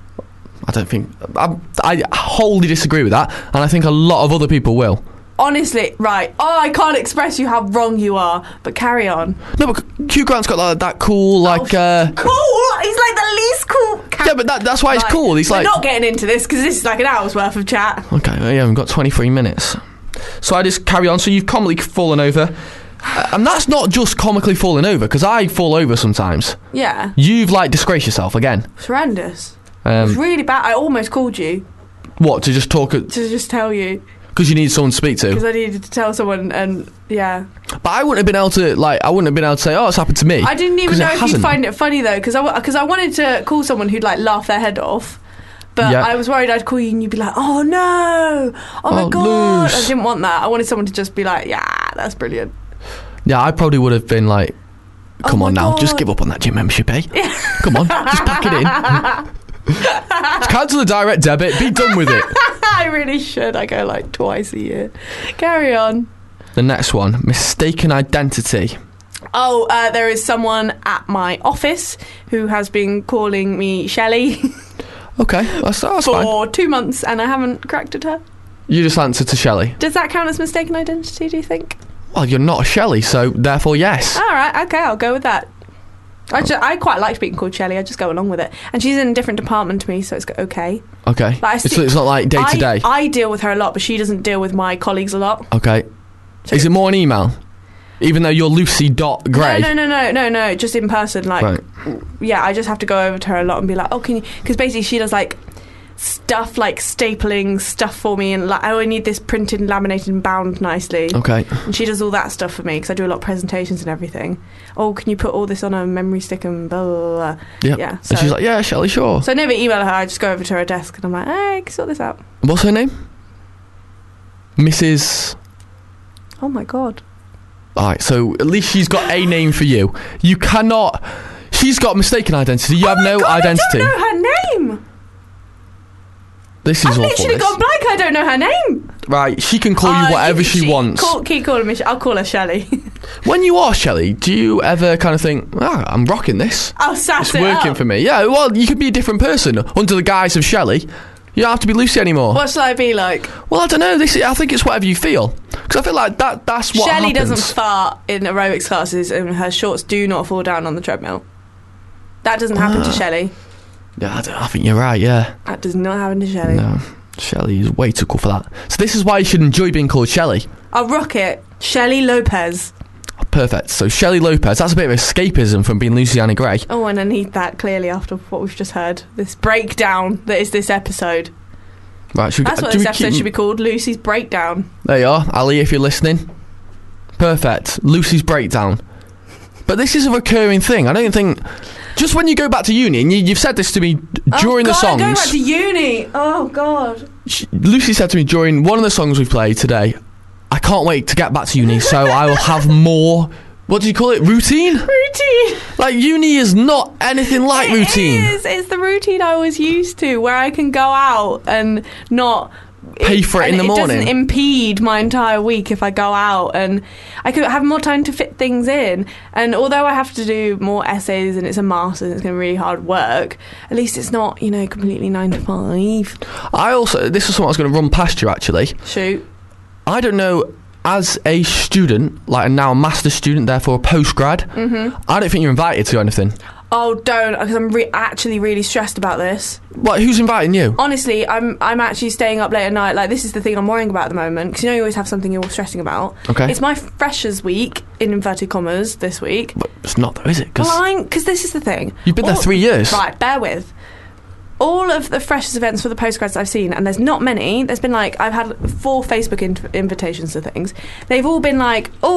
Speaker 5: I don't think... I wholly disagree with that, and I think a lot of other people will.
Speaker 6: Honestly, right. Oh, I can't express you how wrong you are, but carry on.
Speaker 5: No, but Hugh Grant's got that cool,
Speaker 6: cool? He's like the least cool...
Speaker 5: Yeah, but that's why it's cool. He's
Speaker 6: We're not getting into this, because this is like an hour's worth of chat.
Speaker 5: Okay, well, yeah, we've got 23 minutes. So I just carry on. So you've comically fallen over. And that's not just comically falling over, because I fall over sometimes.
Speaker 6: Yeah.
Speaker 5: You've, disgraced yourself again.
Speaker 6: It's horrendous. It was really bad. I almost called you.
Speaker 5: What, to just talk...
Speaker 6: To just tell you.
Speaker 5: Because you need someone to speak to?
Speaker 6: Because I needed to tell someone, and, yeah.
Speaker 5: But I wouldn't have been able to, say, oh, it's happened to me.
Speaker 6: I didn't even know if you'd find it funny, though, because I wanted to call someone who'd, laugh their head off. But I was worried I'd call you and you'd be like, oh no, oh my god.
Speaker 5: Loose.
Speaker 6: I didn't want that. I wanted someone to just be like, yeah, that's brilliant.
Speaker 5: Yeah, I probably would have been like, come on now, just give up on that gym membership, eh?
Speaker 6: Yeah.
Speaker 5: Come on, just pack it in. Just cancel the direct debit, be done with it.
Speaker 6: I really should. I go twice a year. Carry on.
Speaker 5: The next one, mistaken identity.
Speaker 6: Oh, there is someone at my office who has been calling me Shelley.
Speaker 5: Okay, that's fine.
Speaker 6: For 2 months, and I haven't corrected her.
Speaker 5: You just answered to Shelley.
Speaker 6: Does that count as mistaken identity, do you think?
Speaker 5: Well, you're not a Shelley, so therefore yes.
Speaker 6: Alright, okay, I'll go with that. I quite like being called Shelley, I just go along with it. And she's in a different department to me, so it's okay.
Speaker 5: Okay. It's not like day to day.
Speaker 6: I deal with her a lot, but she doesn't deal with my colleagues a lot.
Speaker 5: Okay. So is it more an email? Even though you're Lucy.Gray?
Speaker 6: No, just in person.
Speaker 5: Right.
Speaker 6: Yeah, I just have to go over to her a lot and be like, oh, can you... Because basically she does, stuff stapling stuff for me, and I need this printed and laminated and bound nicely.
Speaker 5: Okay.
Speaker 6: And she does all that stuff for me, because I do a lot of presentations and everything. Oh, can you put all this on a memory stick and blah, blah, blah.
Speaker 5: Yep.
Speaker 6: Yeah.
Speaker 5: And she's like, yeah, Shelley, sure.
Speaker 6: So I never email her, I just go over to her desk and I'm like, hey, can you sort this out?
Speaker 5: What's her name? Mrs...
Speaker 6: Oh my god.
Speaker 5: Alright, so at least she's got a name for you. You cannot... She's got mistaken identity. You have no identity.
Speaker 6: I don't know her name.
Speaker 5: This is awful.
Speaker 6: I've literally gone blank. I don't know her name.
Speaker 5: Right, she can call you whatever she wants.
Speaker 6: Keep calling me. I'll call her Shelley.
Speaker 5: When you are Shelley, do you ever kind of think, I'm rocking this?
Speaker 6: I'll sass
Speaker 5: It's working for me. Yeah, well, you could be a different person under the guise of Shelley. You don't have to be Lucy anymore.
Speaker 6: What shall I be like?
Speaker 5: Well, I don't know. I think it's whatever you feel. Because I feel like that's what
Speaker 6: Shelley
Speaker 5: happens.
Speaker 6: doesn't fart in aerobics classes, and her shorts do not fall down on the treadmill. That doesn't happen to Shelley.
Speaker 5: Yeah, I think you're right, yeah.
Speaker 6: That does not happen to Shelley.
Speaker 5: No, Shelley is way too cool for that. So this is why you should enjoy being called Shelley.
Speaker 6: I'll rock it. Shelley Lopez.
Speaker 5: Perfect. So Shelley Lopez, that's a bit of escapism from being Luciana Gray.
Speaker 6: Oh, and I need that clearly after what we've just heard. This breakdown that is this episode.
Speaker 5: Right,
Speaker 6: That's what this episode should be called, Lucy's Breakdown.
Speaker 5: There you are, Ali, if you're listening. Perfect. Lucy's Breakdown. But this is a recurring thing. I don't think... Just when you go back to uni, and you've said this to me during the songs...
Speaker 6: I'm going back to uni! Oh, God.
Speaker 5: Lucy said to me during one of the songs we played today, I can't wait to get back to uni, so I will have more... What do you call it? Routine?
Speaker 6: Routine.
Speaker 5: Like, uni is not anything like routine.
Speaker 6: It is. It's the routine I was used to, where I can go out and not...
Speaker 5: Pay for it in the morning.
Speaker 6: It doesn't impede my entire week if I go out, and I could have more time to fit things in. And although I have to do more essays and it's a master's and it's going to be really hard work, at least it's not, completely 9 to 5.
Speaker 5: This is something I was going to run past you, actually.
Speaker 6: Shoot.
Speaker 5: I don't know, as a student, like now a master's student, therefore a postgrad, I don't think you're invited to anything.
Speaker 6: Oh, don't, because I'm actually really stressed about this.
Speaker 5: What? Who's inviting you?
Speaker 6: Honestly, I'm actually staying up late at night. Like, this is the thing I'm worrying about at the moment, because you always have something you're stressing about.
Speaker 5: Okay.
Speaker 6: It's my freshers week, in inverted commas, this week.
Speaker 5: But it's not, though, is it?
Speaker 6: Because this is the thing.
Speaker 5: You've been there 3 years.
Speaker 6: Right, bear with. All of the freshers events for the postgrads I've seen, and there's not many, there's been I've had 4 Facebook invitations to things. They've all been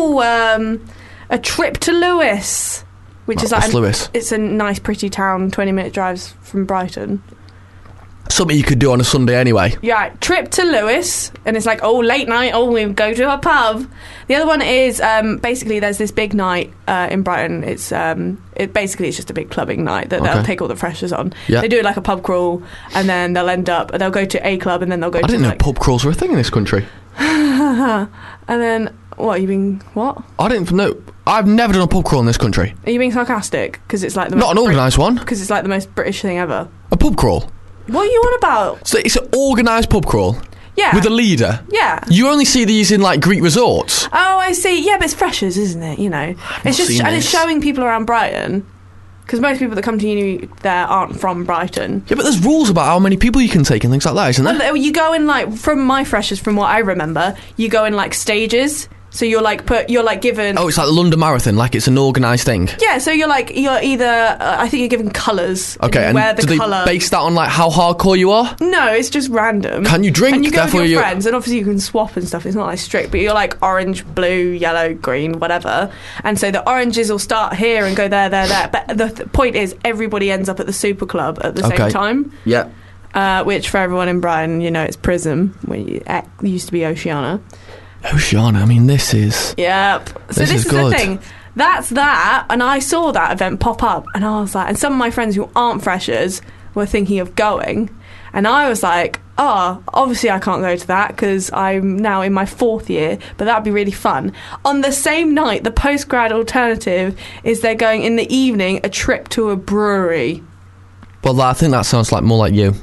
Speaker 6: a trip to Lewis. Which is
Speaker 5: what's Lewis?
Speaker 6: It's a nice, pretty town, 20-minute drives from Brighton.
Speaker 5: Something you could do on a Sunday anyway.
Speaker 6: Yeah, trip to Lewis, and it's late night, we go to a pub. The other one is, basically, there's this big night in Brighton. It's it's just a big clubbing night that they'll take all the freshers on.
Speaker 5: Yeah.
Speaker 6: They do a pub crawl, and then they'll go to a club, and then they'll go to...
Speaker 5: I didn't know pub crawls were a thing in this country.
Speaker 6: And then, what, you being, what?
Speaker 5: I didn't know... I've never done a pub crawl in this country.
Speaker 6: Are you being sarcastic? Because it's the
Speaker 5: not an organised one.
Speaker 6: Because it's the most British thing ever.
Speaker 5: A pub crawl?
Speaker 6: What are you on about?
Speaker 5: So it's an organised pub crawl?
Speaker 6: Yeah.
Speaker 5: With a leader?
Speaker 6: Yeah.
Speaker 5: You only see these in Greek resorts?
Speaker 6: Oh, I see. Yeah, but it's freshers, isn't it? It's showing people around Brighton. Because most people that come to uni there aren't from Brighton.
Speaker 5: Yeah, but there's rules about how many people you can take and things like that, isn't there?
Speaker 6: Well, you go in from my freshers, from what I remember, you go in stages. So you're given...
Speaker 5: Oh, it's like the London Marathon, it's an organised thing.
Speaker 6: Yeah, so you're either... I think you're given colours.
Speaker 5: Okay, and
Speaker 6: wear the
Speaker 5: do
Speaker 6: colour.
Speaker 5: They base that on how hardcore you are?
Speaker 6: No, it's just random.
Speaker 5: Can you drink?
Speaker 6: And you go with your friends, and obviously you can swap and stuff. It's not strict, but you're orange, blue, yellow, green, whatever. And so the oranges will start here and go there. But the point is, everybody ends up at the Super Club at the same time.
Speaker 5: Yeah.
Speaker 6: Which for everyone in Brighton, it's Prism, it used to be Oceana.
Speaker 5: Oceana, this is...
Speaker 6: Yep. So this is
Speaker 5: good.
Speaker 6: the thing. That's that, and I saw that event pop up, and I was like... And some of my friends who aren't freshers were thinking of going, and I was like, obviously I can't go to that, because I'm now in my 4th year, but that'd be really fun. On the same night, the postgrad alternative is they're going in the evening, a trip to a brewery.
Speaker 5: Well, I think that sounds more like you.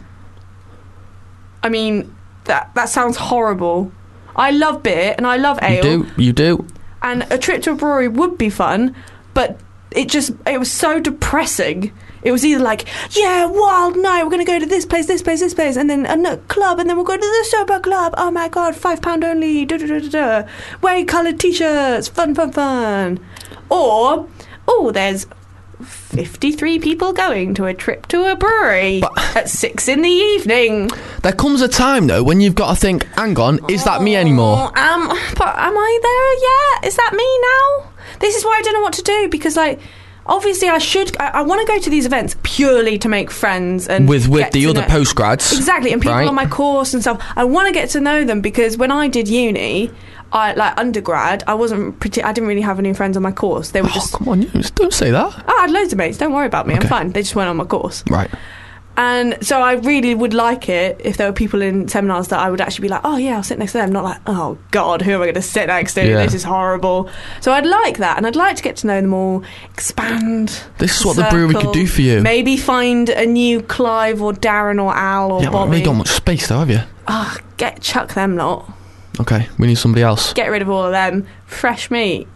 Speaker 6: That sounds horrible. I love beer and I love ale.
Speaker 5: You do.
Speaker 6: And a trip to a brewery would be fun, but it was so depressing. It was either wild night, we're going to go to this place, and then a club, and then we'll go to the sober club. Oh my God, £5 only, wear coloured t-shirts, fun. Or, there's 53 people going to a trip to a brewery at 6 in the evening.
Speaker 5: There comes a time, though, when you've got to think, hang on, is that me anymore?
Speaker 6: But am I there yet? Is that me now? This is why I don't know what to do, because, obviously I want to go to these events purely to make friends and
Speaker 5: with the other postgrads.
Speaker 6: Exactly, and people on my course and stuff. I want to get to know them, because when I did uni... undergrad, I didn't really have any friends on my course. They were just...
Speaker 5: come on, don't say that.
Speaker 6: I had loads of mates, don't worry about me,
Speaker 5: okay.
Speaker 6: I'm fine. They just weren't on my course.
Speaker 5: Right.
Speaker 6: And so I really would like it if there were people in seminars that I would actually be oh yeah, I'll sit next to them, not oh God, who am I going to sit next to? Yeah. This is horrible. So I'd like that, and I'd like to get to know them all, expand.
Speaker 5: This is what the brewery could do for you.
Speaker 6: Maybe find a new Clive or Darren or Al or Bobby.
Speaker 5: You haven't really got much space though, have you?
Speaker 6: Chuck them lot.
Speaker 5: Okay, we need somebody else.
Speaker 6: Get rid of all of them. Fresh meat.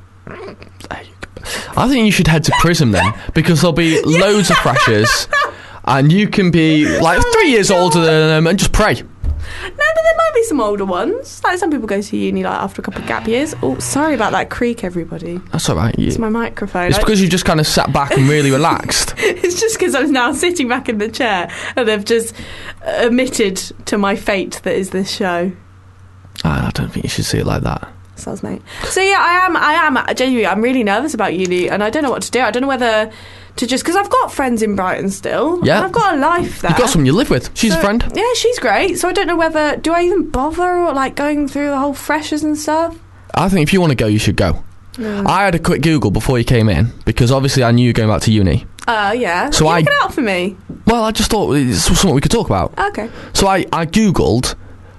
Speaker 5: I think you should head to Prism then, because there'll be loads of freshers, and you can be 3 years older than them and just pray.
Speaker 6: No, but then my maybe some older ones. Like some people go to uni like after a couple of gap years. Oh, sorry about that creak, everybody.
Speaker 5: That's all right.
Speaker 6: It's my microphone.
Speaker 5: It's because you just kind of sat back and really relaxed.
Speaker 6: It's just because I'm now sitting back in the chair and they've just admitted to my fate that is this show.
Speaker 5: I don't think you should see it like that.
Speaker 6: Sounds mate. So yeah, I am genuinely. I'm really nervous about uni, and I don't know what to do. I don't know whether to just because I've got friends in Brighton still.
Speaker 5: Yeah,
Speaker 6: and I've got a life there.
Speaker 5: You've got someone you live with. She's a friend.
Speaker 6: Yeah, she's great. So I don't know whether do I even bother or like going through the whole freshers and stuff.
Speaker 5: I think if you want to go, you should go. I had a quick Google before you came in because obviously I knew you were going back to uni.
Speaker 6: Yeah.
Speaker 5: So
Speaker 6: Can you look it out for me?
Speaker 5: Well, I just thought it's something we could talk about.
Speaker 6: Okay.
Speaker 5: So I Googled,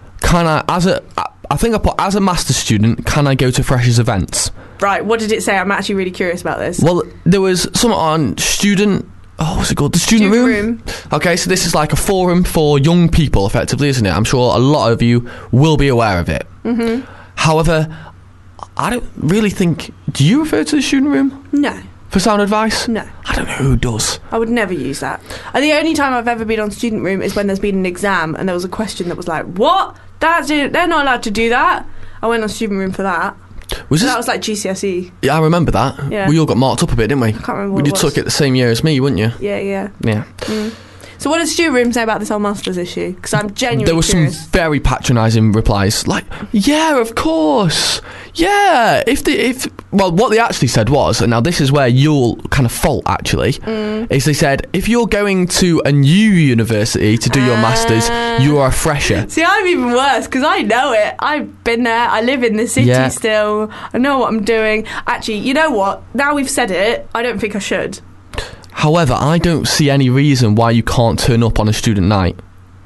Speaker 5: I think I put, as a master's student, can I go to freshers events?
Speaker 6: Right, what did it say? I'm actually really curious about this.
Speaker 5: Well, there was something on student... Oh, what's it called? The student room? Okay, so this is like a forum for young people, effectively, isn't it? I'm sure a lot of you will be aware of it.
Speaker 6: Mm-hmm.
Speaker 5: However, I don't really think... Do you refer to the student room?
Speaker 6: No.
Speaker 5: For sound advice?
Speaker 6: No.
Speaker 5: I don't know who does.
Speaker 6: I would never use that. And the only time I've ever been on student room is when there's been an exam and there was a question that was like, what? They're not allowed to do that. I went on student room for that. That was like GCSE.
Speaker 5: Yeah, I remember that.
Speaker 6: Yeah.
Speaker 5: We all got marked up a bit, didn't we?
Speaker 6: I can't remember what
Speaker 5: You
Speaker 6: it was.
Speaker 5: took it the same year as me, wouldn't you?
Speaker 6: Yeah.
Speaker 5: Yeah.
Speaker 6: Mm. So what does student room say about this whole masters issue? Because I'm genuinely
Speaker 5: There were
Speaker 6: curious.
Speaker 5: some very patronising replies, like, yeah, of course, yeah. Well, what they actually said was, and now this is where you'll kind of fault actually, is they said if you're going to a new university to do your masters, you are a fresher.
Speaker 6: See, I'm even worse because I know it. I've been there. I live in the city still. I know what I'm doing. Actually, you know what? Now we've said it, I don't think I should.
Speaker 5: However, I don't see any reason why you can't turn up on a student night.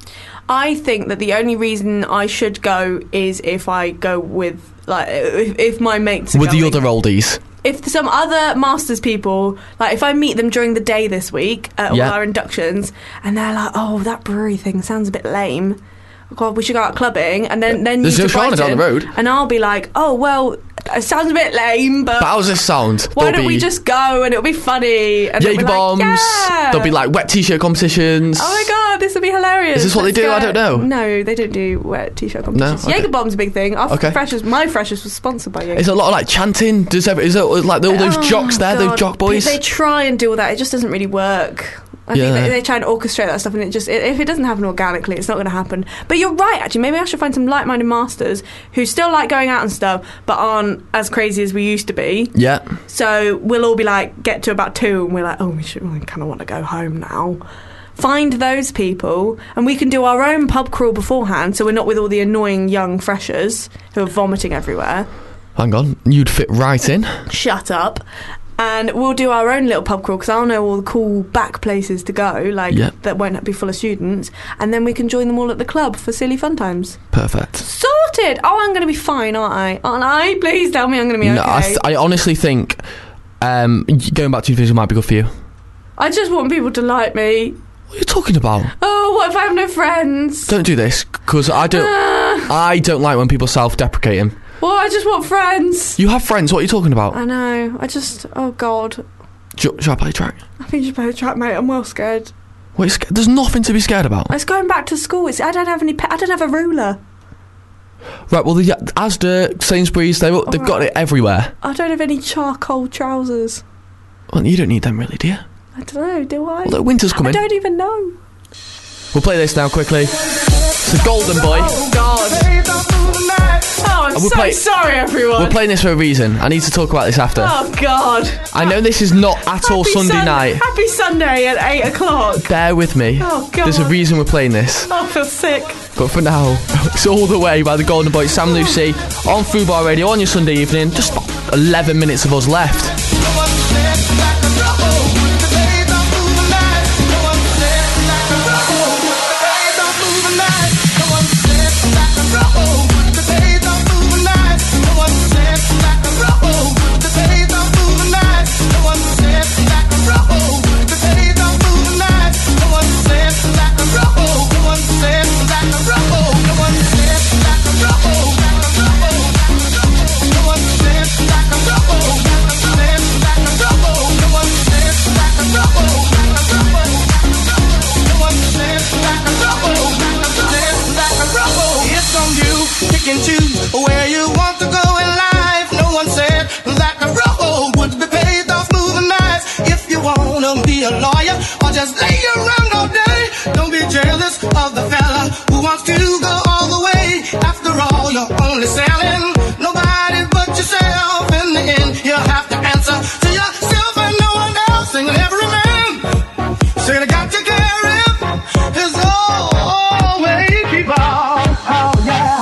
Speaker 6: I think that the only reason I should go is if I go with, like, if my mates are
Speaker 5: with the
Speaker 6: going.
Speaker 5: other oldies.
Speaker 6: If some other masters people, like if I meet them during the day this week at all our inductions, and they're like, "Oh, that brewery thing sounds a bit lame. God, we should go out clubbing," and then
Speaker 5: There's
Speaker 6: you
Speaker 5: no
Speaker 6: to
Speaker 5: Shana down the
Speaker 6: Brighton,
Speaker 5: road.
Speaker 6: and I'll be like, "Oh well, it sounds a bit lame, but
Speaker 5: How's this sound?
Speaker 6: why don't we just go and it'll be funny?" And they'll be
Speaker 5: Jaeger bombs.
Speaker 6: Like, yeah.
Speaker 5: There'll be like wet t-shirt competitions.
Speaker 6: Oh my god, this will be hilarious.
Speaker 5: Is this what they
Speaker 6: Let's
Speaker 5: do?
Speaker 6: go.
Speaker 5: I don't know.
Speaker 6: No, they don't do wet t-shirt competitions.
Speaker 5: No? Okay.
Speaker 6: Jaeger bomb's a big thing. Our
Speaker 5: Okay.
Speaker 6: my freshers was sponsored by Jaeger.
Speaker 5: Is there a lot of like chanting? Is there like all those jocks there, those
Speaker 6: God.
Speaker 5: jock boys?
Speaker 6: They try and do all that. It just doesn't really work. I think they try and orchestrate that stuff, and it just if it doesn't happen organically, it's not going to happen. But you're right, actually. Maybe I should find some like-minded masters who still like going out and stuff, but aren't as crazy as we used to be.
Speaker 5: Yeah.
Speaker 6: So we'll all be like, get to about 2, and we're like, oh, we kind of want to go home now. Find those people, and we can do our own pub crawl beforehand, so we're not with all the annoying young freshers who are vomiting everywhere.
Speaker 5: Hang on, you'd fit right in.
Speaker 6: Shut up. And we'll do our own little pub crawl because I'll know all the cool back places to go, that won't be full of students, and then we can join them all at the club for silly fun times.
Speaker 5: Perfect.
Speaker 6: Sorted. Oh, I'm going to be fine, aren't I? Aren't I? Please tell me I'm going to be
Speaker 5: No,
Speaker 6: okay.
Speaker 5: I honestly think going back to university might be good for you.
Speaker 6: I just want people to like me.
Speaker 5: What are you talking about?
Speaker 6: Oh, what if I have no friends?
Speaker 5: Don't do this, because I don't like when people self-deprecating.
Speaker 6: Well, I just want friends.
Speaker 5: You have friends. What are you talking about?
Speaker 6: I know. Oh God.
Speaker 5: Should I play a track?
Speaker 6: I think you should play a track, mate. I'm well scared.
Speaker 5: Wait, there's nothing to be scared about.
Speaker 6: It's going back to school. I don't have I don't have a ruler.
Speaker 5: Right, well, Asda, Sainsbury's, they've got it everywhere.
Speaker 6: I don't have any charcoal trousers.
Speaker 5: Well, you don't need them really, do you?
Speaker 6: I don't know, do I?
Speaker 5: Although winter's coming.
Speaker 6: I don't even know.
Speaker 5: We'll play this now quickly. It's the Golden Boy.
Speaker 6: Oh, God. Oh, I'm so sorry, everyone.
Speaker 5: We're playing this for a reason. I need to talk about this after.
Speaker 6: Oh, God.
Speaker 5: I know this is not at all Sunday night.
Speaker 6: Happy Sunday at 8 o'clock.
Speaker 5: Bear with me.
Speaker 6: Oh, God.
Speaker 5: There's a reason we're playing this.
Speaker 6: Oh, I feel sick.
Speaker 5: But for now, it's All the Way by the Golden Boy, Sam Lucy, on Fubar Radio on your Sunday evening. Just 11 minutes of us left.
Speaker 8: No one
Speaker 10: It's on you, pick and choose where you want to go in life. No one said that the road would be paved off smooth and nice. If you wanna be a lawyer or just lay around all day, don't be jealous of the fella who wants to go all the way. After all, you're only selling nobody but yourself. In the end, you'll have to answer to yourself and no one else. And every man say they got to carry his own way. Keep on, oh yeah.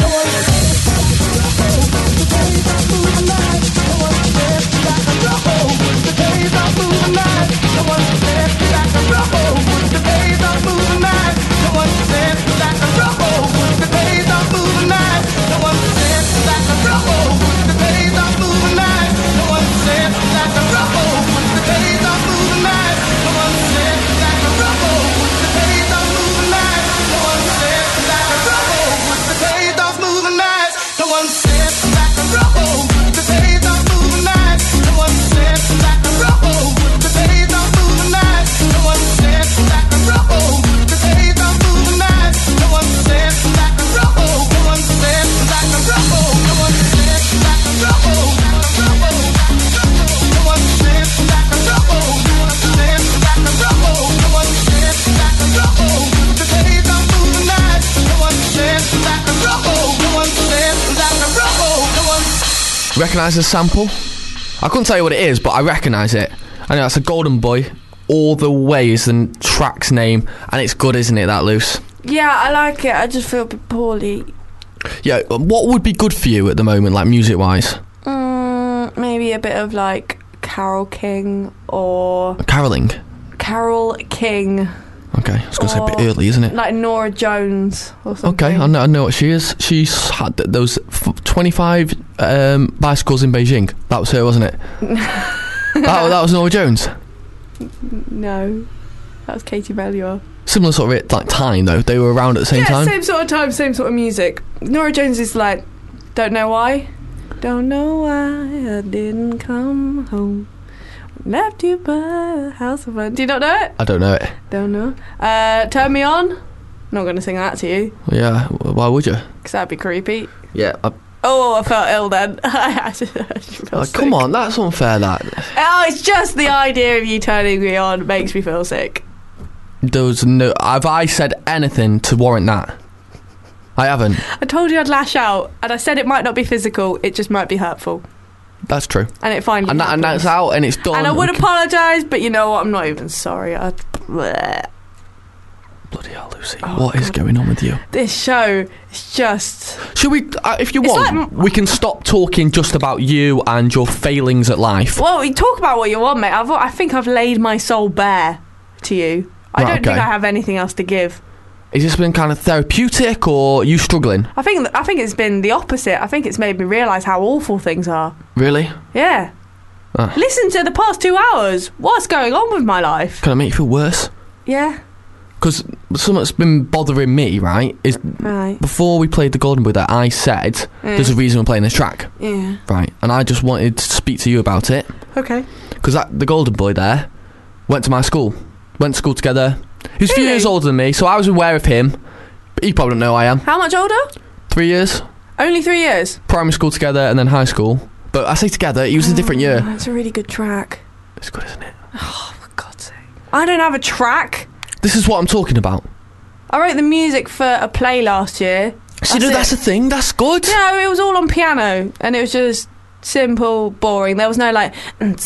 Speaker 5: Recognise the sample? I couldn't tell you what it is, but I recognise it. I know that's a Golden Boy. All the Way is the track's name, and it's good, isn't it, that Luce?
Speaker 6: Yeah, I like it. I just feel a bit poorly.
Speaker 5: Yeah, what would be good for you at the moment, like music-wise?
Speaker 6: Maybe a bit of like Carole King or...
Speaker 5: Caroling?
Speaker 6: Carole King.
Speaker 5: Okay, I was going to say a bit early, isn't it?
Speaker 6: Like Nora Jones or something.
Speaker 5: Okay, I know what she is. She's had those 25 bicycles in Beijing. That was her, wasn't it? that was Nora Jones?
Speaker 6: No, that was Katie Melua.
Speaker 5: Similar sort of like time, though. They were around at the same time?
Speaker 6: Yeah, same sort of time, same sort of music. Nora Jones is like, don't know why. Don't know why I didn't come home. Left you by a house of fun. Do you not know it?
Speaker 5: I don't know it.
Speaker 6: Don't know. Turn Me On. I'm not going to sing that to you.
Speaker 5: Yeah, why would you?
Speaker 6: Because that'd be creepy.
Speaker 5: Yeah.
Speaker 6: I felt ill then. I feel sick.
Speaker 5: Come on, that's unfair, that.
Speaker 6: Oh, it's just the idea of you turning me on makes me feel sick.
Speaker 5: Have I said anything to warrant that? I haven't.
Speaker 6: I told you I'd lash out, and I said it might not be physical, it just might be hurtful.
Speaker 5: That's true.
Speaker 6: And it finally
Speaker 5: and that's out, and it's done.
Speaker 6: And I would apologise, but you know what? I'm not even sorry.
Speaker 5: Bloody hell, Lucy. What is going on with you?
Speaker 6: This show is just...
Speaker 5: Should we, if you want, we can stop talking just about you and your failings at life.
Speaker 6: Well, you talk about what you want, mate. I think I've laid my soul bare to you. I don't think I have anything else to give.
Speaker 5: Has this been kind of therapeutic, or are you struggling?
Speaker 6: I think it's been the opposite. I think it's made me realise how awful things are.
Speaker 5: Really?
Speaker 6: Yeah. Listen to the past 2 hours. What's going on with my life?
Speaker 5: Can I make you feel worse?
Speaker 6: Yeah.
Speaker 5: Because something that's been bothering me, right, is before we played the Golden Boy that I said there's a reason we're playing this track.
Speaker 6: Yeah.
Speaker 5: Right, and I just wanted to speak to you about it.
Speaker 6: Okay.
Speaker 5: Because the Golden Boy there went to my school. Went to school together. He was a few years older than me, so I was aware of him. But you probably don't know who I am.
Speaker 6: How much older?
Speaker 5: 3 years.
Speaker 6: Only 3 years?
Speaker 5: Primary school together and then high school. But I say together, he was a different year.
Speaker 6: It's a really good track.
Speaker 5: It's good, isn't it?
Speaker 6: Oh, for God's sake. I don't have a track.
Speaker 5: This is what I'm talking about.
Speaker 6: I wrote the music for a play last year.
Speaker 5: See, that's the thing. That's good.
Speaker 6: Yeah, it was all on piano. And it was just simple, boring. There was no like...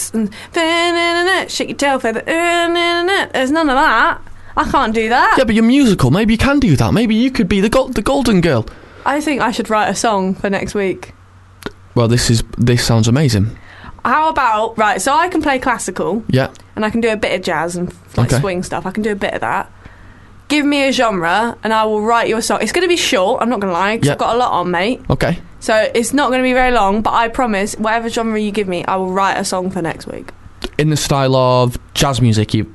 Speaker 6: shake your tail feather. There's none of that. I can't do that.
Speaker 5: Yeah, but you're musical. Maybe you can do that. Maybe you could be the golden girl.
Speaker 6: I think I should write a song for next week.
Speaker 5: Well, this sounds amazing.
Speaker 6: How about... Right, so I can play classical.
Speaker 5: Yeah.
Speaker 6: And I can do a bit of jazz and swing stuff. I can do a bit of that. Give me a genre and I will write you a song. It's going to be short, I'm not going to lie, because I've got a lot on, mate.
Speaker 5: Okay.
Speaker 6: So it's not going to be very long, but I promise, whatever genre you give me, I will write a song for next week.
Speaker 5: In the style of jazz music,
Speaker 6: No.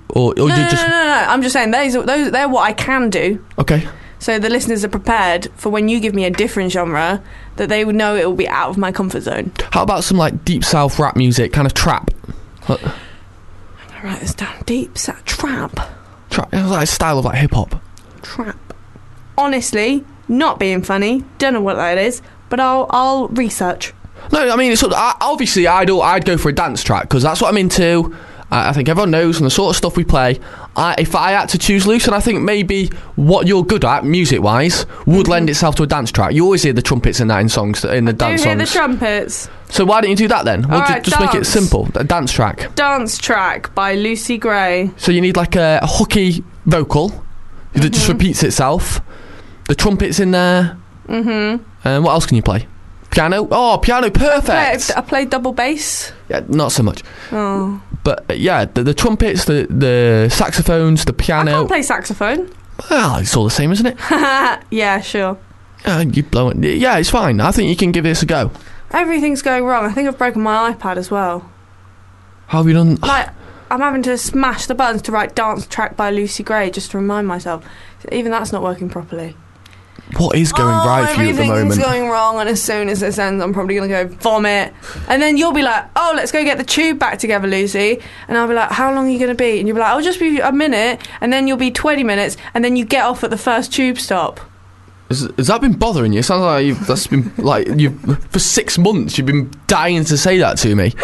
Speaker 6: I'm just saying, those they're what I can do.
Speaker 5: Okay.
Speaker 6: So the listeners are prepared for when you give me a different genre, that they would know it will be out of my comfort zone.
Speaker 5: How about some like deep south rap music, kind of trap?
Speaker 6: I'm going to write this down. Deep south trap.
Speaker 5: Trap, like a style of like hip hop.
Speaker 6: Trap. Honestly, not being funny. Don't know what that is, but I'll research.
Speaker 5: No, I mean, it's obviously I'd go for a dance track because that's what I'm into. I think everyone knows, and the sort of stuff we play. If I had to choose, Luce, and I think maybe what you're good at, music-wise, would lend itself to a dance track. You always hear the trumpets in that in songs, in the dance songs.
Speaker 6: I do hear the trumpets.
Speaker 5: So why don't you do that then? We'll
Speaker 6: Alright,
Speaker 5: just make it simple. A dance track.
Speaker 6: Dance track by Lucy Gray.
Speaker 5: So you need like a hooky vocal that just repeats itself. The trumpets in there. And what else can you play? Piano? Oh, piano, perfect!
Speaker 6: I played double bass.
Speaker 5: Yeah, not so much.
Speaker 6: Oh.
Speaker 5: But yeah, the trumpets, the saxophones, the piano.
Speaker 6: I can't play saxophone.
Speaker 5: Well, it's all the same, isn't it?
Speaker 6: Yeah, sure.
Speaker 5: You blow it. Yeah, it's fine. I think you can give this a go.
Speaker 6: Everything's going wrong. I think I've broken my iPad as well.
Speaker 5: How have you done?
Speaker 6: Like, I'm having to smash the buttons to write dance track by Lucy Gray just to remind myself. Even that's not working properly.
Speaker 5: What is going right for you at the moment?
Speaker 6: Everything's going wrong, and as soon as this ends, I'm probably going to go vomit. And then you'll be like, oh, let's go get the tube back together, Lucy. And I'll be like, how long are you going to be? And you'll be like, I'll just be a minute. And then you'll be 20 minutes, and then you get off at the first tube stop.
Speaker 5: Has that been bothering you? It sounds like for 6 months you've been dying to say that to me.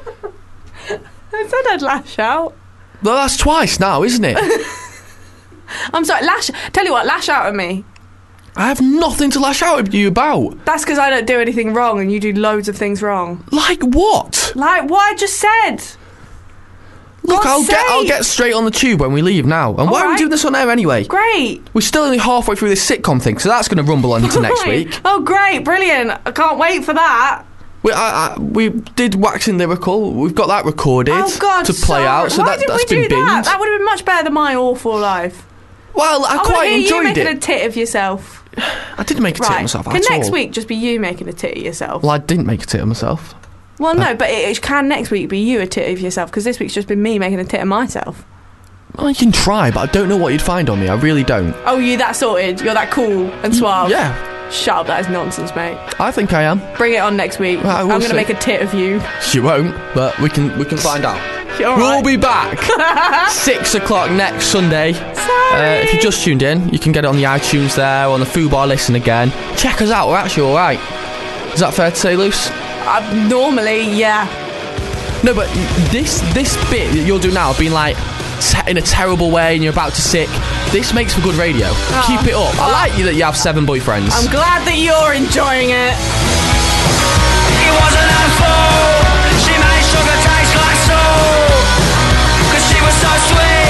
Speaker 6: I said I'd lash out.
Speaker 5: Well, that's twice now, isn't it?
Speaker 6: I'm sorry, tell you what, lash out at me.
Speaker 5: I have nothing to lash out at you about.
Speaker 6: That's because I don't do anything wrong and you do loads of things wrong.
Speaker 5: Like what?
Speaker 6: Like what I just said.
Speaker 5: Look, I'll get straight on the tube when we leave now. And why are we doing this on air anyway? Great. We're still only halfway through this sitcom thing, so that's going to rumble on into next week.
Speaker 6: Oh, great, brilliant. I can't wait for that.
Speaker 5: We did Waxing Lyrical. We've got that recorded to play out. So
Speaker 6: why did
Speaker 5: that's
Speaker 6: we
Speaker 5: been
Speaker 6: do that?
Speaker 5: binged.
Speaker 6: That would have been much better than my awful life.
Speaker 5: Well, I quite enjoyed
Speaker 6: you making
Speaker 5: it.
Speaker 6: a tit of yourself.
Speaker 5: I didn't make a tit of myself at all.
Speaker 6: Can next week just be you making a tit of yourself?
Speaker 5: Well, I didn't make a tit of myself.
Speaker 6: Well, no, but it can next week be you a tit of yourself, because this week's just been me making a tit of myself.
Speaker 5: Well, you can try, but I don't know what you'd find on me. I really don't.
Speaker 6: Oh, you that sorted? You're that cool and suave?
Speaker 5: Yeah.
Speaker 6: Shut up, that is nonsense, mate.
Speaker 5: I think I am.
Speaker 6: Bring it on next week.
Speaker 5: Well,
Speaker 6: I'm going to make a tit of you.
Speaker 5: You won't, but we can find out. We'll be back 6 o'clock next Sunday. If you just tuned in, you can get it on the iTunes there, on the Fubar Listen again. Check us out, we're actually alright. Is that fair to say, Luce?
Speaker 6: Normally, yeah.
Speaker 5: No, but this bit that you'll do now, being like in a terrible way and you're about to sick, this makes for good radio. Keep it up. I like you that you have 7 boyfriends.
Speaker 6: I'm glad that you're enjoying it.
Speaker 3: It wasn't her fault. She made sugar taste like salt. 'Cause she was so sweet.